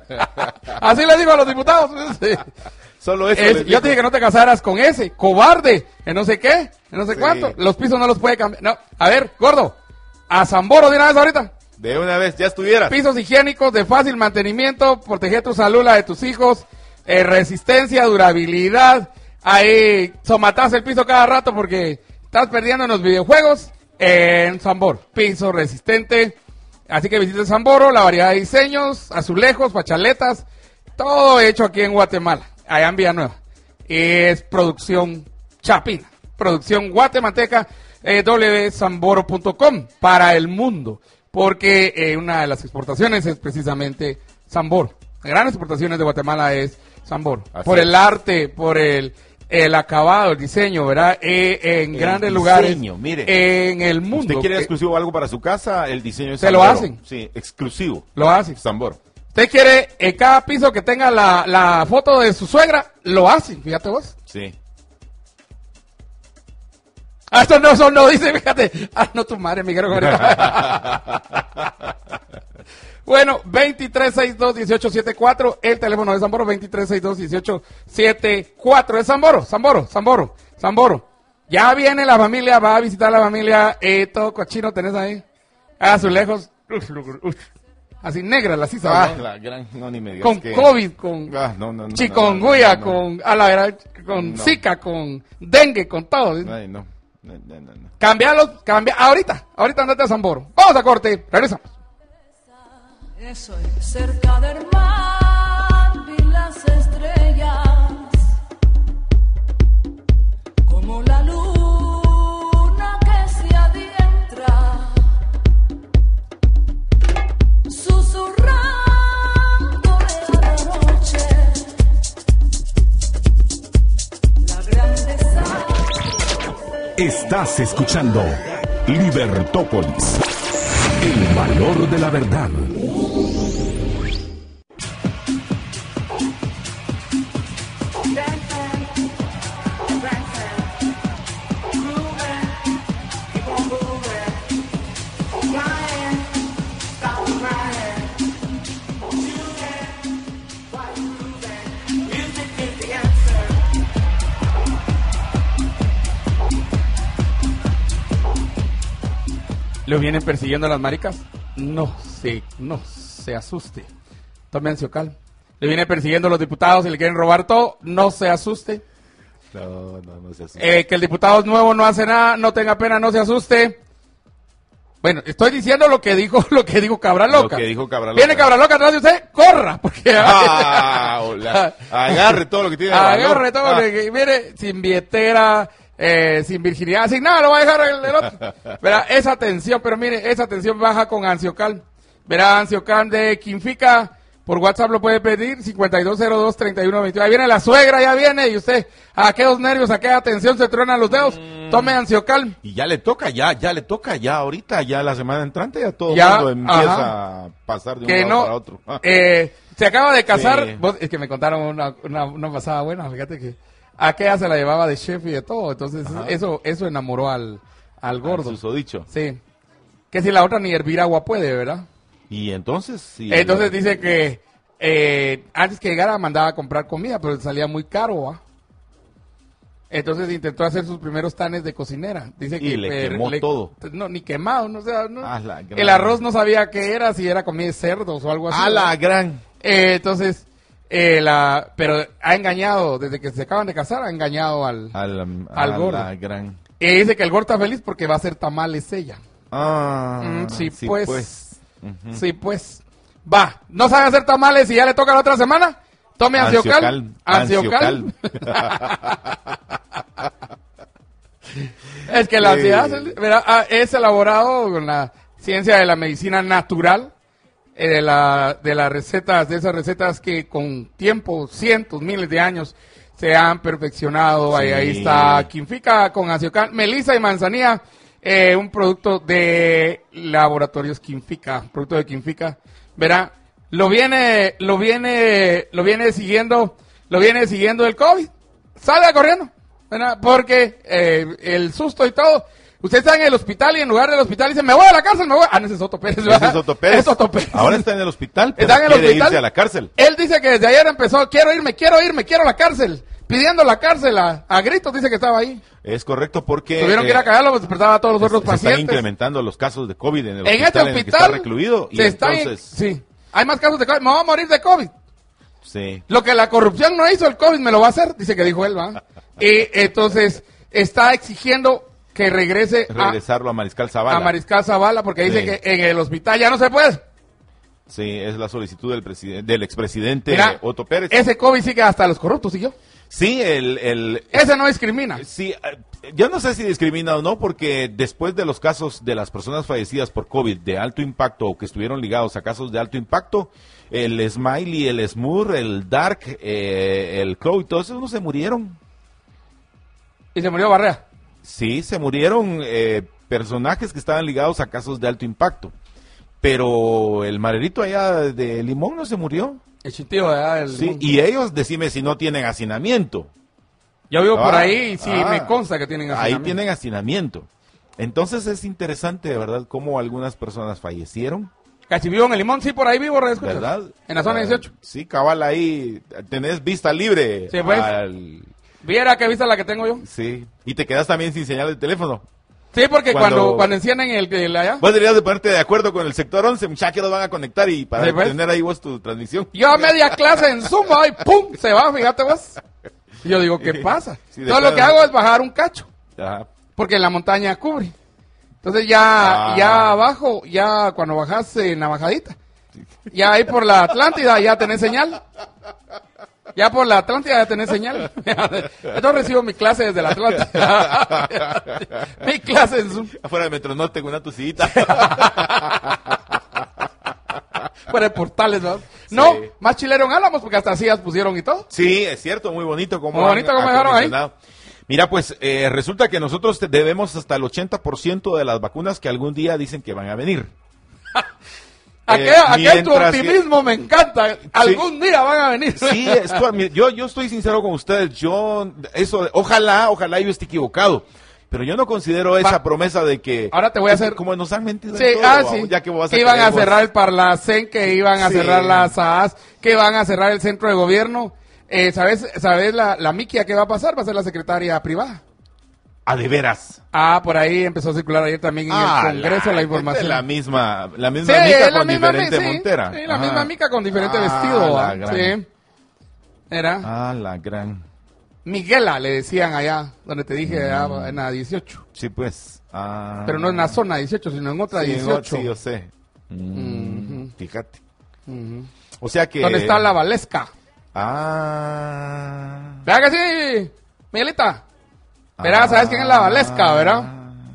Así le digo a los diputados. Sí. Solo eso. Es- les yo dijo. te dije que no te casaras con ese, cobarde, en no sé qué, en no sé Sí. cuánto. Los pisos no los puede cambiar. No, a ver, gordo, a Zamboro de una vez ahorita. De una vez, ya estuvieras. Pisos higiénicos de fácil mantenimiento, proteger tu salud, la de tus hijos, eh, resistencia, durabilidad. Ahí somatás el piso cada rato porque estás perdiendo en los videojuegos. En Zamboro, piso resistente. Así que visite Zamboro, la variedad de diseños, azulejos, fachaletas, todo hecho aquí en Guatemala, allá en Villanueva. Es producción chapina, producción guatemalteca, eh, w w w punto zamboro punto com para el mundo, porque eh, una de las exportaciones es precisamente Zamboro. Las grandes exportaciones de Guatemala es Zamboro. Así Por es. el arte, por el, el acabado, el diseño, ¿verdad? Eh, en El grandes diseño, lugares mire. en el mundo. ¿Usted quiere que exclusivo algo para su casa? El diseño es Se lo Zamboro. hacen. Sí, exclusivo. lo hacen. Zamboro. Usted quiere en cada piso que tenga la, la foto de su suegra, lo hacen, fíjate vos. Sí. Ah, eso no, eso no dice, fíjate. Ah, no, tu madre, Miguel. Bueno, veintitrés sesenta y dos dieciocho setenta y cuatro, el teléfono de Zamboro, veintitrés sesenta y dos dieciocho setenta y cuatro. Es Zamboro, Zamboro, Zamboro, Zamboro. Ya viene la familia, va a visitar la familia, eh, todo cochino tenés ahí. A sus lejos, así negra la sisa, Ah, ¿va? la gran, no, ni me digas Con que- COVID, con Ah, no, no, no, chikungunya, no, no, no. con, a la verdad, con No. Zika, con dengue, con todo. ¿sí? Ay, no. No, no, no, no. Cambialos, cambia, ahorita, ahorita andate a Zamboro. Vamos a corte, regresamos. Eso es. Cerca del mar vi las estrellas, como la luna que se adentra, susurrando a la noche, la grandeza. Estás escuchando Libertópolis, el valor de la verdad. lo vienen persiguiendo las maricas, no se, no se asuste. Tome Anciocal. Le vienen persiguiendo los diputados y le quieren robar todo, no se asuste. No, no, no se asuste. Eh, que el diputado nuevo no hace nada, no tenga pena, no se asuste. Bueno, estoy diciendo lo que dijo, lo que dijo Cabra Loca. Lo que dijo Cabra Loca. Viene Cabra Loca atrás de usted, corra, porque ah, hola. Agarre todo lo que tiene. Agarre todo ah. lo que mire, sin billetera, eh, sin virginidad, sin nada, lo va a dejar el, el otro. Verá, esa tensión, pero mire, esa tensión baja con Anciocal. Verá, Anciocal de Quinfica, por WhatsApp lo puede pedir, cincuenta y dos cero dos, treinta y uno veintiuno. Ahí viene la suegra, ya viene, y usted, a aquellos nervios, a aquella tensión, se truenan los dedos. Mm. Tome Anciocal. Y ya le toca, ya, ya le toca, ya ahorita, ya la semana entrante, ya todo el ya, mundo empieza ajá. a pasar de un que lado no, para otro. Ah. Eh, se acaba de casar, Sí. vos, es que me contaron una, una, una pasada buena, fíjate que aquella se la llevaba de chef y de todo, entonces Ajá. eso eso enamoró al, al gordo. Al susodicho. Sí. Que si la otra ni hervir agua puede, ¿verdad? Y entonces, sí. Entonces dice que eh, antes que llegara mandaba a comprar comida, pero salía muy caro, ¿va? Entonces intentó hacer sus primeros tanes de cocinera. Dice Y que le per- quemó todo. No, ni quemado, no, o sea, no. A la gran. El arroz no sabía qué era, si era comida de cerdos o algo así. A la ¿verdad? gran. Eh, entonces, eh, la, pero ha engañado, desde que se acaban de casar, ha engañado al, A la, al a gordo. la gran. Y dice que el gordo está feliz porque va a hacer tamales ella. Ah, Mm, sí, sí, pues. pues. Ujú. Sí, pues. Va, ¿no sabe hacer tamales y ya le toca la otra semana? Tome Anciocal. Anciocal. Es que la Sí. ansiedad es- verá, ah, es elaborado con la ciencia de la medicina natural, eh, de, la, de las recetas, de esas recetas que con tiempo, cientos, miles de años, se han perfeccionado. Ahí, Sí. ahí está Quinfica con Anciocal, melisa y manzanilla, eh, un producto de laboratorios Quinfica, producto de Quinfica. Verá, lo viene, lo viene, lo viene siguiendo, lo viene siguiendo el COVID. Salga corriendo. ¿Verdad? Porque eh, el susto y todo. Usted está en el hospital y en lugar del hospital dice, me voy a la cárcel, me voy. Ah, no, ese es Otto Pérez. ¿verdad? Ese es Otto Pérez. Es Otto Pérez. Ahora está en el hospital, pero Está en el quiere hospital. irse a la cárcel. Él dice que desde ayer empezó, quiero irme, quiero irme, quiero la cárcel. Pidiendo la cárcel a, a gritos, dice que estaba ahí. Es correcto porque... Tuvieron que ir a eh, callarlo, pues despertaba a todos los se- otros se están pacientes. incrementando los casos de COVID en el En hospital este en el que está hospital recluido. Y se está in- entonces, sí, hay más casos de COVID. Me voy a morir de COVID. sí. Lo que la corrupción no hizo, el COVID me lo va a hacer, dice que dijo él, ¿va? Y entonces está exigiendo que regrese a, Regresarlo a Mariscal Zavala. a Mariscal Zavala porque dice Sí. que en el hospital ya no se puede. Sí, es la solicitud del presidente, del expresidente Mira, Otto Pérez. ese COVID sí que hasta los corruptos siguió. Sí, el, el Ese no discrimina. sí, eh, yo no sé si discrimina o no, porque después de los casos de las personas fallecidas por COVID de alto impacto o que estuvieron ligados a casos de alto impacto, el Smiley, el Smur, el Dark, eh, el Crow y todos esos no se murieron. Y se murió Barrea. Sí, se murieron eh, personajes que estaban ligados a casos de alto impacto. Pero el marerito allá de Limón no se murió. El chintío, ¿verdad? El- Sí, y ellos, decime si no tienen hacinamiento. Yo vivo por Ah, ahí y sí ah. me consta que tienen Ahí hacinamiento. tienen hacinamiento. Entonces es interesante, de verdad, cómo algunas personas fallecieron, Casi vivo en el Limón, sí, por ahí vivo, ¿verdad? Escuchas? ¿verdad? En la zona Ah, dieciocho. Sí, cabal, ahí tenés vista libre. Sí, pues. al- Viera qué vista la que tengo yo. sí, y te quedas también sin señal de teléfono. Sí, porque Cuando- cuando, cuando encienden el, el allá, Vos deberías de ponerte de acuerdo con el sector once, muchachos, que los van a conectar y para Sí, pues. tener ahí vos tu transmisión. yo a media clase en Zoom, y pum, se va, fíjate vos. Y yo digo, ¿qué pasa? Sí, de Todo lo que plano. hago es bajar un cacho, Ajá. porque la montaña cubre. Entonces ya, Ah. ya abajo, ya cuando bajas en la bajadita, ya ahí por la Atlántida ya tenés señal. Ya por la Atlántida ya tenés señal. Entonces recibo mi clase desde la Atlántida. Mi clase en Zoom. Afuera de Metronorte con una tucita. Fuera de portales, ¿no? No, Sí. más chilero en Álamos porque hasta sillas pusieron y todo. Sí, es cierto, muy bonito como Muy bonito como dejaron ahí. Mira, pues eh, resulta que nosotros te debemos hasta el ochenta por ciento de las vacunas que algún día dicen que van a venir. Aquel, Eh, aquel tu mientras que- optimismo me encanta. Algún día van a venir. Sí, esto- mira, yo, yo estoy sincero con ustedes. Yo, eso, ojalá, ojalá yo esté equivocado. Pero yo no considero esa Va. promesa de que... Ahora te voy a es que hacer- Como nos han mentido en Sí, todo, ah, vamos, sí. ya que, vas que iban a creer vos. cerrar el Parlacén, que iban a Sí. cerrar las A A S, que iban a cerrar el centro de gobierno. Eh, ¿Sabes, sabes la, la miquia que va a pasar? Va a ser la secretaria privada. Ah, de veras. Ah, por ahí empezó a circular ayer también en Ah, el Congreso la, la información. La misma, la misma Sí, mica es la con misma diferente mi- sí, montera. Sí, la Ah. misma mica con diferente Ah, vestido. la ¿va? gran. Sí. Era Ah, la gran. Miguela, le decían allá, donde te dije, allá Mm. en la dieciocho. Sí, pues. Ah. Pero no en la zona dieciocho, sino en otra Sí, en dieciocho. otra, sí, yo sé. Mm, Ujú. Fíjate. Ujú. O sea que... ¿Dónde está la Valesca? Ah. ¿Verdad que sí, Miguelita? ¿Verdad? ¿Sabes quién es la Valesca, verdad?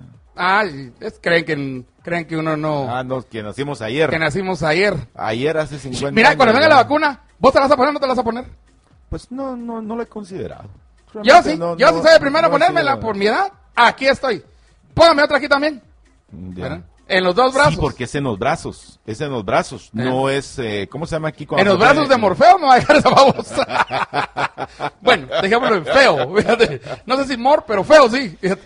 Ah, es, creen que creen que uno no... Ah, no, que nacimos ayer. Que nacimos ayer. Ayer hace cincuenta Mira, años. cuando venga ya. la vacuna, ¿vos te la vas a poner o no te la vas a poner? Pues no, no, no lo he considerado. Yo Realmente sí, no- yo no- sí soy el primero no a ponérmela he sido- por mi edad. Aquí estoy. Póngame otra aquí también. Ya. ¿Verdad? En los dos brazos. Sí, porque es en los brazos. Es en los brazos. No es, eh, ¿cómo se llama aquí? cuando En los se brazos pone- de Morfeo me va a dejar esa babosa. Bueno, dejémoslo en feo. Fíjate. No sé si mor, pero feo sí. Fíjate.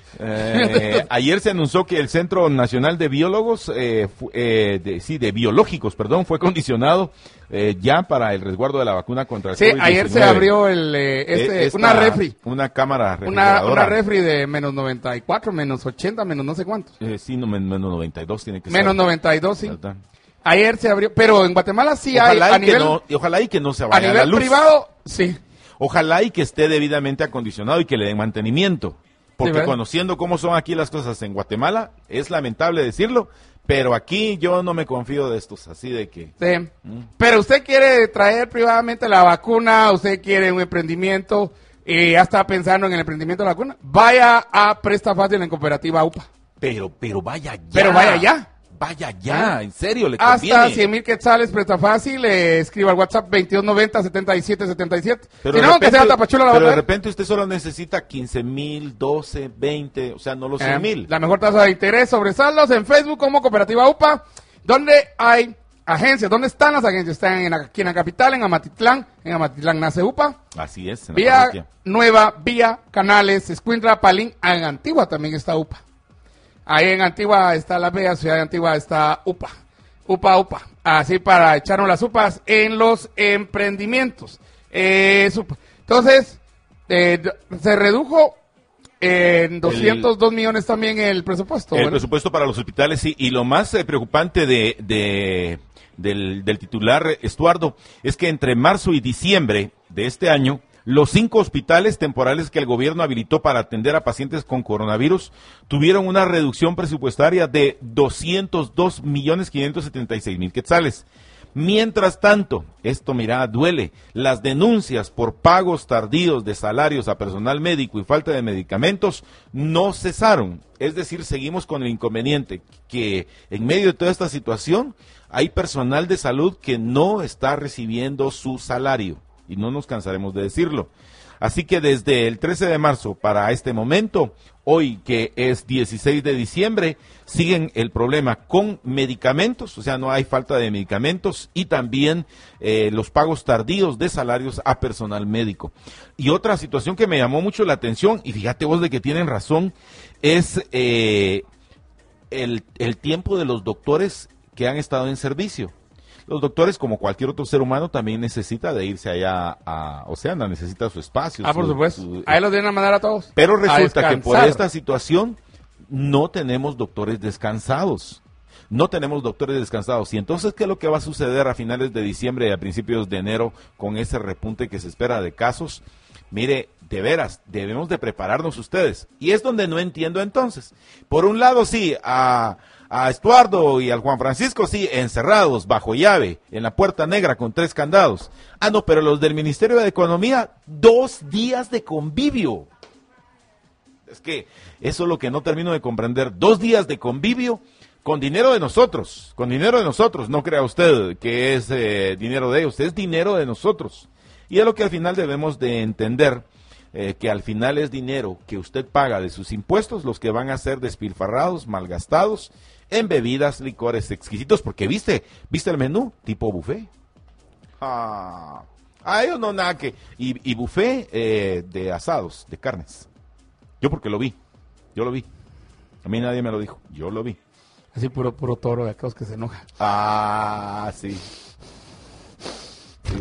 Eh, ayer se anunció que el Centro Nacional de Biólogos, eh, fu- eh, de, sí, de biológicos, perdón, fue condicionado eh, ya para el resguardo de la vacuna contra el Sí, COVID diecinueve. ayer se abrió el, eh, este, Eh, esta- una refri. Una cámara Una, refrigeradora. una refri de menos noventa y cuatro, menos ochenta, menos no sé cuántos. Eh, sí, no, men- menos noventa y dos tiene que ser. Menos noventa y dos, sí. ¿Verdad? Ayer se abrió, pero en Guatemala sí Ojalá, hay, a y que nivel, no, y ojalá y que no se a vaya a la nivel luz. privado, sí. Ojalá y que esté debidamente acondicionado y que le den mantenimiento. Porque ¿verdad? conociendo cómo son aquí las cosas en Guatemala, es lamentable decirlo, pero aquí yo no me confío de estos, así de que... Sí. Pero usted quiere traer privadamente la vacuna, usted quiere un emprendimiento y ya está pensando en el emprendimiento de la vacuna, vaya a Presta Fácil en Cooperativa U P A. Pero, pero vaya ya. Pero vaya ya. Vaya ya, en serio, le Hasta conviene. cien mil quetzales Presta Fácil, eh, escriba al WhatsApp veintidós noventa setenta y siete setenta y siete. Pero, Si de no, que repente, sea Tapachula la pero de verdad. repente usted solo necesita quince mil, doce, veinte, o sea, no los Eh, cien mil. La mejor tasa de interés sobre saldos en Facebook como Cooperativa U P A, donde hay agencias. ¿Dónde están las agencias? Están en, aquí en la capital, en Amatitlán. En Amatitlán nace U P A. Así es, en la Vía parroquia. Nueva, Vía Canales, Escuintla, Palín. En Antigua también está U P A. Ahí en Antigua está la bella ciudad de Antigua, está U P A. U P A, U P A. Así para echarnos las upas en los emprendimientos. Eh, sup- Entonces, eh, d- se redujo en doscientos dos millones también el presupuesto. El ¿verdad? presupuesto para los hospitales, sí. Y lo más eh, preocupante de, de- del, del titular, eh, Estuardo, es que entre marzo y diciembre de este año, los cinco hospitales temporales que el gobierno habilitó para atender a pacientes con coronavirus tuvieron una reducción presupuestaria de doscientos dos millones quinientos setenta y seis mil quetzales. Mientras tanto, esto mira, duele, las denuncias por pagos tardíos de salarios a personal médico y falta de medicamentos no cesaron. Es decir, seguimos con el inconveniente que en medio de toda esta situación hay personal de salud que no está recibiendo su salario y no nos cansaremos de decirlo. Así que desde el trece de marzo para este momento, hoy que es dieciséis de diciembre, siguen el problema con medicamentos, o sea, no hay falta de medicamentos y también eh, los pagos tardíos de salarios a personal médico. Y otra situación que me llamó mucho la atención, y fíjate vos de que tienen razón, es eh, el, el tiempo de los doctores que han estado en servicio. Los doctores, como cualquier otro ser humano, también necesita de irse allá a Oceana, necesita su espacio. Ah, por su- supuesto. su- Ahí los vienen a mandar a todos. Pero A resulta que por descansar. esta situación no tenemos doctores descansados. No tenemos doctores descansados. Y entonces, ¿qué es lo que va a suceder a finales de diciembre y a principios de enero con ese repunte que se espera de casos? Mire, de veras, debemos de prepararnos ustedes. Y es donde no entiendo entonces. Por un lado, sí, a, a Estuardo y al Juan Francisco, sí, encerrados bajo llave en la puerta negra con tres candados. Ah, no, pero los del Ministerio de Economía, dos días de convivio. Es que eso es lo que no termino de comprender. Dos días de convivio con dinero de nosotros, con dinero de nosotros. No crea usted que es eh, dinero de ellos, es dinero de nosotros. Y es lo que al final debemos de entender, eh, que al final es dinero que usted paga de sus impuestos, los que van a ser despilfarrados, malgastados en bebidas, licores exquisitos, porque viste, viste el menú, tipo buffet. Ah, a ellos no nada que... Y, y buffet eh, de asados, de carnes. Yo porque lo vi, yo lo vi. A mí nadie me lo dijo, yo lo vi. Así puro, puro toro de aquellos que se enojan. Ah, sí. Sí.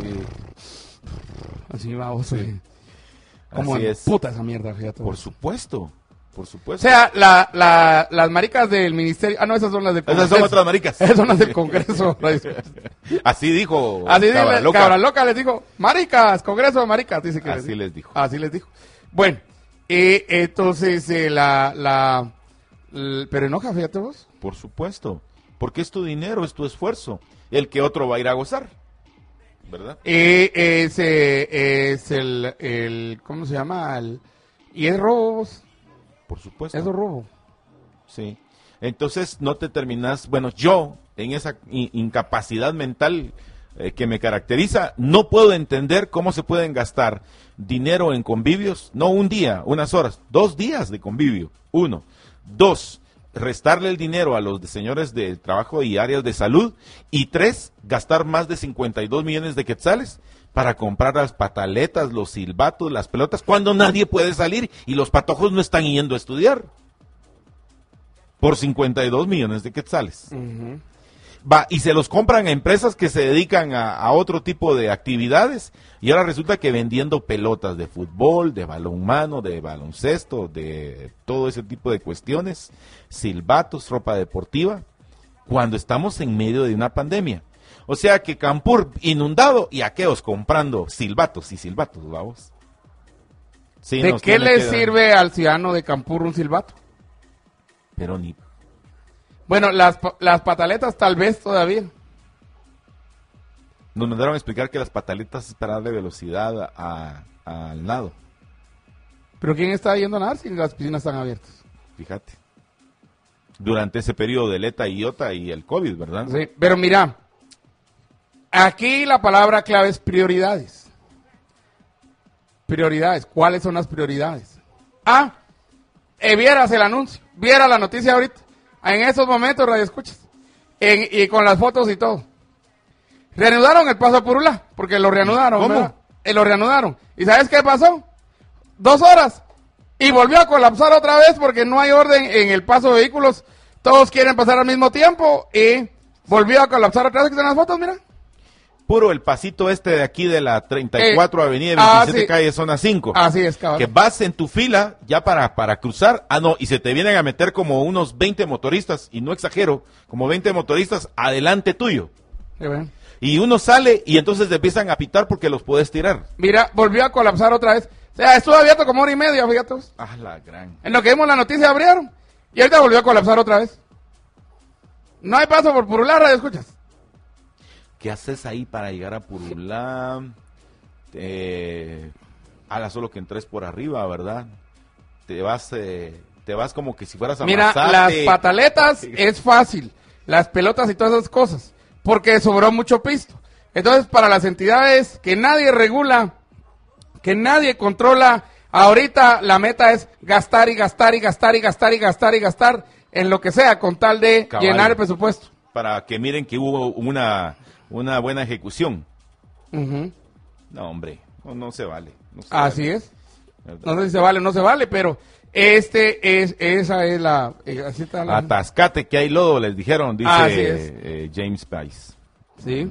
Así vamos. Sí. Como Así en es. puta esa mierda, fíjate. Por supuesto, Por O supuesto. sea, la, la, las maricas del ministerio... Ah, no, esas son las del Congreso. Esas son otras maricas. Esas son las del Congreso. Así dijo Así dijo, Cabra Loca. Cabra Loca les dijo, maricas, Congreso de maricas. Dice que Así les, les dijo. Así les dijo. Bueno, eh, entonces eh, la... la l- pero enoja, fíjate vos. Por supuesto. Porque es tu dinero, es tu esfuerzo. El que otro va a ir a gozar. ¿Verdad? Eh, es, eh, es el, el... ¿Cómo se llama? El, y es robo, vos. Por supuesto. Es robo. Sí. Entonces no te terminas, bueno, yo en esa in- incapacidad mental eh, que me caracteriza, no puedo entender cómo se pueden gastar dinero en convivios, no un día, unas horas, dos días de convivio, uno. Dos, restarle el dinero a los de señores de trabajo y áreas de salud. Y tres, gastar más de cincuenta y dos millones de quetzales para comprar las pataletas, los silbatos, las pelotas, cuando nadie puede salir y los patojos no están yendo a estudiar. Por cincuenta y dos millones de quetzales. Uh-huh. Va, y se los compran a empresas que se dedican a, a otro tipo de actividades, y ahora resulta que vendiendo pelotas de fútbol, de balonmano, de baloncesto, de todo ese tipo de cuestiones, silbatos, ropa deportiva, cuando estamos en medio de una pandemia. O sea que Campur inundado y aqueos comprando silbatos y silbatos, vamos. Sí, ¿De nos qué tiene le que dar- sirve al ciudadano de Campur un silbato? Pero ni... Bueno, las, pa- las pataletas tal vez todavía. Nos mandaron a explicar que las pataletas es para darle velocidad a- a- al nado, ¿Pero quién está yendo a nadar si las piscinas están abiertas? fíjate. Durante ese periodo del ETA y IOTA y el COVID, ¿verdad? Sí, pero mira, aquí la palabra clave es prioridades. Prioridades. ¿Cuáles son las prioridades? Ah, eh, vieras el anuncio, viera la noticia ahorita, en esos momentos, radio escuchas, en, y con las fotos y todo. Reanudaron el paso a Purulá, porque lo reanudaron. ¿Cómo? ¿Verdad? Eh, lo reanudaron. ¿Y sabes qué pasó? Dos horas. Y volvió a colapsar otra vez porque no hay orden en el paso de vehículos. Todos quieren pasar al mismo tiempo y volvió a colapsar otra vez. Aquí están las fotos, mira. Puro el pasito este de aquí de la treinta y cuatro Eh, Avenida ah, veintisiete sí. Calle Zona cinco. Así es, cabrón. Que vas en tu fila ya para, para cruzar. Ah, no, y se te vienen a meter como unos veinte motoristas, y no exagero, como veinte motoristas adelante tuyo. Sí, bueno. Y uno sale y entonces te empiezan a pitar porque los puedes tirar. Mira, volvió a colapsar otra vez. O sea, estuvo abierto como hora y media, fíjate. vos. Ah, la gran. En lo que vimos la noticia abrieron. Y ahorita volvió a colapsar otra vez. No hay paso por Purulá, radio escuchas. ¿Qué haces ahí para llegar a Purulá? Eh, haga solo que entres por arriba, ¿verdad? Te vas, eh, te vas como que si fueras a Mira, Mazate. las pataletas es fácil. Las pelotas y todas esas cosas. Porque sobró mucho pisto. Entonces, para las entidades que nadie regula, que nadie controla, ahorita la meta es gastar y gastar y gastar y gastar y gastar y gastar en lo que sea con tal de Cabal. llenar el presupuesto. Para que miren que hubo una, una buena ejecución. Ujú. No, hombre, no, no se vale. No se Así vale. es. ¿Verdad? No sé si se vale o no se vale, pero este es, esa es la, eh, así está la- Atascate que hay lodo, les dijeron, dice Así es. eh, James Price. Sí.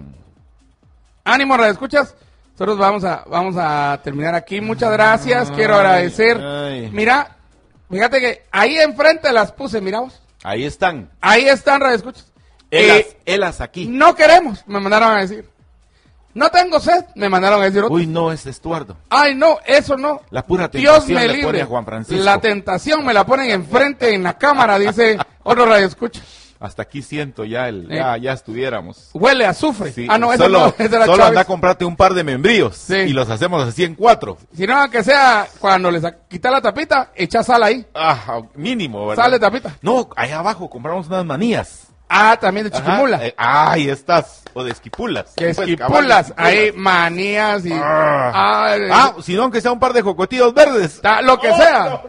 Ánimo, radio escuchas. Nosotros vamos a, vamos a terminar aquí. Muchas gracias. Quiero agradecer. ay. Mira, fíjate que ahí enfrente las puse, miramos. Ahí están. Ahí están, radio escuchas. Elas, Eh, elas aquí. no queremos, me mandaron a decir. No tengo sed, me mandaron a decir otro. Uy, no, es Estuardo. Ay, no, eso no. La pura Dios tentación me le pone libre. a Juan Francisco. La tentación me la ponen enfrente en la cámara, dice otro radio escucha. Hasta aquí siento ya el, Eh. ya, ya estuviéramos. Huele a azufre. Sí, Ah, no, eso solo, no, esa era solo Chávez. anda a comprarte un par de membrillos Sí. y los hacemos así en cuatro. Si no, que sea cuando les quita la tapita, echa sal ahí. Ah, mínimo, ¿verdad? Sal de tapita. No, allá abajo compramos unas manías. Ah, también de Ajá, chiquimula. eh, ah, ahí estás. O de esquipulas. que Pues, esquipulas. cabal, Ahí esquipulas. manías y... Ah. Ah, Ah, si no, aunque sea un par de jocotillos verdes. ta- lo que sea.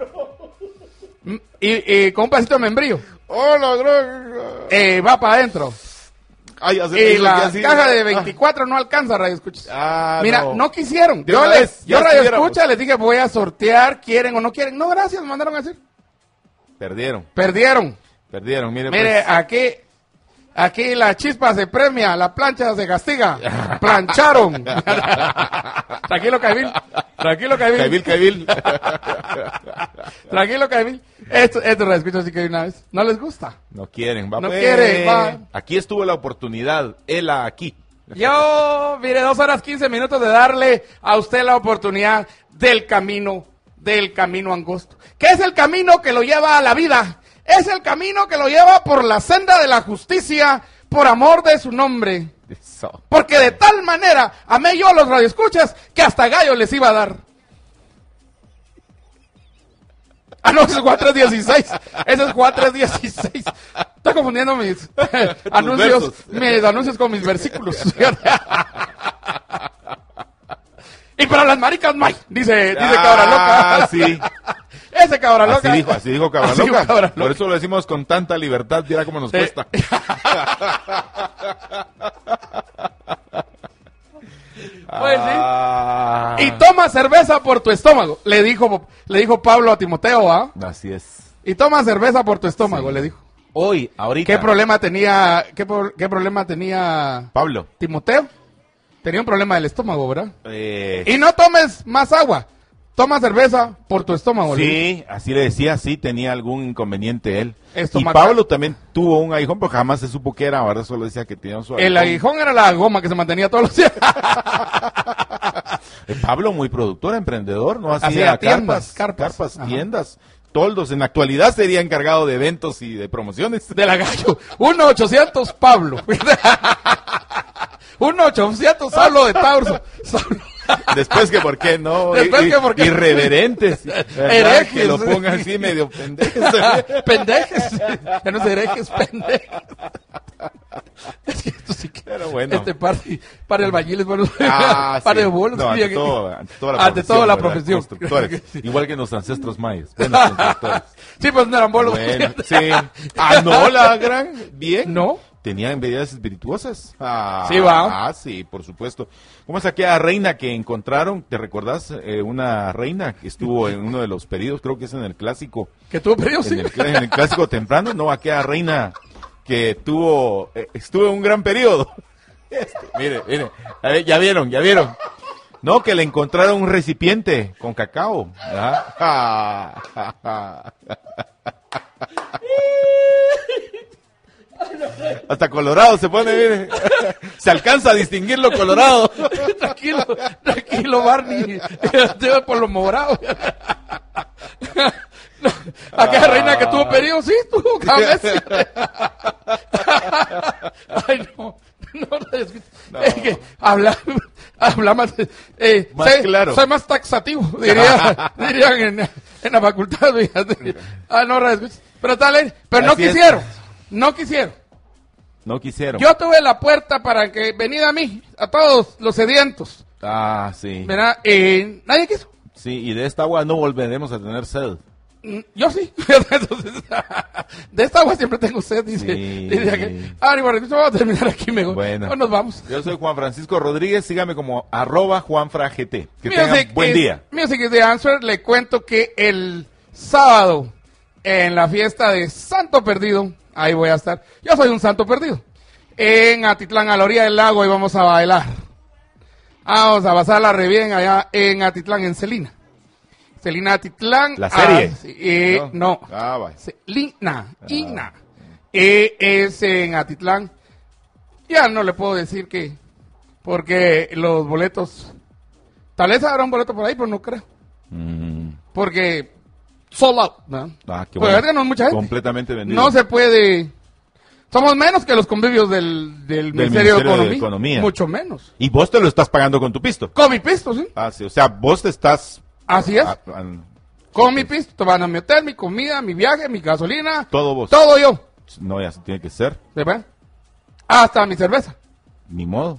Mm, Y, y con un pedacito de membrillo. ¡Hola, gran! Eh, va para adentro. Ay, ya sé, Y es lo la que hacía. caja de veinticuatro no alcanza, radio escuchas. Ah, Mira, no. no, quisieron. De Yo, una les, vez, ya yo radio estuviéramos. escucha, les dije voy a sortear, quieren o no quieren. No, gracias, me mandaron a decir. Perdieron, Perdieron. perdieron. Mire, Mire, pues. aquí, aquí la chispa se premia, la plancha se castiga. Plancharon. Tranquilo, Caibil. Tranquilo, Caibil. Caibil, Caibil. Tranquilo, Caibil. Esto, esto lo escucho así que una vez. ¿No les gusta? No quieren, va. No pues. quieren, va. Aquí estuvo la oportunidad, él aquí. Yo, mire, dos horas quince minutos de darle a usted la oportunidad del camino, del camino angosto. ¿Qué es el camino que lo lleva a la vida? Es el camino que lo lleva por la senda de la justicia, por amor de su nombre. Eso. Porque de tal manera amé yo a los radioescuchas que hasta gallo les iba a dar. Ah, no, ese es Juan tres dieciséis. Ese es Juan tres dieciséis. Estoy confundiendo mis anuncios, versos. mis anuncios con mis versículos. Y para las maricas no hay, dice, dice Cabra Loca. Ah, sí. Ese Cabra Loca. Así dijo, así dijo Cabra Así dijo Loca. Cabra Loca. Por eso lo decimos con tanta libertad, mira cómo nos Eh. cuesta. Pues sí. Ah. Y toma cerveza por tu estómago, le dijo, le dijo Pablo a Timoteo, ¿ah? Así es. Y toma cerveza por tu estómago, Sí. le dijo. Hoy, ahorita. ¿Qué problema tenía, qué, pro- qué problema tenía Pablo. Timoteo? Tenía un problema del estómago, ¿verdad? Eh, Y no tomes más agua, toma cerveza por tu estómago. le dijo. sí, así le decía, sí, tenía algún inconveniente él. Y Estomacal. Pablo también tuvo un aguijón, pero jamás se supo qué era, ahora solo decía que tenía su El aguijón era la goma que se mantenía todos los días. Eh, Pablo, muy productor, emprendedor, ¿no? Hacía Hacía tiendas, carpas, carpas. carpas, Ajá. tiendas, toldos. En la actualidad sería encargado de eventos y de promociones. De la gallo. uno ochocientos Pablo. uno ochocientos Saulo de Taurso. Saulo. Después que por qué no, Después I- que por qué. irreverentes, ¿verdad? Herejes. Que lo pongan así medio pendejo. Pendejes. Ya no sé, herejes, pendejes. Es que esto sí que. Pero bueno. Este par, par de albañiles, bueno, Ah, par de sí. bolos. No, diría ante, que- todo, ante toda la Ante profesión, toda la ¿verdad? profesión. Constructores, Sí. igual que nuestros ancestros mayas. Buenos constructores. Sí, pues no eran bolos. Bueno, sí. Ah, no, la gran, bien. ¿No? Tenían bebida espirituosas. Ah, Sí, va. Ah, sí, por supuesto. ¿Cómo es aquella reina que encontraron? ¿Te recordás? Eh, una reina que estuvo en uno de los periodos, creo que es en el clásico. Que tuvo periodo, sí. En el, cl- en el clásico temprano, no, aquella reina que tuvo, eh, estuvo en un gran periodo. Este, mire, mire, a ver, ya vieron, ya vieron. No, que le encontraron un recipiente con cacao. ¿Ah? Hasta colorado se pone, mire. Se alcanza a distinguir lo colorado. Tranquilo, tranquilo, Barney. Te por lo morado. Aquella reina que tuvo periodo, sí, tuvo cada mes. Ay, no. No, es, No. es que habla, habla más, eh, Más sé- claro. soy más taxativo, diría, dirían en, en la facultad. Fíjate. Ah, no, radio escucha. Pero tal, pero no Así es. quisieron, no quisieron. No quisieron. Yo tuve la puerta para que venid a mí, a todos los sedientos, Ah, sí. ¿verdad? Eh, nadie quiso. Sí, y de esta agua no volveremos a tener sed. Mm, Yo sí. Entonces, de esta agua siempre tengo sed, dice. Sí. dice aquel. Ah, ni bueno, vamos a terminar aquí mejor. Bueno. No nos vamos. Yo soy Juan Francisco Rodríguez, sígame como arroba juanfragt. Que tengan Music buen is- día. Music is the answer. Le cuento que el sábado, en la fiesta de Santo Perdido, ahí voy a estar. Yo soy un santo perdido. En Atitlán, a la orilla del lago, y vamos a bailar. Vamos a pasarla re bien allá en Atitlán, en Celina. Celina Atitlán. La serie. Ah, sí, eh, no. Ah, vaya. Celina, Ina. Eh, es en Atitlán. Ya no le puedo decir que, porque los boletos, tal vez habrá un boleto por ahí, pero no creo. Mm. Porque sold out, ¿no? Ah, qué Pues bueno. es que no es mucha gente. Completamente vendido. No se puede. Somos menos que los convivios del, del, Ministerio, Ministerio de de, Economía, Economía. Mucho menos. Y vos te lo estás pagando con tu pisto. Con mi pisto, ¿sí? Ah, sí. O sea, vos te estás... Así es. ah, ah, Con mi pisto. Te van a mi hotel, mi comida, mi viaje, mi gasolina. todo vos. Todo yo. No, ya se tiene que ser. ¿Verdad? Hasta mi cerveza. Ni modo.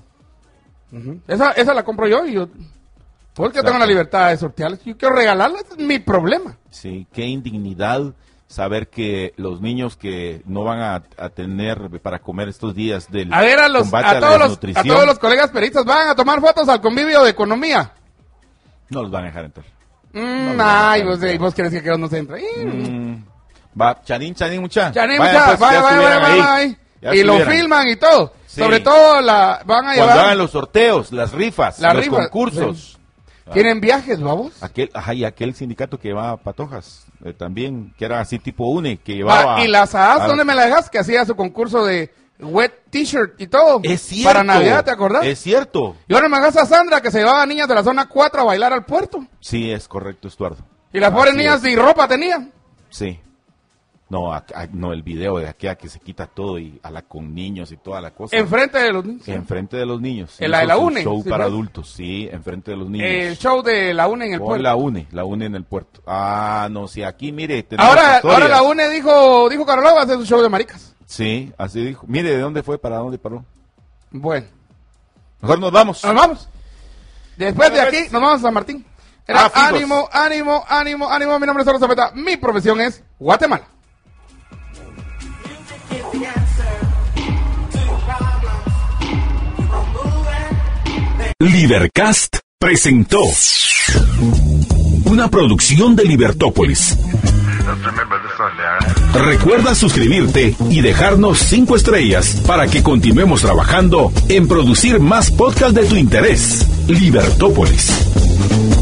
Esa, esa la compro yo y yo. Porque Exacto. tengo la libertad de sortearlas. Yo quiero regalarlas, es mi problema. Sí, qué indignidad saber que los niños que no van a, a tener para comer estos días del A ver, a, los, combate a, a, todos la los, a desnutrición, todos los colegas periodistas, van a tomar fotos al convivio de economía. no los van a dejar entrar. Mm, No, ay, no, vos, no. eh, vos querés que aquellos no se entren. Mm. Mm, va, chanín, chanín, mucha. Chanín, Vayan, mucha, pues, vaya, ya vaya, estuvieran vaya, ahí. vaya. Ya Y lo estuvieran. filman y todo. Sí. Sobre todo la van a Cuando llevar hagan los sorteos, las rifas, las los rifas. concursos. Sí. Tienen viajes, vamos. Aquel, ajá, y aquel sindicato que llevaba patojas, eh, también, que era así tipo UNE, que llevaba... Ah, y las A A S, a- ¿dónde me la dejas? Que hacía su concurso de wet t-shirt y todo. Es cierto. Para Navidad, ¿te acordás? Es cierto. Y ahora me hagas a Sandra, que se llevaba niñas de la zona cuatro a bailar al puerto. Sí, es correcto, Estuardo. Y las pobres Así niñas es. sin ropa tenían. Sí. No, a- a- no, el video de aquella que se quita todo y a la con niños y toda la cosa. Enfrente de los niños. Enfrente de los niños. En la de Hizo la su UNE, show sí, para pues. adultos, sí, enfrente de los niños. El show de la UNE en el Con puerto. la UNE, la UNE en el puerto. Ah, no, sí, aquí, mire. tenemos Ahora, historias. ahora la UNE dijo, dijo Carolina va a hacer su show de maricas. Sí, así dijo. Mire, ¿de dónde fue? ¿Para dónde paró? Bueno, Mejor nos vamos. nos vamos. Después de aquí, nos vamos a San Martín. Era Ah, fijos. ánimo, ánimo, ánimo, ánimo. Mi nombre es Oro Zapeta. Mi profesión es Guatemala. Libercast presentó una producción de Libertópolis. Recuerda suscribirte y dejarnos cinco estrellas para que continuemos trabajando en producir más podcasts de tu interés. Libertópolis.